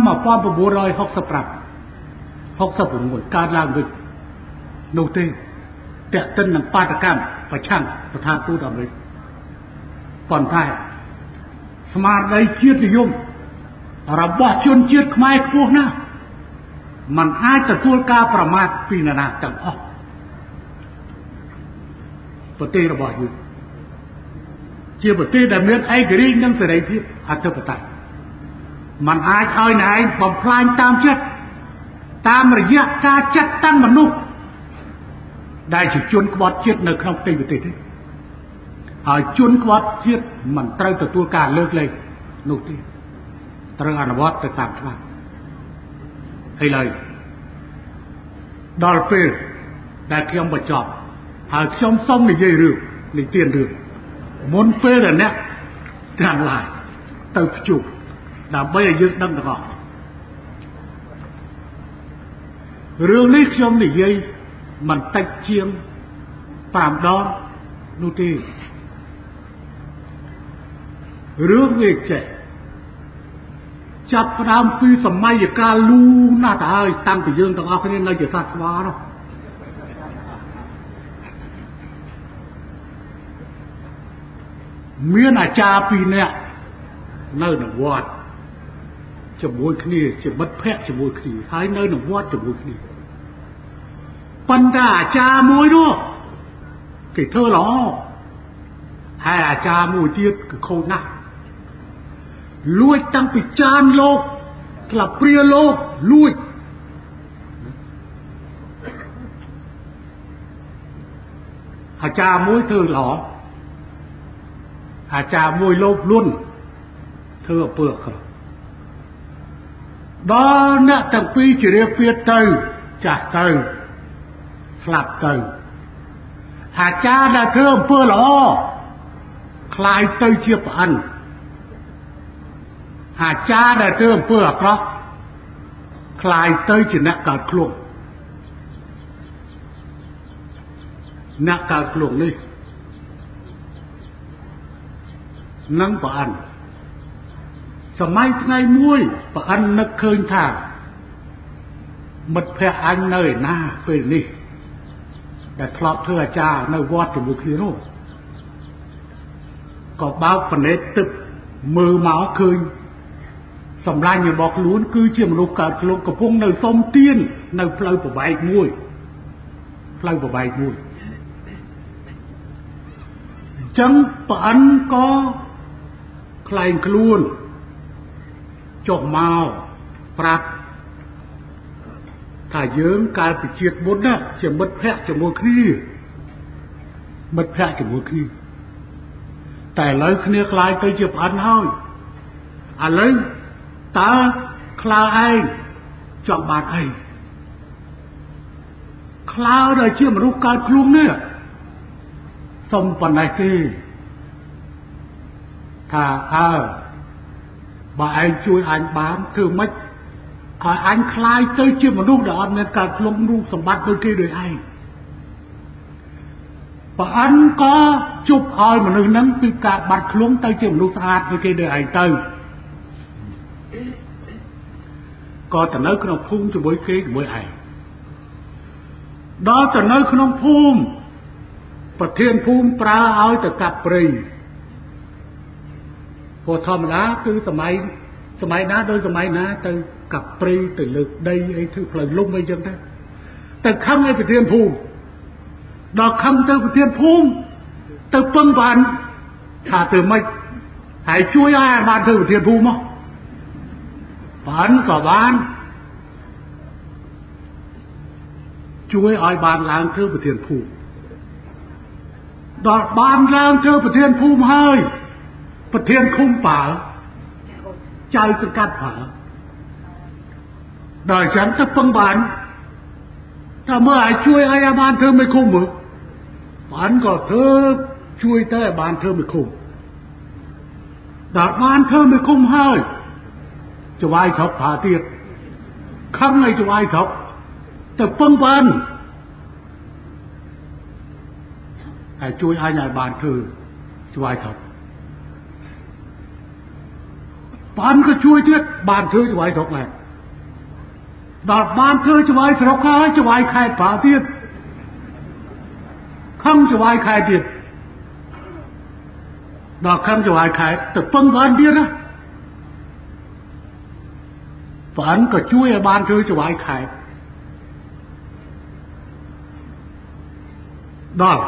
1966កើតឡើងវិញនោះទេតេតិននឹងបាតកម្មប្រឆាំងស្ថានទូតអាមេរិកប៉ុន្តែស្មារតីជាតិនិយមរបស់ជនជាតិខ្មែរខ្ពស់ណាស់มันអាចទទួលការប្រមាថពីនរណាទាំងអស់ប្រទេសរបស់យើងជាប្រទេសដែលមានឯករាជ្យនិងសេរីភាពអធិបតេយ្យมันអាចឲ្យណែឯងបំផ្លាញតាមចិត្តតាមរយៈការចាត់តាំងមនុស្សដែលជាជនក្បត់ជាតិនៅក្នុងប្រទេសទេហើយជនក្បត់ជាតិមិនត្រូវទទួលការលើកលែងនោះទេត្រូវអនុវត្តទៅតាមច្បាប់ហើយឡើយដល់ពេលដែលខ្ញុំបញ្ចប់ហើយខ្ញុំសូមនិយាយរឿងនិទានរឿងមុនពេលដែលអ្នកទាំងឡាយទៅភ្ជួរដើម្បីឲ្យយើងដឹងទាំងអស់រឿងនេះខ្ញុំនិយាយមិនតិចជាង5ដងនោះទេរឿងវាចេះចាប់ផ្ដើមពីសម័យកាលលូណាស់ទៅហើយតាំងពីយើងទាំងអស់គ្នានៅជាសាស្វានោះមានអាចារ្យ2នាក់នៅក្នុងវត្តជាមួយគ្នាជាមិត្តភក្តិជាមួយគ្នាហើយនៅក្នុងវត្តជាមួយគ្នាប៉ុន្តែអាចារ្យមួយនោះគេធ្វើល្អហើយអាចារ្យមួយទៀតគឺខូចណាស់លួចតាំងពីចានលោកស្លាបព្រាលោកលួចអាចារ្យមួយធ្វើល្អអាចារ្យមួយលោភលន់ធ្វើអំពើអាក្រក់ដល់អ្នកទាំងពីរជ្រាបពៀតទៅចាស់ទៅស្លាប់ទៅអាចារ្យដែលធ្វើអំពើល្អคล้ายទៅជាប្អិនអាចារ្យដែលធ្វើអំពើអាក្រក់คล้ายទៅជាអ្នកកើតឃ្លួងអ្នកកើតឃ្លួងនេះនឹងប្អិនសម័យថ្ងៃមួយប្អិននឹកឃើញថាមិត្តភក្តិអញនៅឯណាពេលនេះដែលធ្លាប់ធ្វើអាចារ្យនៅវត្តជាមួយគ្នានោះក៏បើកភ្នែកទឹកមើលមកឃើញសម្លាញ់របស់ខ្លួនគឺជាមនុស្សកើតខ្លួនកំពុងនៅសុំទាននៅផ្លូវប្របែកមួយផ្លូវប្របែកមួយអញ្ចឹងប្អិនក៏ខ្លែងខ្លួនចុះមកប្រាប់ថាយើងកាលពីជាតិមុនណាជាមិត្តភក្តិជាមួយគ្នាមិត្តភក្តិជាមួយគ្នាតែឥឡូវគ្នាខ្លាយទៅជាប្អិនហើយឥឡូវតើខ្លាឯងចង់បានអីខ្លាដែលជាមនុស្សកើតខ្លួននេះសុំប៉ុណ្ណេះទេថាបើឯងជួយអញបានធ្វើម៉េចឲ្យអញខ្លាយទៅជាមនុស្សដែលអត់មានកើតខ្លួនរូបសម្បត្តិដូចគេដូចឯងប្រអិនក៏ជប់ឲ្យមនុស្សហ្នឹងពីការបាត់ខ្លួនទៅជាមនុស្សស្អាតដូចគេដូចឯងទៅក៏ទៅនៅក្នុងភូមិជាមួយគេជាមួយឯងដល់ទៅនៅក្នុងភូមិប្រធានភូមិប្រើឲ្យទៅកាប់ព្រៃព្រោះធម្មតាគឺសម័យណាដោយសម័យណាទៅកាប់ព្រៃទៅលើកដីអីធ្វើផ្លូវលំអីចឹងទៅខំឲ្យប្រធានភូមិដល់ខំទៅប្រធានភូមិទៅពឹងបានថាទៅម៉េចហើយជួយឲ្យបានធ្វើប្រធានភូមិមកបានក៏បានជួយឲ្យបានឡើងធ្វើប្រធានភូមិដល់បានឡើងធ្វើប្រធានភូមិហើយប្រធានឃុំប៉ាចៅសង្កាត់ប៉ាដល់ចឹងទៅពឹងបានតែមើលឲ្យជួយឲ្យបានធ្វើមិនឃុំមើលបានក៏ធ្វើជួយទៅឲ្យបានធ្វើមិនឃុំដល់បានធ្វើមិនឃុំហើយចវាយស្រុកផាទៀតខឹងឲ្យចវាយស្រុកទៅពឹងបានហើយជួយឲ្យបានធ្វើចវាយស្រុកបានក៏ជួយទៀតបានធ្វើចវាយស្រុកដែរដល់បានធ្វើចវាយស្រុកហើយចវាយខេត្តផាទៀតខំចវាយខេត្តទៀតដល់ខំចវាយខេត្តទៅពឹងបានទៀតណាបានក៏ជួយឲ្យបានធ្វើចវាយខេត្តដល់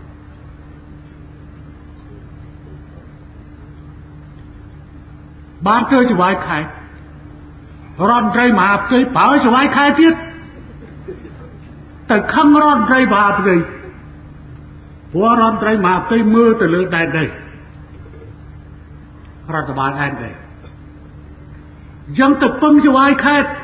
បានធ្វើចវាយខេត្តរដ្ឋមន្ត្រីមហាផ្ទៃប្រើចវាយខេត្តទៀតទៅខឹងរដ្ឋមន្ត្រីមហាផ្ទៃព្រោះរដ្ឋមន្ត្រីមហាផ្ទៃមើលទៅលើដែនដីរដ្ឋបាលដែនដីយ៉ាងទៅពឹងចវាយខេត្ត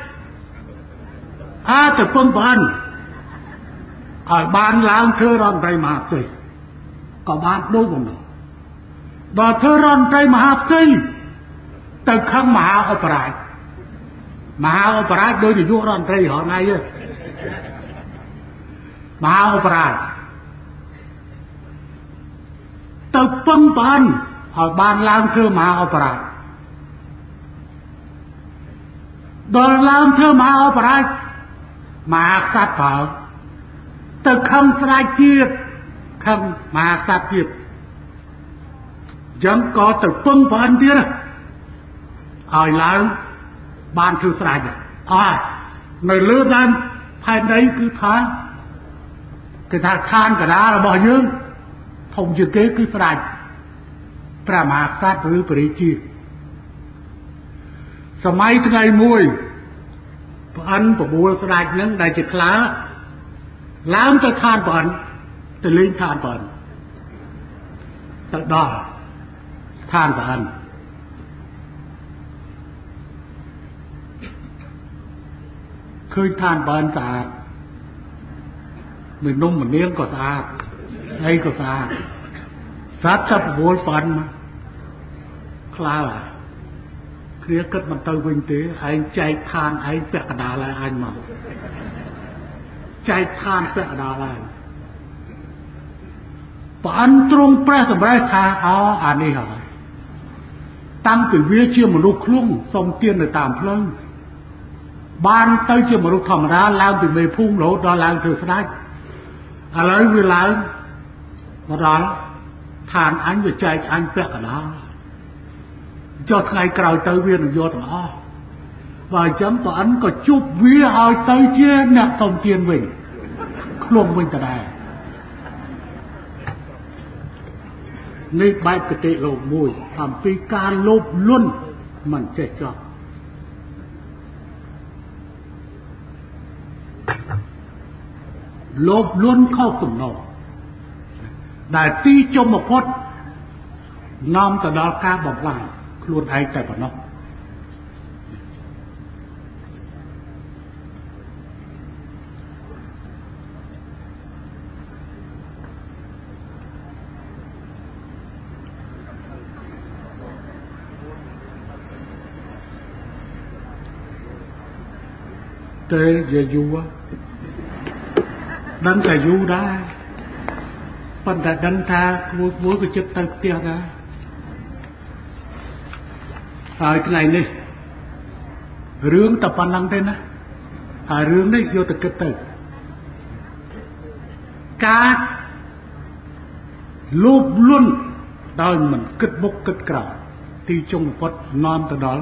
ទៅពឹងបានឲ្យបានឡើងធ្វើរដ្ឋមន្ត្រីមហាផ្ទៃក៏បានដូចបំណងដល់ធ្វើរដ្ឋមន្ត្រីមហាផ្ទៃទៅខឹងមហាអបរាជដូចនាយករដ្ឋមន្ត្រីរហងៃមហាអបរាជទៅពឹងបានឲ្យបានឡើងធ្វើមហាអបរាជដល់ឡើងធ្វើមហាអបរាជមហាក្សត្រប្រើទៅខំស្រាយទៀតខំមហាក្សត្រទៀតយ៉ាងក៏ទៅពឹងបានទៀតឲ្យឡើងបានធ្វើស្រេចនៅលើដើមផែនដីគឺថាខានកដារបស់យើងធំជាងគេគឺស្រេចព្រះមហាក្សត្រឬព្រះរាជាសម័យថ្ងៃមួយព្រះអិនបបួលស្ដេចនឹងដែលជាខ្លាឡើងទៅឋានព្រះអិនទៅលេងឋានព្រះអិនទៅដល់ឋានព្រះអិនឃើញឋានព្រះអិនស្អាតមនុស្សម្នាងក៏ស្អាតអីក៏ស្អាតសត្វចាប់បបួលព្រះអិនខ្លាគ្នាគិតមិនទៅវិញទេឯងចែកឋានឯងពាក់កណ្ដាលហើយអញមកចែកឋានពាក់កណ្ដាលហើយព្រះអិនទ្រង់ព្រះសម្រេចថាអានេះហើយតាំងពីវាជាមនុស្សឃ្លុងសុំទាននៅតាមផ្លូវបានទៅជាមនុស្សធម្មតាឡើងពីមេភូមិរហូតដល់ឡើងធ្វើស្ដេចឥឡូវវាឡើងមកដល់ឋានអញវាចែកអញពាក់កណ្ដាលចុះថ្ងៃក្រោយទៅវានឹងយកទាំងអស់បើអញ្ចឹងព្រះអិនក៏ជប់វាឲ្យទៅជាអ្នកសុំទានវិញខ្លួនវិញដដែលនេះបែបគតិលោកមួយអំពីការលោភលន់មិនចេះចប់លោភលន់ខុសទំនោរដែលទីចុងបំផុតនាំទៅដល់ការបំផ្លាញខ្លួនឯងតែប៉ុណ្ណោះតែជាយូរដឹងតែយូរដែរប៉ុន្តែដឹងថាគួរក៏ចិត្តទៅផ្ទះដែរហើយថ្ងៃនេះរឿងតែប៉ុណ្្នឹងទេណាហើយរឿងនេះយកទៅគិតទៅការលោភលន់ដោយមិនគិតមុខគិតក្រោយទីចុងបំផុតនាំទៅដល់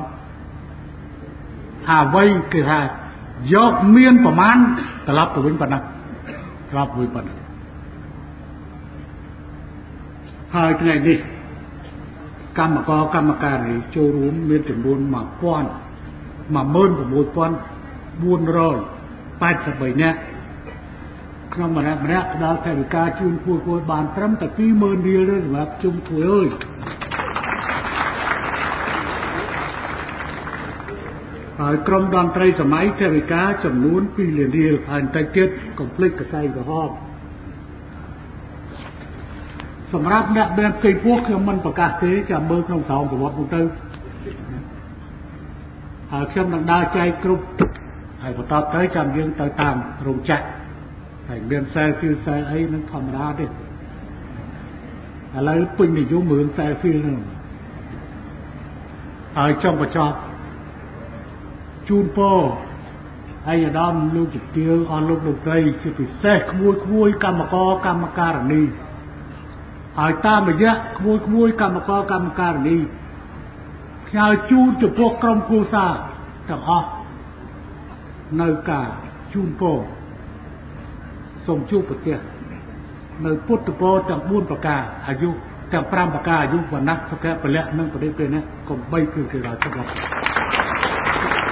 អ្វីគេថាយកមានប្រមាណត្រឡប់ទៅវិញប៉ុណ្ណឹងត្រឡប់វិញប៉ុណ្ណឹងហើយថ្ងៃនេះកម្មការនេះចូលរួមមានចំនួន 16483 នាក់ក្នុងម្នាក់ផ្ដល់ថវិកាជូនគួរបានត្រឹមតែ 20000 រៀលទេសម្រាប់ជុំធ្វើអើយហើយក្រុមតន្ត្រីសម័យថវិកាចំនួន 2 លានរៀលហើយបន្តិចទៀតកុំភ្លេចកសែងក្រហមសម្រាប់អ្នកមានផ្ទៃពោះខ្ញុំមិនប្រកាសទេចាំមើលក្នុងស្រោមប្រវត្តិនោះទៅហើយខ្ញុំនឹងដើរចែកគ្រប់ហើយបន្តទៅចាំយើងទៅតាមរោងចក្រហើយមានខ្សែហ្វីលខ្សែអីនឹងធម្មតាទេឥឡូវពេញនិយមរឿងខ្សែហ្វីលហ្នឹងហើយចង់បញ្ចប់ជូនពរអាយដាមលោកជំទាវអស់លោកស្រីជាពិសេសក្មួយកម្មការនីហើយតាមរយៈក្មួយកម្មការនីផ្ញើជូនចំពោះក្រុមគ្រួសារទាំងអស់នៅការជូនពរសូមជួបប្រទេសនៅពុទ្ធពរទាំង4ប្រការអាយុទាំង5ប្រការអាយុវណ្ណៈសុខៈពលៈនិងបរិបេណៈកុំបីគឺគេដល់ចុះ